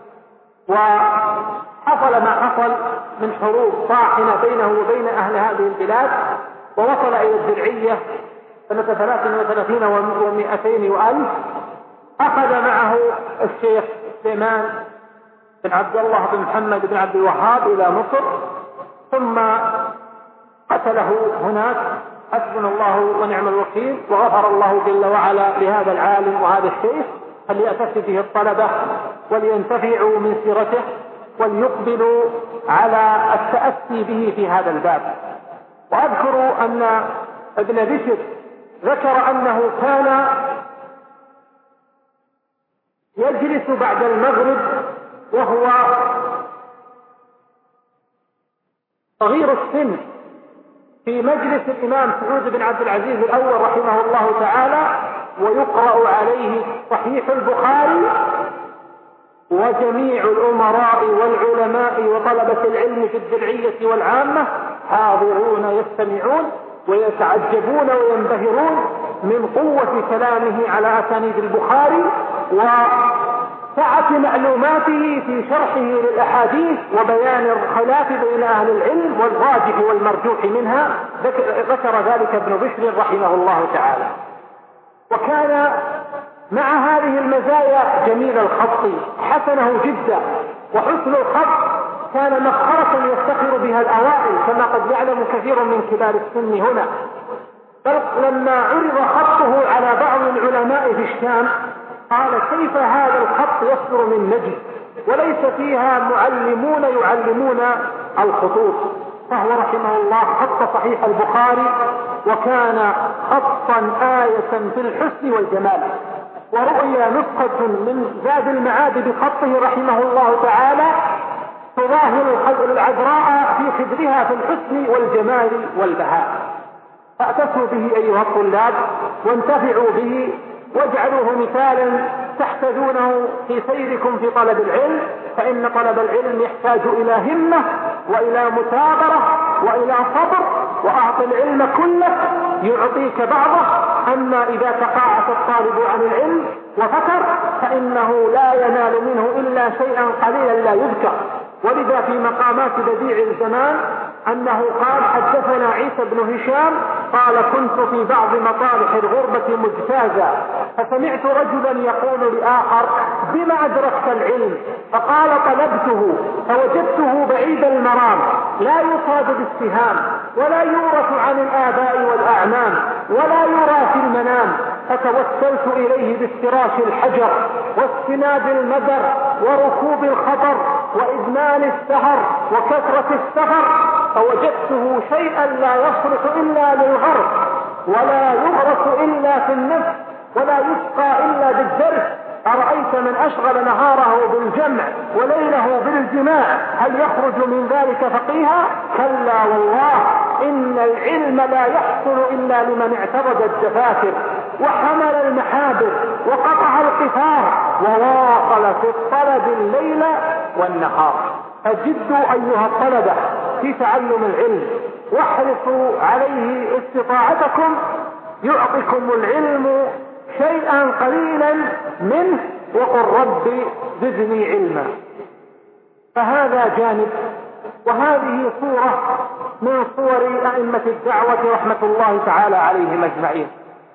وحصل ما حصل من حروب طاحنة بينه وبين أهل هذه البلاد، ووصل إلى الدرعية سنة ثلاث وثلاثين ومئتين وألف، أخذ معه الشيخ سليمان بن عبد الله بن محمد بن عبد الوهاب إلى مصر، ثم قتله هناك حسبنا الله ونعم الوكيل، وغفر الله جل وعلا لهذا العالم وهذا الشيخ، فليأتي به الطلبة ولينتفعوا من سيرته وليقبلوا على التأسي به في هذا الباب. وأذكر أن ابن بشر ذكر أنه كان يجلس بعد المغرب وهو صغير السن في مجلس الإمام سعود بن عبد العزيز الأول رحمه الله تعالى، ويقرأ عليه صحيح البخاري، وجميع الأمراء والعلماء وطلبة العلم في الدرعية والعامة حاضرون يستمعون ويتعجبون وينبهرون من قوة كلامه على أسانيد البخاري وسعة معلوماته في شرحه للأحاديث وبيان الخلاف بين أهل العلم والراجح والمرجوح منها. ذكر ذلك ابن بشر رحمه الله تعالى. وكان مع هذه المزايا جميل الخط، حسنه جدا، وحسن الخط كان مفخرة يفتخر بها الأوائل كما قد يعلم كثير من كبار السن هنا. بل لما عرض خطه على بعض العلماء في الشام قال كيف هذا الخط يصدر من نجد وليس فيها معلمون يعلمون الخطوط؟ فهو رحمه الله خط صحيح البخاري، وكان خطا آية في الحسن والجمال. ورؤيا نسخة من زاد المعاد بخطه رحمه الله تعالى تظاهر العذراء في خدرها في الحسن والجمال والبهاء. فأتسوا به أيها الطلاب وانتفعوا به واجعلوه مثالا تحتاجونه في سيركم في طلب العلم، فإن طلب العلم يحتاج إلى همة وإلى مثابرة وإلى صبر، وأعط العلم كله يعطيك بعضه. أما إذا تقاعس الطالب عن العلم وفكر فإنه لا ينال منه إلا شيئا قليلا لا يذكر. ولذا في مقامات بديع الزمان أنه قال حدثنا عيسى بن هشام قال كنت في بعض مطارح الغربة مجتازا فسمعت رجلا يقول لآخر بما أدركت العلم؟ فقال طلبته فوجدته بعيد المرام لا يصاد بالسهام ولا يورث عن الآباء والأعمام ولا يرى في المنام، فتوسلت إليه بافتراش الحجر واستناد المدر وركوب الخطر وإدمان السهر وكثرة السهر، فوجدته شيئا لا يصلح إلا للغرب ولا يغرس إلا في النفس ولا يسقى إلا بالدرس. أرأيت من أشغل نهاره بالجمع وليله بالجماع هل يخرج من ذلك فقيها؟ كلا والله إن العلم لا يحصل إلا لمن اعترض الدفاتر وحمل المحابر وقطع القفار وواصل في الطلب الليل والنهار. فجدوا أيها الطلبة في تعلم العلم واحرصوا عليه استطاعتكم، يعطيكم العلم شيئا قليلا منه وقل ربي زدني علما. فهذا جانب، وهذه صورة من صور أئمة الدعوة رحمة الله تعالى عليهم أجمعين.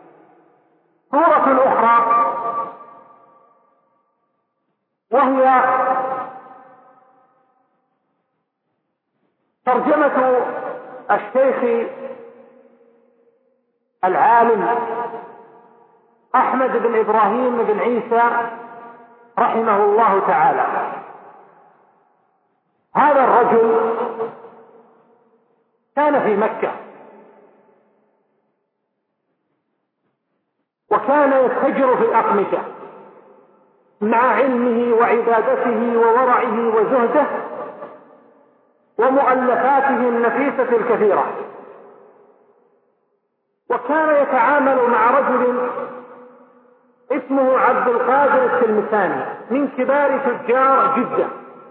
صورة أخرى وهي ترجمة الشيخ العالم أحمد بن إبراهيم بن عيسى رحمه الله تعالى. هذا الرجل كان في مكة وكان يتجر في الأقمشة مع علمه وعبادته وورعه وزهده ومؤلفاته النفيسة الكثيرة. وكان يتعامل مع رجل اسمه عبد القادر التلمساني من كبار تجار جدة،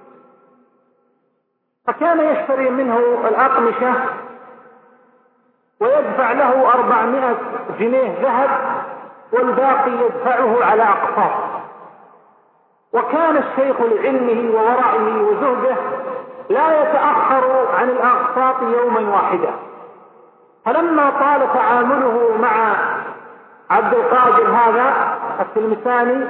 فكان يشتري منه الأقمشة ويدفع له أربعمائة جنيه ذهب والباقي يدفعه على أقساط. وكان الشيخ لعلمه وورعه وزهده لا يتأخر عن الأقساط يوما واحدا. فلما طال تعامله مع عبد القادر هذا التلمساني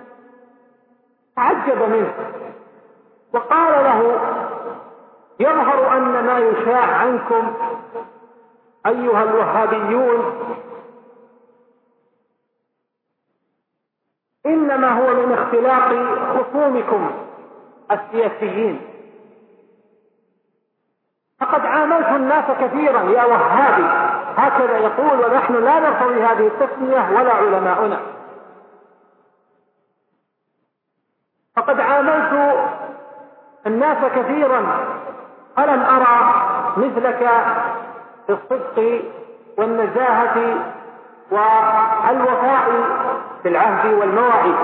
تعجب منه وقال له: يظهر أن ما يشاع عنكم أيها الوهابيون إنما هو من اختلاق خصومكم السياسيين، فقد عاملت الناس كثيرا يا وهابي، هكذا يقول، ونحن لا نرتضي هذه التسمية ولا علماؤنا. فقد عاملت الناس كثيرا فلم أرى مثلك في الصدق والنزاهة والوفاء بالعهد والمواعيد.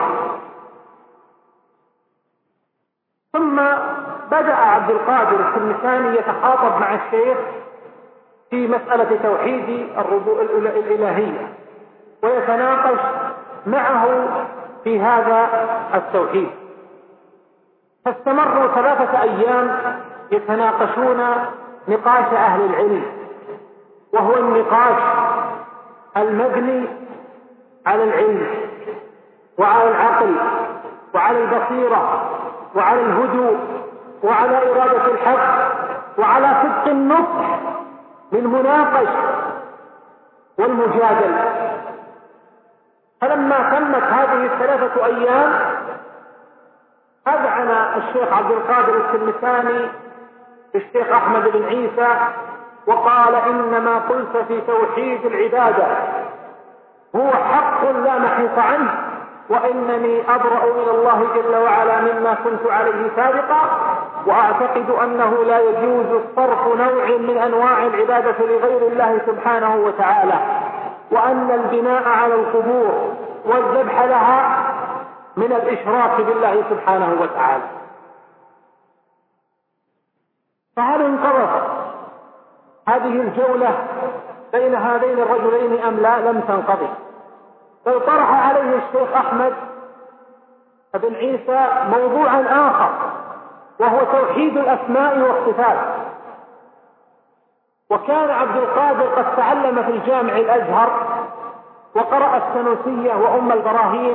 ثم بدأ عبد القادر التلمساني يتخاطب مع الشيخ في مسألة توحيد الإلهية ويتناقش معه في هذا التوحيد. فاستمروا ثلاثة أيام يتناقشون نقاش أهل العلم، وهو النقاش المبني على العلم وعلى العقل وعلى البصيرة وعلى الهدوء وعلى إرادة الحق وعلى صدق النصح للمناقش والمجادل. فلما تمت هذه الثلاثة أيام أذعن الشيخ عبد القادر التلمساني الشيخ أحمد بن عيسى وقال: إنما قلت في توحيد العبادة هو حق لا محيط عنه، وإنني أبرأ إلى الله جل وعلا مما كنت عليه سابقا، وأعتقد أنه لا يجوز صرف نوع من أنواع العبادة لغير الله سبحانه وتعالى، وأن البناء على القبور والذبح لها من الإشراك بالله سبحانه وتعالى. فهل انقضت هذه الجولة بين هذين الرجلين أم لا؟ لم تنقضي، بل طرح عليه الشيخ أحمد بن عيسى موضوعا آخر، وهو توحيد الأسماء والصفات. وكان عبد القادر قد تعلم في الجامع الأزهر وقرأ السنوسية وأم البراهين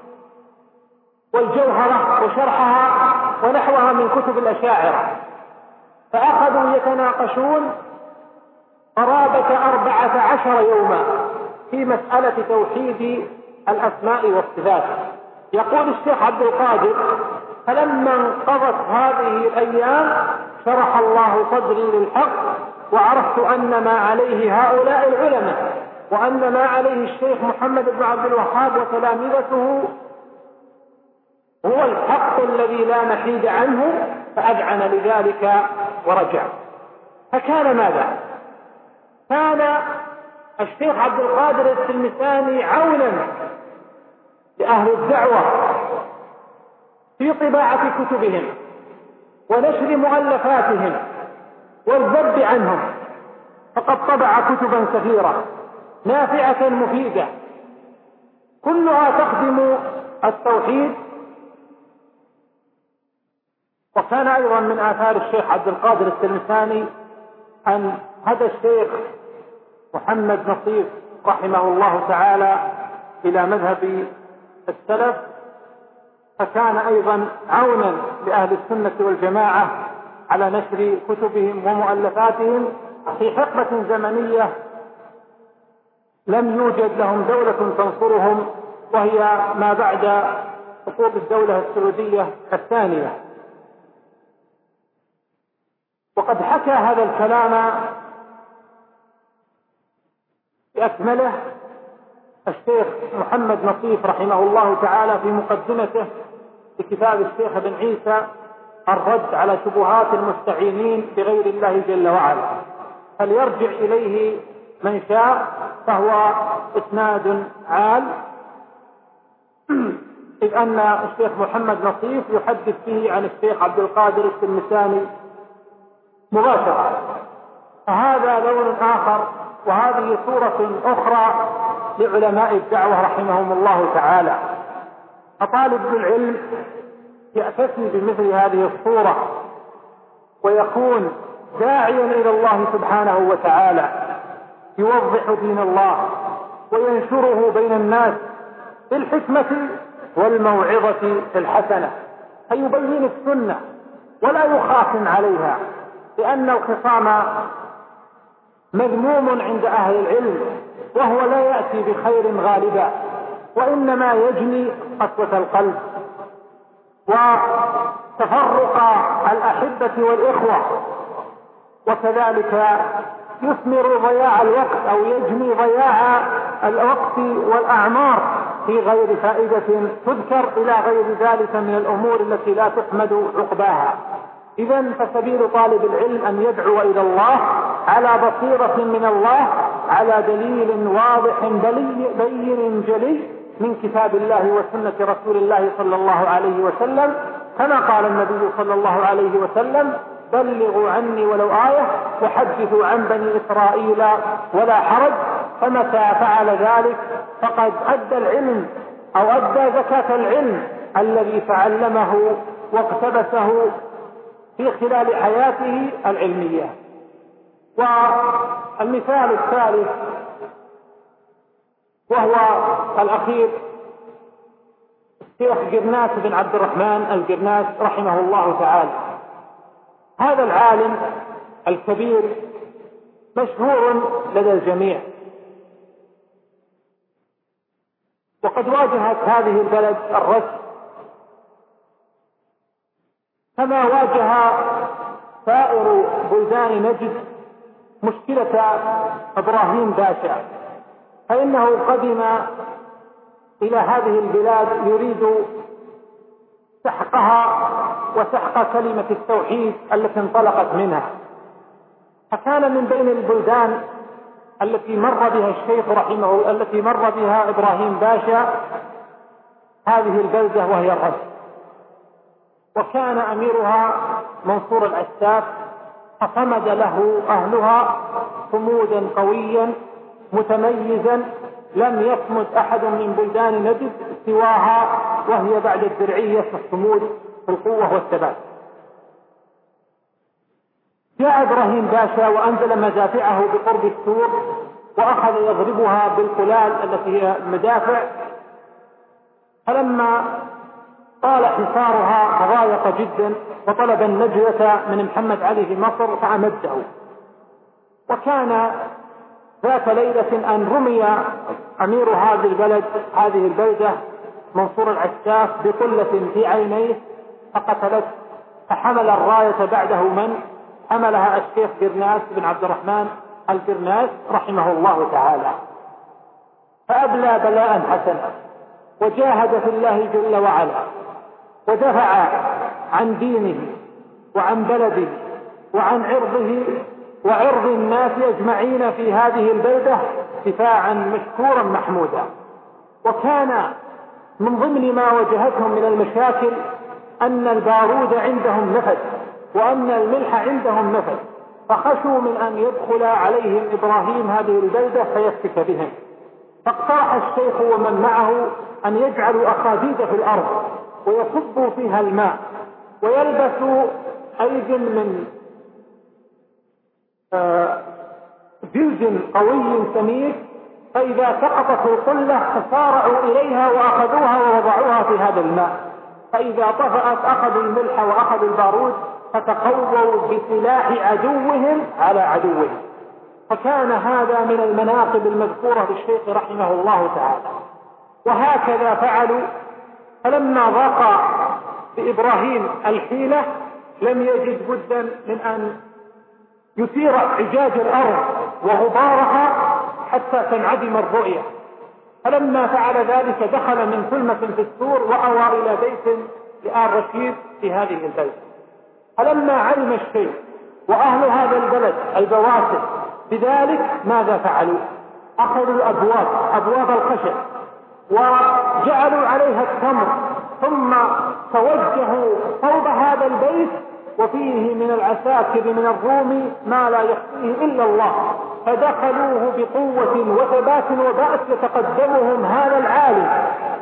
والجوهرة وشرحها ونحوها من كتب الأشاعرة، فأخذوا يتناقشون قرابة أربعة عشر يوما في مسألة توحيد الأسماء والصفات. يقول الشيخ عبد القادر: فلما انقضت هذه الأيام شرح الله صدري للحق، وعرفت أن ما عليه هؤلاء العلماء وأن ما عليه الشيخ محمد بن عبد الوهاب وتلامذته هو الحق الذي لا محيد عنه، فأذعن لذلك ورجع. فكان ماذا؟ كان الشيخ عبد القادر التلمساني عونا لأهل الدعوة في طباعة كتبهم ونشر مؤلفاتهم والذب عنهم، فقد طبع كتبا كثيرة نافعة مفيدة كلها تخدم التوحيد. وكان أيضا من آثار الشيخ عبد القادر التلمساني أن هدى الشيخ محمد نصيف رحمه الله تعالى إلى مذهب السلف، فكان أيضا عونا لأهل السنة والجماعة على نشر كتبهم ومؤلفاتهم في حقبة زمنية لم يوجد لهم دولة تنصرهم، وهي ما بعد سقوط الدولة السعودية الثانية. وقد حكى هذا الكلام بأكمله الشيخ محمد نصيف رحمه الله تعالى في مقدمته لكتاب الشيخ بن عيسى الرد على شبهات المستعينين بغير الله جل وعلا، فليرجع إليه من شاء، فهو إسناد عال، إذ أن الشيخ محمد نصيف يحدث فيه عن الشيخ عبد القادر التلمساني مباشرة. فهذا لون آخر وهذه صورة أخرى لعلماء الدعوة رحمهم الله تعالى. فطالب العلم يأتسي بمثل هذه الصورة ويكون داعيا إلى الله سبحانه وتعالى، يوضح دين الله وينشره بين الناس بالحكمة والموعظة الحسنة، فيبين السنة ولا يخاصم عليها، لأن الخصام مذموم عند أهل العلم، وهو لا يأتي بخير غالبا، وإنما يجني قسوة القلب وتفرق الأحبة والإخوة، وكذلك يثمر ضياع الوقت أو يجني ضياع الوقت والأعمار في غير فائدة تذكر إلى غير ذلك من الأمور التي لا تحمد عقباها. إذن فسبيل طالب العلم أن يدعو إلى الله على بصيرة من الله، على دليل واضح بين جلي من كتاب الله وسنة رسول الله صلى الله عليه وسلم، كما قال النبي صلى الله عليه وسلم: بلغوا عني ولو آية وحدثوا عن بني إسرائيل ولا حرج. فمتى فعل ذلك فقد أدى العلم أو أدى زكاة العلم الذي تعلمه واقتبسه في خلال حياته العلمية. والمثال الثالث وهو الأخير الشيخ قرناس بن عبد الرحمن القرناس رحمه الله تعالى. هذا العالم الكبير مشهور لدى الجميع، وقد واجهت هذه البلد الرشد كما واجه سائر بلدان نجد مشكلة إبراهيم باشا، فإنه قدم إلى هذه البلاد يريد سحقها وسحق كلمة التوحيد التي انطلقت منها، فكان من بين البلدان التي مر بها الشيخ رحمه التي مر بها إبراهيم باشا هذه البلدة وهي الرشد، وكان أميرها منصور العساف، فصمد له أهلها صمودا قويا متميزا لم يصمد أحد من بلدان نجد سواها، وهي بعد الدرعية في الصمود في القوة والثبات. جاء إبراهيم باشا وأنزل مدافعه بقرب السور وأخذ يضربها بالقلال التي هي المدافع، فلما طال حصارها تضايق جدا وطلب النجدة من محمد علي في مصر فأمده. وكان ذات ليلة أن رمي أمير هذه البلد هذه البلدة منصور العساف بقلة في عينيه فقتلت، فحمل الراية بعده من حملها الشيخ قرناس بن عبد الرحمن القرناس رحمه الله تعالى، فأبلى بلاء حسنا وجاهد في الله جل وعلا ودفع عن دينه وعن بلده وعن عرضه وعرض الناس أجمعين في هذه البلدة دفاعا مشكورا محمودا. وكان من ضمن ما واجهتهم من المشاكل أن البارود عندهم نفد وأن الملح عندهم نفد، فخشوا من أن يدخل عليهم إبراهيم هذه البلدة فيسفك بهم، فاقترح الشيخ ومن معه أن يجعلوا أخاديد في الأرض ويصبوا فيها الماء ويلبسوا أيد من جلد قوي سميك، فإذا سقطت القلة فسارعوا إليها وأخذوها ووضعوها في هذا الماء، فإذا طفأت أخذوا الملح وأخذوا البارود فتقووا بسلاح عدوهم على عدوهم. فكان هذا من المناقب المذكورة للشيخ رحمه الله تعالى. وهكذا فعلوا، فلما ضاق بإبراهيم الحيلة لم يجد بدا من أن يثير حجاج الأرض وغبارها حتى تنعدم الرؤية، فلما فعل ذلك دخل من ثلمة في السور وأوى إلى بيت لآل رشيد في هذه البلد. فلما علم الشيخ وأهل هذا البلد البواسل بذلك ماذا فعلوا؟ أخذوا الأبواب أبواب الخشب وجعلوا عليها التمر، ثم توجهوا صوب هذا البيت وفيه من العساكر من الروم ما لا يخفيه إلا الله، فدخلوه بقوة وثبات وبأس يتقدمهم هذا العالم،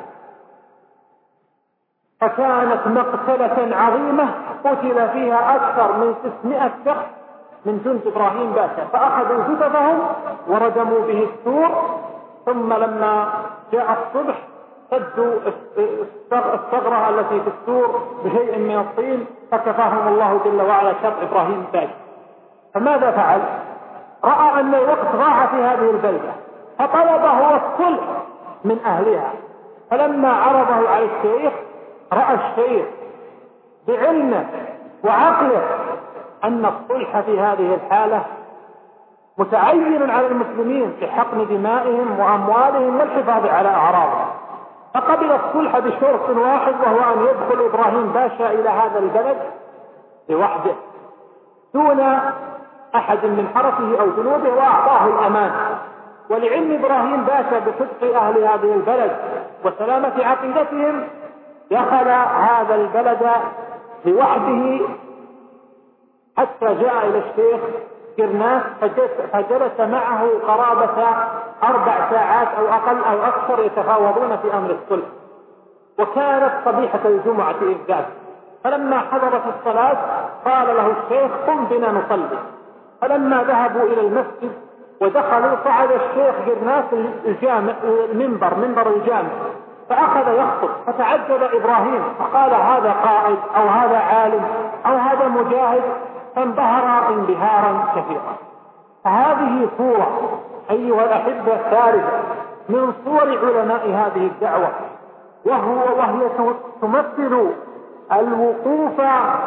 فكانت مقتلة عظيمة قتل فيها أكثر من ستمائة شخص من جند إبراهيم باشا، فأخذوا جثثهم وردموا به السور، ثم لما جاء الصبح سدوا الثغرة التي في السور بشيء من الطين، فكفاهم الله جل وعلا شر إبراهيم باشا. فماذا فعل؟ رأى أن الوقت ضاع في هذه البلدة، فطلب هو الصلح من أهلها، فلما عرضه على الشيخ رأى الشيخ بعلمه وعقله أن الصلح في هذه الحالة متعين على المسلمين في حقن دمائهم وأموالهم والحفاظ على أعراضهم، فقبل الصلح بشرط واحد، وهو أن يدخل إبراهيم باشا إلى هذا البلد لوحده دون أحد من حرسه أو جنوده، وأعطاه الأمان. ولعلم إبراهيم باشا بصدق أهل هذه البلد وسلامة عقيدتهم دخل هذا البلد لوحده حتى جاء إلى الشيخ قرناس، فجلس معه قرابة أربع ساعات أو أقل أو أكثر يتفاوضون في أمر الصلح. وكانت صبيحة الجمعة إذ ذاك، فلما حضرت الصلاة قال له الشيخ قم بنا نصلي. فلما ذهبوا إلى المسجد ودخلوا صعد الشيخ قرناس الجامع المنبر منبر الجامع فأخذ يخطب، فتعجب إبراهيم فقال هذا قائد أو هذا عالم أو هذا مجاهد، فانبهر انبهارا كثيرا. فهذه صورة أيها الأحبة الثالثة من صور علماء هذه الدعوة، وهو وهي تمثل الوقوف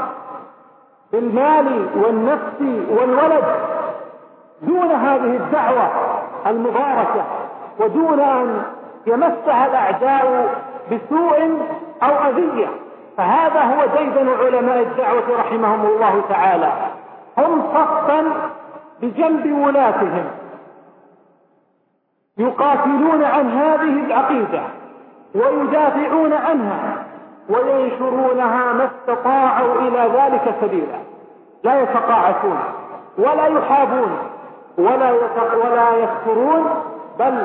بالمال والنفس والولد دون هذه الدعوة المباركة، ودون أن يمسها الأعداء بسوء أو أذية. فهذا هو ديدن علماء الدعوة رحمهم الله تعالى، هم صفا بجنب ولاتهم يقاتلون عن هذه العقيدة ويدافعون عنها وينشرونها ما استطاعوا إلى ذلك سبيلا، لا يتقاعسون ولا يحابون ولا ولا يكفرون، بل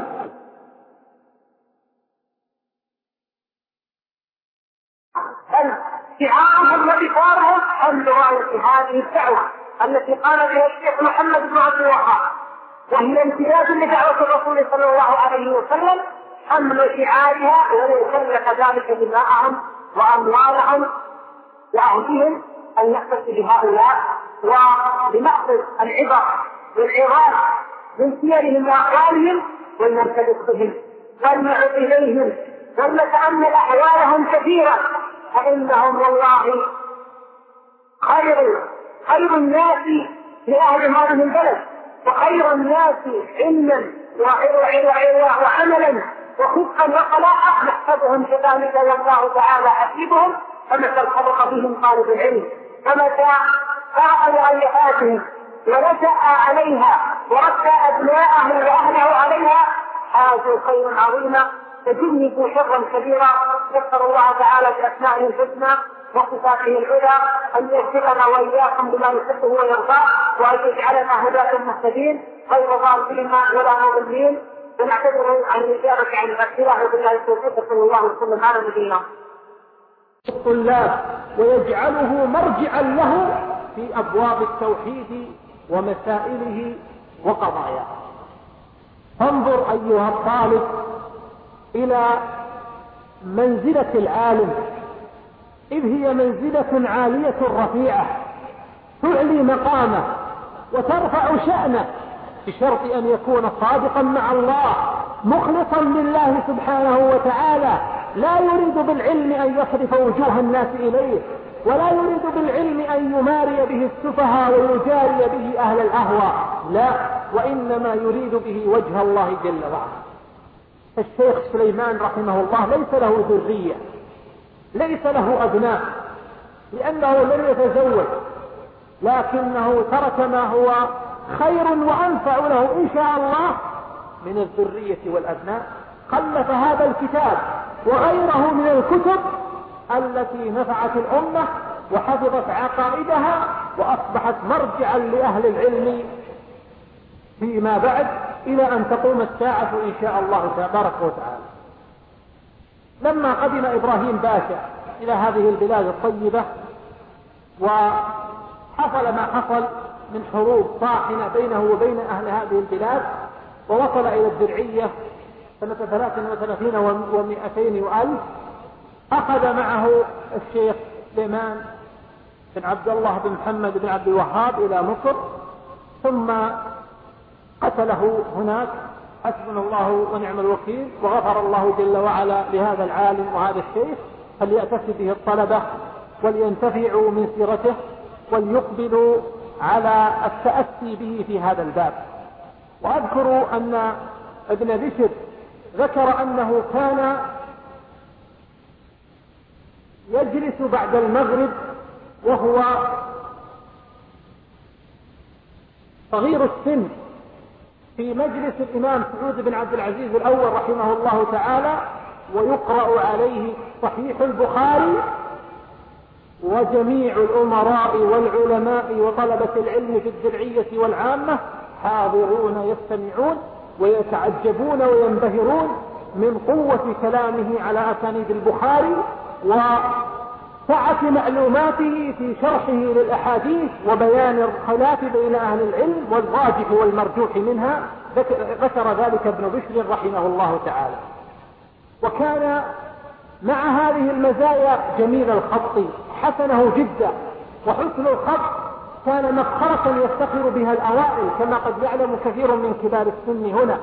شعارهم وبشارهم حمل راية هذه الدعوة التي قال بها الشيخ محمد بن عبد الوهاب، وهي امتداد لدعوة الرسول صلى الله عليه وسلم، حمل شعارها وليكون كذلك دماءهم وأموالهم وأهلهم، أن يحتفل بهؤلاء ولنأخذ العبر والعظات من سيرهم وأقوالهم ولنرتبط بهم ونعد إليهم ونتأمل أحوالهم كثيرا، فإنهم والله خير خير الناس لأهل هذه البلد، وخير الناس علما وعملا وخفقا وخلاقا، نحسبهم كذلك والله تعالى حسيبهم، فمتى الفرق بهم طالب العلم، فمتى فاق لغيراتهم ونشأ عليها ورد أبناءه وأهله عليها حازوا خيرا عظيما تجنبوا شرا كبيرا. نسأل الله تعالى بأسمائه الحسنى وصفاته العلى أن يوفقنا وإياكم بما يحبه ويرضاه، وأن يجعلنا هداة مهتدين غير ضالين ولا مضلين، ونعتذر عن الإجابة عن الأسئلة وبالله التوفيق، صلى الله وسلم على نبينا الطلاب، ويجعله مرجعا له في أبواب التوحيد ومسائله وقضاياه. فانظر أيها الطالب إلى منزلة العالم، إذ هي منزلة عالية رفيعة تعلي مقامه وترفع شأنه، بشرط أن يكون صادقا مع الله مخلصا لله سبحانه وتعالى، لا يريد بالعلم أن يصرف وجوه الناس إليه، ولا يريد بالعلم أن يماري به السفهاء ويجاري به أهل الأهواء، لا، وإنما يريد به وجه الله جل وعلا. الشيخ سليمان رحمه الله ليس له ذرية، ليس له أبناء، لأنه لم يتزوج، لكنه ترك ما هو خير وأنفع له إن شاء الله من الذرية والأبناء. خلف هذا الكتاب وغيره من الكتب التي نفعت الأمة وحفظت عقائدها وأصبحت مرجعا لأهل العلم فيما بعد إلى أن تقوم الساعة إن شاء الله تبارك وتعالى. لما قدم إبراهيم باشا إلى هذه البلاد الطيبة وحصل ما حصل من حروب طاحنة بينه وبين أهل هذه البلاد، ووصل إلى الدرعية سنة ثلاث وثلاثين ومئتين وألف، أخذ معه الشيخ سليمان بن عبد الله بن محمد بن عبد الوهاب إلى مصر، ثم قتله هناك حسبنا الله ونعم الوكيل، وغفر الله جل وعلا لهذا العالم وهذا الشيخ، فليأتسي به الطلبة ولينتفعوا من سيرته وليقبلوا على التأسي به في هذا الباب. وأذكر أن ابن بشر ذكر أنه كان يجلس بعد المغرب وهو صغير السن في مجلس الإمام سعود بن عبد العزيز الأول رحمه الله تعالى، ويقرأ عليه صحيح البخاري، وجميع الأمراء والعلماء وطلبة العلم في الدرعية والعامة حاضرون يستمعون ويتعجبون وينبهرون من قوة كلامه على أسانيد البخاري وسعة معلوماته في شرحه للأحاديث وبيان الخلاف بين أهل العلم والراجح والمرجوح منها. ذكر ذلك ابن بشر رحمه الله تعالى. وكان مع هذه المزايا جميل الخط حسنه جدا، وحسن الخط كان مفخرة يفتخر بها الأوائل كما قد يعلم كثير من كبار السن هنا.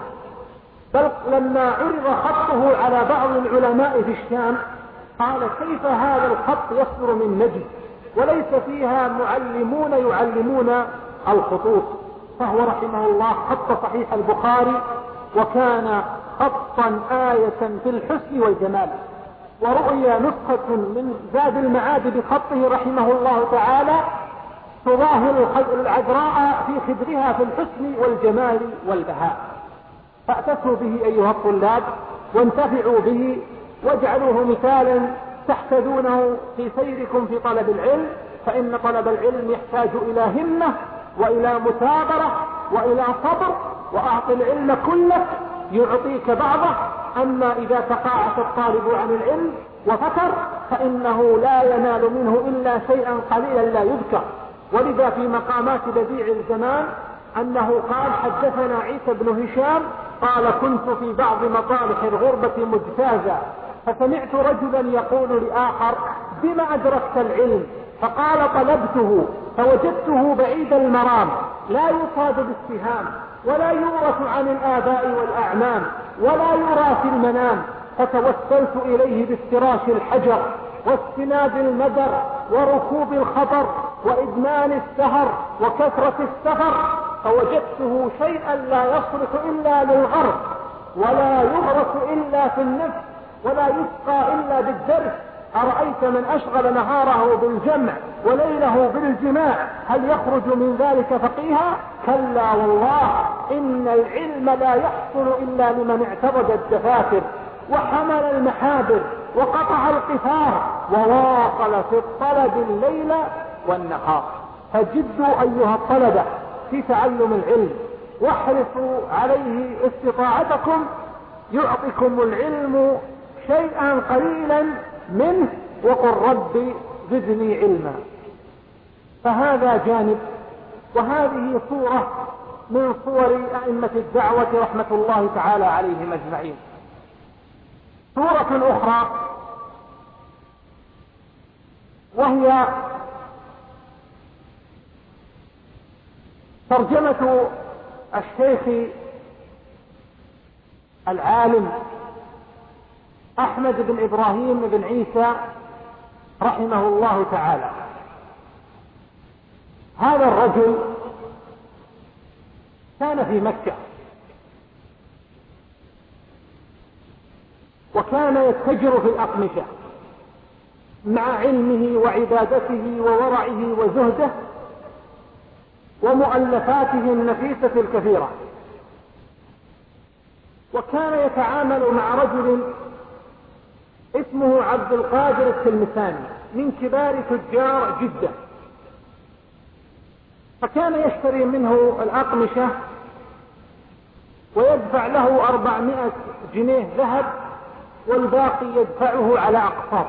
بل لما عرض خطه على بعض العلماء في الشام قال كيف هذا الخط يصدر من نجد وليس فيها معلمون يعلمون الخطوط؟ فهو رحمه الله خط صحيح البخاري، وكان خطا آية في الحسن والجمال. ورؤيا نسخة من زاد المعاد بخطه رحمه الله تعالى تظاهر العذراء في خدرها في الحسن والجمال والبهاء. فاعتسوا به أيها الطلاب وانتفعوا به، واجعلوه مثالا تحتذونه في سيركم في طلب العلم، فإن طلب العلم يحتاج إلى همة وإلى مثابرة وإلى صبر، وأعط العلم كله يعطيك بعضه. أما إذا تقاعس الطالب عن العلم وفتر فإنه لا ينال منه إلا شيئا قليلا لا يذكر. ولذا في مقامات بديع الزمان أنه قال حدثنا عيسى بن هشام قال كنت في بعض مطارح الغربة مجتازا، فسمعت رجلا يقول لآخر بما أدركت العلم؟ فقال طلبته فوجدته بعيد المرام لا يصاد بالسهام ولا يورث عن الآباء والأعمام ولا يرى في المنام، فتوسلت إليه بافتراش الحجر واستناد المدر وركوب الخطر وإدمان السهر وكثرة السفر، فوجدته شيئا لا يصلح إلا للغرب ولا يغرس إلا في النفس ولا يسقى إلا بالدرس. أرأيت من أشغل نهاره بالجمع وليله بالجماع هل يخرج من ذلك فقيها؟ كلا والله إن العلم لا يحصل إلا لمن اعترض الدفاتر وحمل المحابر وقطع القفار وواصل في الطلب الليل والنهار. فجدوا أيها الطلبة في تعلم العلم واحرصوا عليه استطاعتكم، يعطيكم العلم شيئا قليلا منه وقل رب زدني علما. فهذا جانب، وهذه صورة من صور أئمة الدعوة رحمة الله تعالى عليهم أجمعين. صورة أخرى وهي ترجمة الشيخ العالم أحمد بن إبراهيم بن عيسى رحمه الله تعالى. هذا الرجل كان في مكة وكان يتجر في الأقمشة مع علمه وعبادته وورعه وزهده ومؤلفاته النفيسة الكثيرة. وكان يتعامل مع رجل اسمه عبد القادر التلمساني من كبار تجار جدة، فكان يشتري منه الأقمشة ويدفع له أربعمائة جنيه ذهب والباقي يدفعه على أقساط.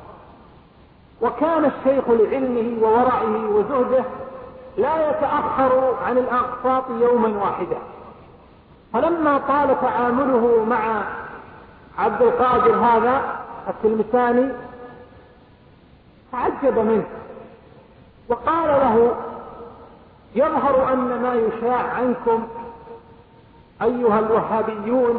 وكان الشيخ لعلمه وورعه وزهده لا يتأخر عن الأقساط يوما واحدا. فلما طال تعامله مع عبد القادر هذا التلمساني تعجب منه وقال له: يظهر أن ما يشاع عنكم أيها الوهابيون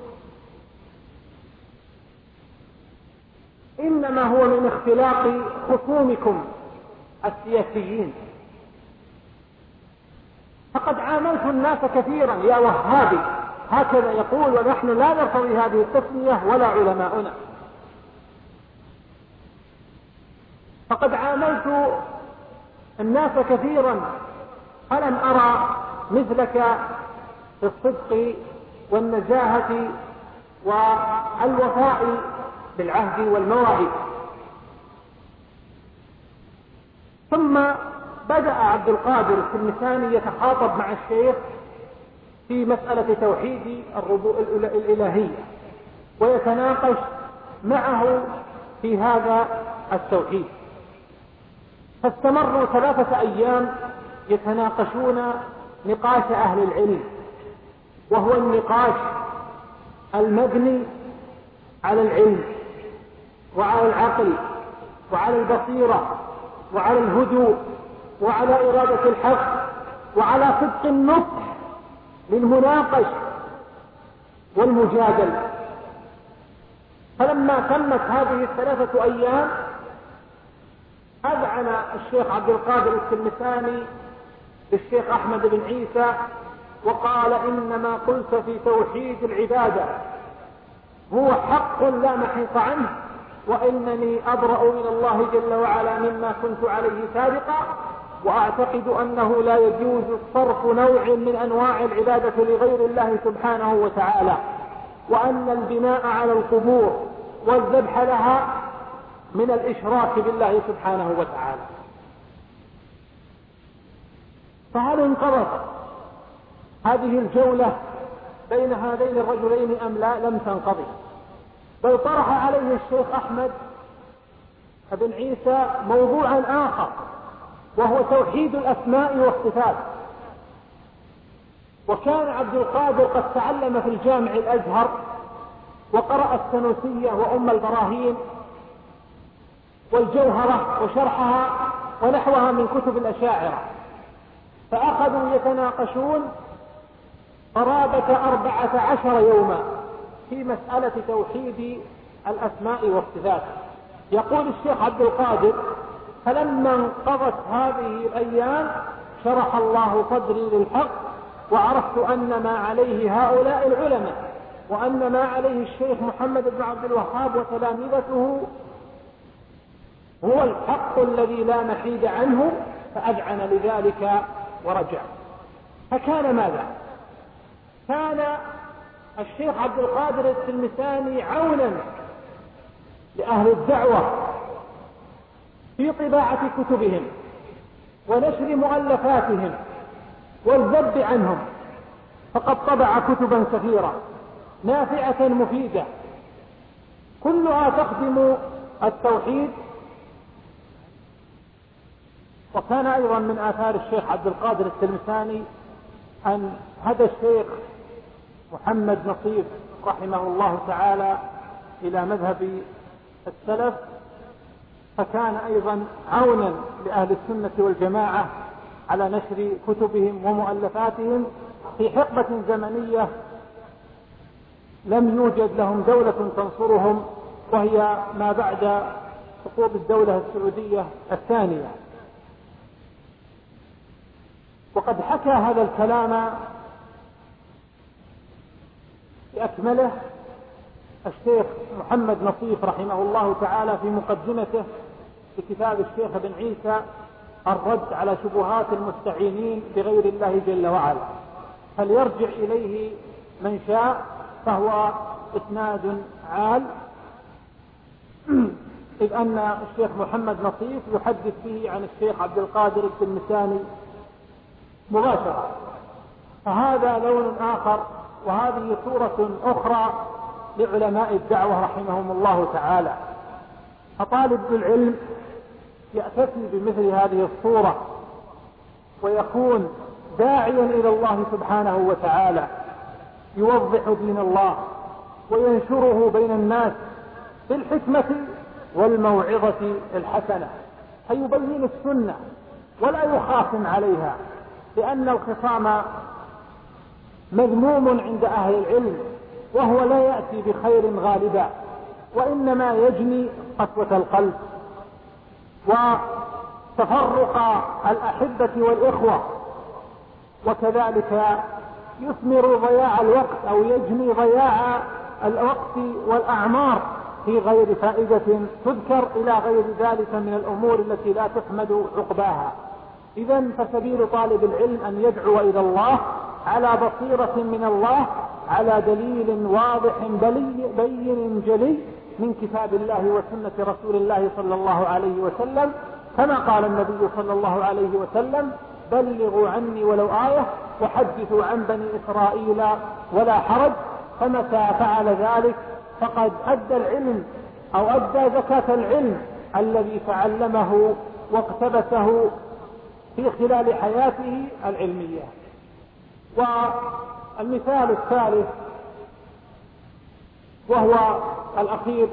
إنما هو من اختلاق خصومكم السياسيين، فقد عاملت الناس كثيرا يا وهابي، هكذا يقول، ونحن لا نرتضي هذه التسمية ولا علماؤنا. فقد عاملت الناس كثيرا فلم أرى مثلك في الصدق والنزاهة والوفاء بالعهد والمواعيد. ثم بدأ عبد القادر التلمساني يتخاطب مع الشيخ في مسألة توحيد الإلهية ويتناقش معه في هذا التوحيد. فاستمروا ثلاثة أيام يتناقشون نقاش أهل العلم، وهو النقاش المبني على العلم وعلى العقل وعلى البصيرة وعلى الهدوء وعلى إرادة الحق وعلى صدق النصح للمناقش والمجادلة. فلما تمت هذه الثلاثة أيام أذعن الشيخ عبد القادر التلمساني للشيخ أحمد بن عيسى وقال: إنما قلت في توحيد العبادة هو حق لا محيط عنه، وإنني أبرأ إلى الله جل وعلا مما كنت عليه سابقا، وأعتقد أنه لا يجوز صرف نوع من أنواع العبادة لغير الله سبحانه وتعالى، وأن البناء على القبور والذبح لها من الإشراك بالله سبحانه وتعالى. فهل انقضت هذه الجولة بين هذين الرجلين أم لا؟ لم تنقضي، بل طرح عليه الشيخ أحمد بن عيسى موضوعا آخر، وهو توحيد الأسماء والصفات. وكان عبد القادر قد تعلم في الجامع الأزهر وقرأ السنوسية وأم البراهين والجوهرة وشرحها ونحوها من كتب الأشاعرة، فأخذوا يتناقشون قرابة أربعة عشر يوما في مسألة توحيد الأسماء والصفات. يقول الشيخ عبد القادر: فلما انقضت هذه الأيام شرح الله صدري للحق، وعرفت أن ما عليه هؤلاء العلماء وأن ما عليه الشيخ محمد بن عبد الوهاب وتلامذته هو الحق الذي لا محيد عنه، فأذعن لذلك ورجع. فكان ماذا؟ كان الشيخ عبد القادر التلمساني عونا لأهل الدعوة في طباعة كتبهم ونشر مؤلفاتهم والذب عنهم، فقد طبع كتبا كثيرة نافعة مفيدة كلها تخدم التوحيد. وكان أيضا من آثار الشيخ عبد القادر التلمساني أن هدى الشيخ محمد نصيف رحمه الله تعالى إلى مذهب السلف، فكان أيضا عونا لأهل السنة والجماعة على نشر كتبهم ومؤلفاتهم في حقبة زمنية لم يوجد لهم دولة تنصرهم، وهي ما بعد سقوط الدولة السعودية الثانية. وقد حكى هذا الكلام بأكمله الشيخ محمد نصيف رحمه الله تعالى في مقدمته لكتاب الشيخ بن عيسى الرد على شبهات المستعينين بغير الله جل وعلا، فليرجع إليه من شاء، فهو إسناد عال، إذ أن الشيخ محمد نصيف يحدث به عن الشيخ عبد القادر التلمساني مباشرة. فهذا لون آخر، وهذه صورة أخرى لعلماء الدعوة رحمهم الله تعالى. فطالب العلم يأتي بمثل هذه الصورة ويكون داعيا إلى الله سبحانه وتعالى، يوضح دين الله وينشره بين الناس بالحكمة والموعظة الحسنة، فيبين السنة ولا يخاصم عليها، لأن الخصام مذموم عند أهل العلم، وهو لا يأتي بخير غالبا، وإنما يجني قسوة القلب وتفرق الأحبة والإخوة، وكذلك يثمر ضياع الوقت أو يجني ضياع الوقت والأعمار في غير فائدة تذكر إلى غير ذلك من الأمور التي لا تحمد عقباها. إذن فسبيل طالب العلم أن يدعو إلى الله على بصيرة من الله، على دليل واضح بين جلي من كتاب الله وسنة رسول الله صلى الله عليه وسلم، كما قال النبي صلى الله عليه وسلم: بلغوا عني ولو آية وحدثوا عن بني إسرائيل ولا حرج. فمتى فعل ذلك فقد أدى العلم أو أدى زكاة العلم الذي تعلمه واقتبسه في خلال حياته العلمية. والمثال الثالث وهو الأخير،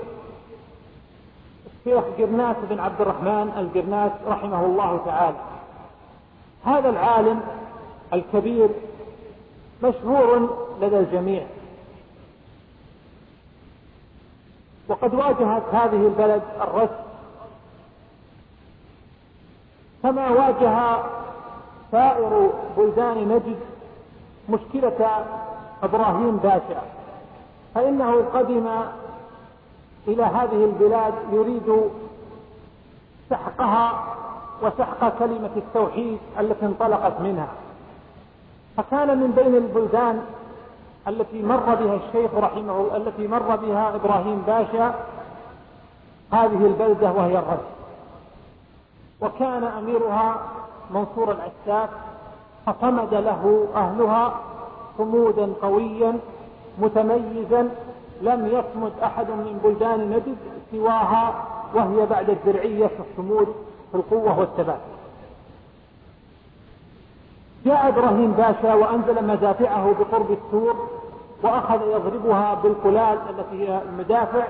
الشيخ قرناس بن عبد الرحمن القرناس رحمه الله تعالى. هذا العالم الكبير مشهور لدى الجميع، وقد واجهت هذه البلد الرشد كما واجه سائر بلدان نجد مشكلة إبراهيم باشا، فإنه قدم إلى هذه البلاد يريد سحقها وسحق كلمة التوحيد التي انطلقت منها. فكان من بين البلدان التي مر بها الشيخ رحمه التي مر بها إبراهيم باشا هذه البلدة وهي الرشد، وكان أميرها منصور العساف، فصمد له أهلها صمودا قويا متميزا لم يصمد أحد من بلدان نجد سواها، وهي بعد الدرعية في الصمود في القوة والثبات. جاء إبراهيم باشا وأنزل مدافعه بقرب السور، وأخذ يضربها بالقلال التي هي المدافع،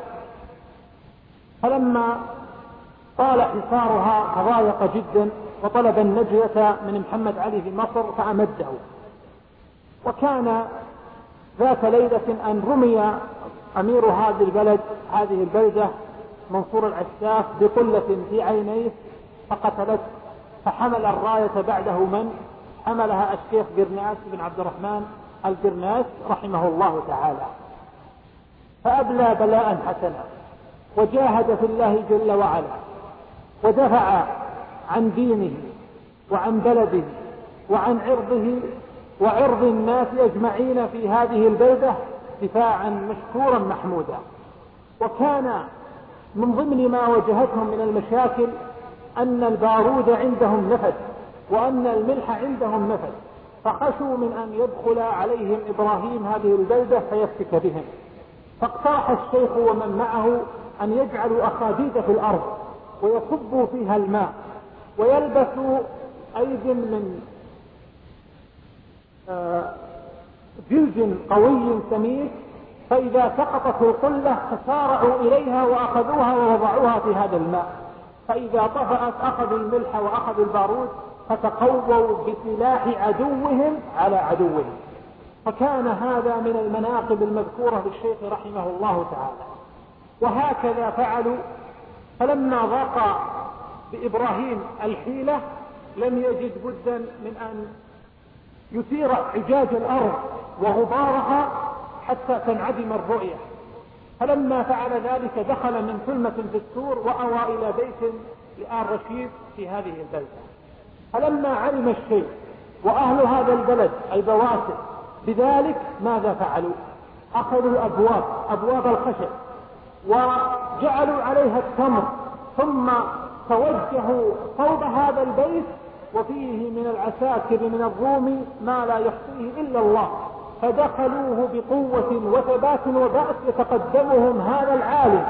فلما طال حصارها تضايق جدا وطلب النجدة من محمد علي في مصر فأمده. وكان ذات ليلة أن رمي أمير هذه البلد هذه البلدة منصور العساف بقلة في عينيه فقتلته، فحمل الراية بعده من حملها الشيخ قرناس بن عبد الرحمن القرناس رحمه الله تعالى، فأبلى بلاء حسنا وجاهد في الله جل وعلا، ودفع عن دينه وعن بلده وعن عرضه وعرض الناس أجمعين في هذه البلدة دفاعا مشكورا محمودا. وكان من ضمن ما واجهتهم من المشاكل أن البارود عندهم نفد وأن الملح عندهم نفد، فخشوا من أن يدخل عليهم إبراهيم هذه البلدة فيفتك بهم، فاقترح الشيخ ومن معه أن يجعلوا أخاديد في الأرض ويصبوا فيها الماء ويلبسوا أيد من جلد قوي سميك، فإذا سقطت القلة فسارعوا إليها وأخذوها ووضعوها في هذا الماء، فإذا طفأت أخذوا الملح وأخذوا البارود فتقووا بسلاح عدوهم على عدوهم. فكان هذا من المناقب المذكورة للشيخ رحمه الله تعالى. وهكذا فعلوا، فلما ضاق بإبراهيم الحيلة لم يجد بدا من أن يثير عجاج الأرض وغبارها حتى تنعدم الرؤية، فلما فعل ذلك دخل من ثلمة في السور وأوى إلى بيت لآل رشيد في هذه البلدة. فلما علم الشيخ وأهل هذا البلد البواسل بذلك ماذا فعلوا؟ أخذوا الأبواب أبواب الخشب وجعلوا عليها التمر، ثم توجهوا صوب هذا البيت وفيه من العساكر من الروم ما لا يحصيه إلا الله، فدخلوه بقوة وثبات وبأس يتقدمهم هذا العالم،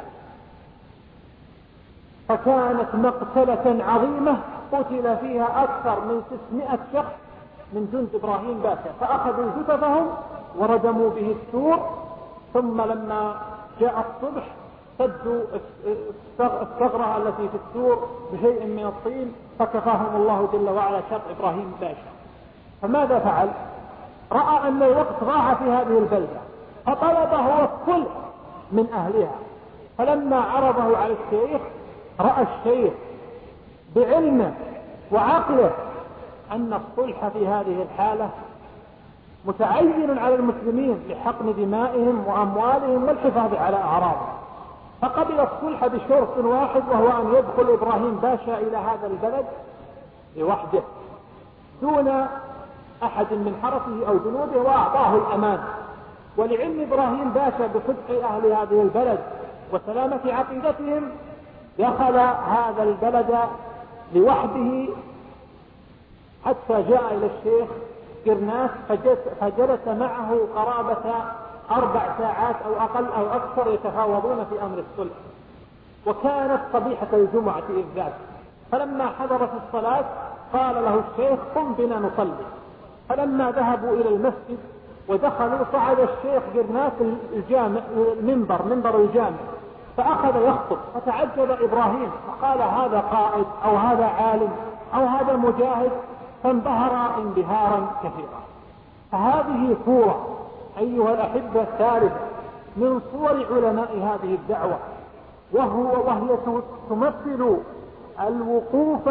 فكانت مقتلة عظيمة قتل فيها أكثر من ستمائة شخص من جند إبراهيم باشا، فأخذوا جثثهم وردموا به السور، ثم لما جاء الصبح سدوا الثغرة التي في السور بشيء من الطين، فكفاهم الله جل وعلا شر إبراهيم باشا. فماذا فعل؟ رأى أن الوقت ضاع في هذه البلدة، فطلب هو الصلح من أهلها، فلما عرضه على الشيخ رأى الشيخ بعلمه وعقله أن الصلح في هذه الحالة متعين على المسلمين لحقن دمائهم وأموالهم والحفاظ على أعراضهم، فقبل الصلح بشرط واحد، وهو أن يدخل إبراهيم باشا إلى هذا البلد لوحده دون أحد من حرسه أو جنوده، وأعطاه الأمان. ولعلم إبراهيم باشا بصدق أهل هذه البلد وسلامة عقيدتهم دخل هذا البلد لوحده حتى جاء إلى الشيخ قرناس، فجلس معه قرابة أربع ساعات أو أقل أو أكثر يتفاوضون في أمر الصلح. وكانت صبيحة الجمعة إذ ذاك، فلما حضرت الصلاة قال له الشيخ قم بنا نصلي. فلما ذهبوا إلى المسجد ودخلوا صعد الشيخ قرناس الجامع المنبر منبر الجامع فأخذ يخطب، فتعجب إبراهيم فقال هذا قائد أو هذا عالم أو هذا مجاهد، فانبهر انبهارا كثيرا. فهذه صورة أيها الأحبة الثالثة من صور علماء هذه الدعوة، وهو وهي تمثل الوقوف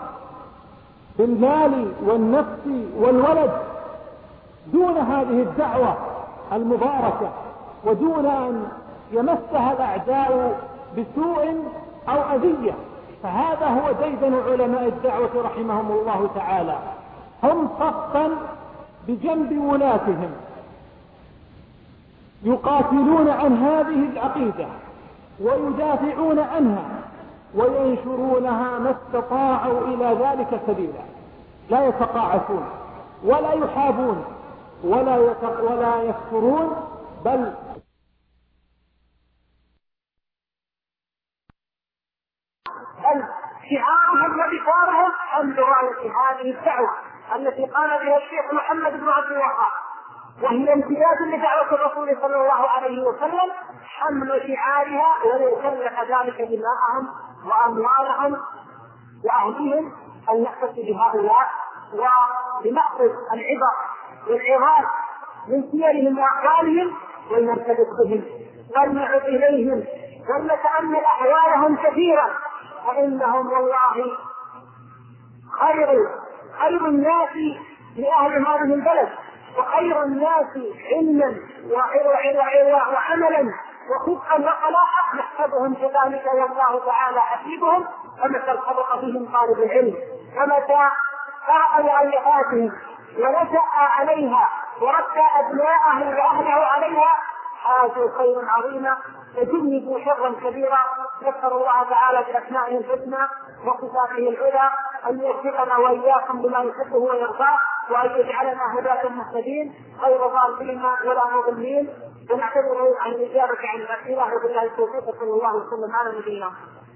بالمال والنفس والولد دون هذه الدعوة المباركة، ودون أن يمسها الأعداء بسوء أو أذية. فهذا هو ديدن علماء الدعوة رحمهم الله تعالى، هم صفا بجنب ولاتهم يقاتلون عن هذه العقيدة ويدافعون عنها وينشرونها ما استطاعوا إلى ذلك سبيلا، لا يتقاعسون ولا يحابون ولا ولا يكفرون، بل شعارهم وبشارهم حمل راية هذه الدعوة التي قال بها الشيخ محمد بن عبد الوهاب، وهي امتداد لدعوة الرسول صلى الله عليه وسلم، حمل شعارها ولو كلف ذلك دماءهم وأموالهم وأهلهم، أن نحتفظ بهؤلاء وبنأخذ العبر والعظات من سيرهم وأحوالهم ونرتبط بهم ونعد إليهم ونتأمل أحوالهم كثيرا، فإنهم والله خير خير الناس لأهل هذه البلد، وخير الناس علما وعملا وصدقا وصلاحا، نحسبهم كذلك والله تعالى حسيبهم، فمتى الخبط بهم طالب العلم ومتى قرأ لعيفاتهم ونشأ عليها وربى أبناءه وأهله عليها حازوا خيرا عظيما وجنبوا شرا كبيرا. نسأل الله تعالى بأسمائه الحسنى وصفاته العلى أن يوفقنا وإياكم بما يحبه ويرضاه، وأن يجعلنا هداة مهتدين غير ضالين ولا مضلين، ونعتذر عن الإجابة عن الأسئلة، وبالله التوفيق، صلى الله وسلم على نبينا.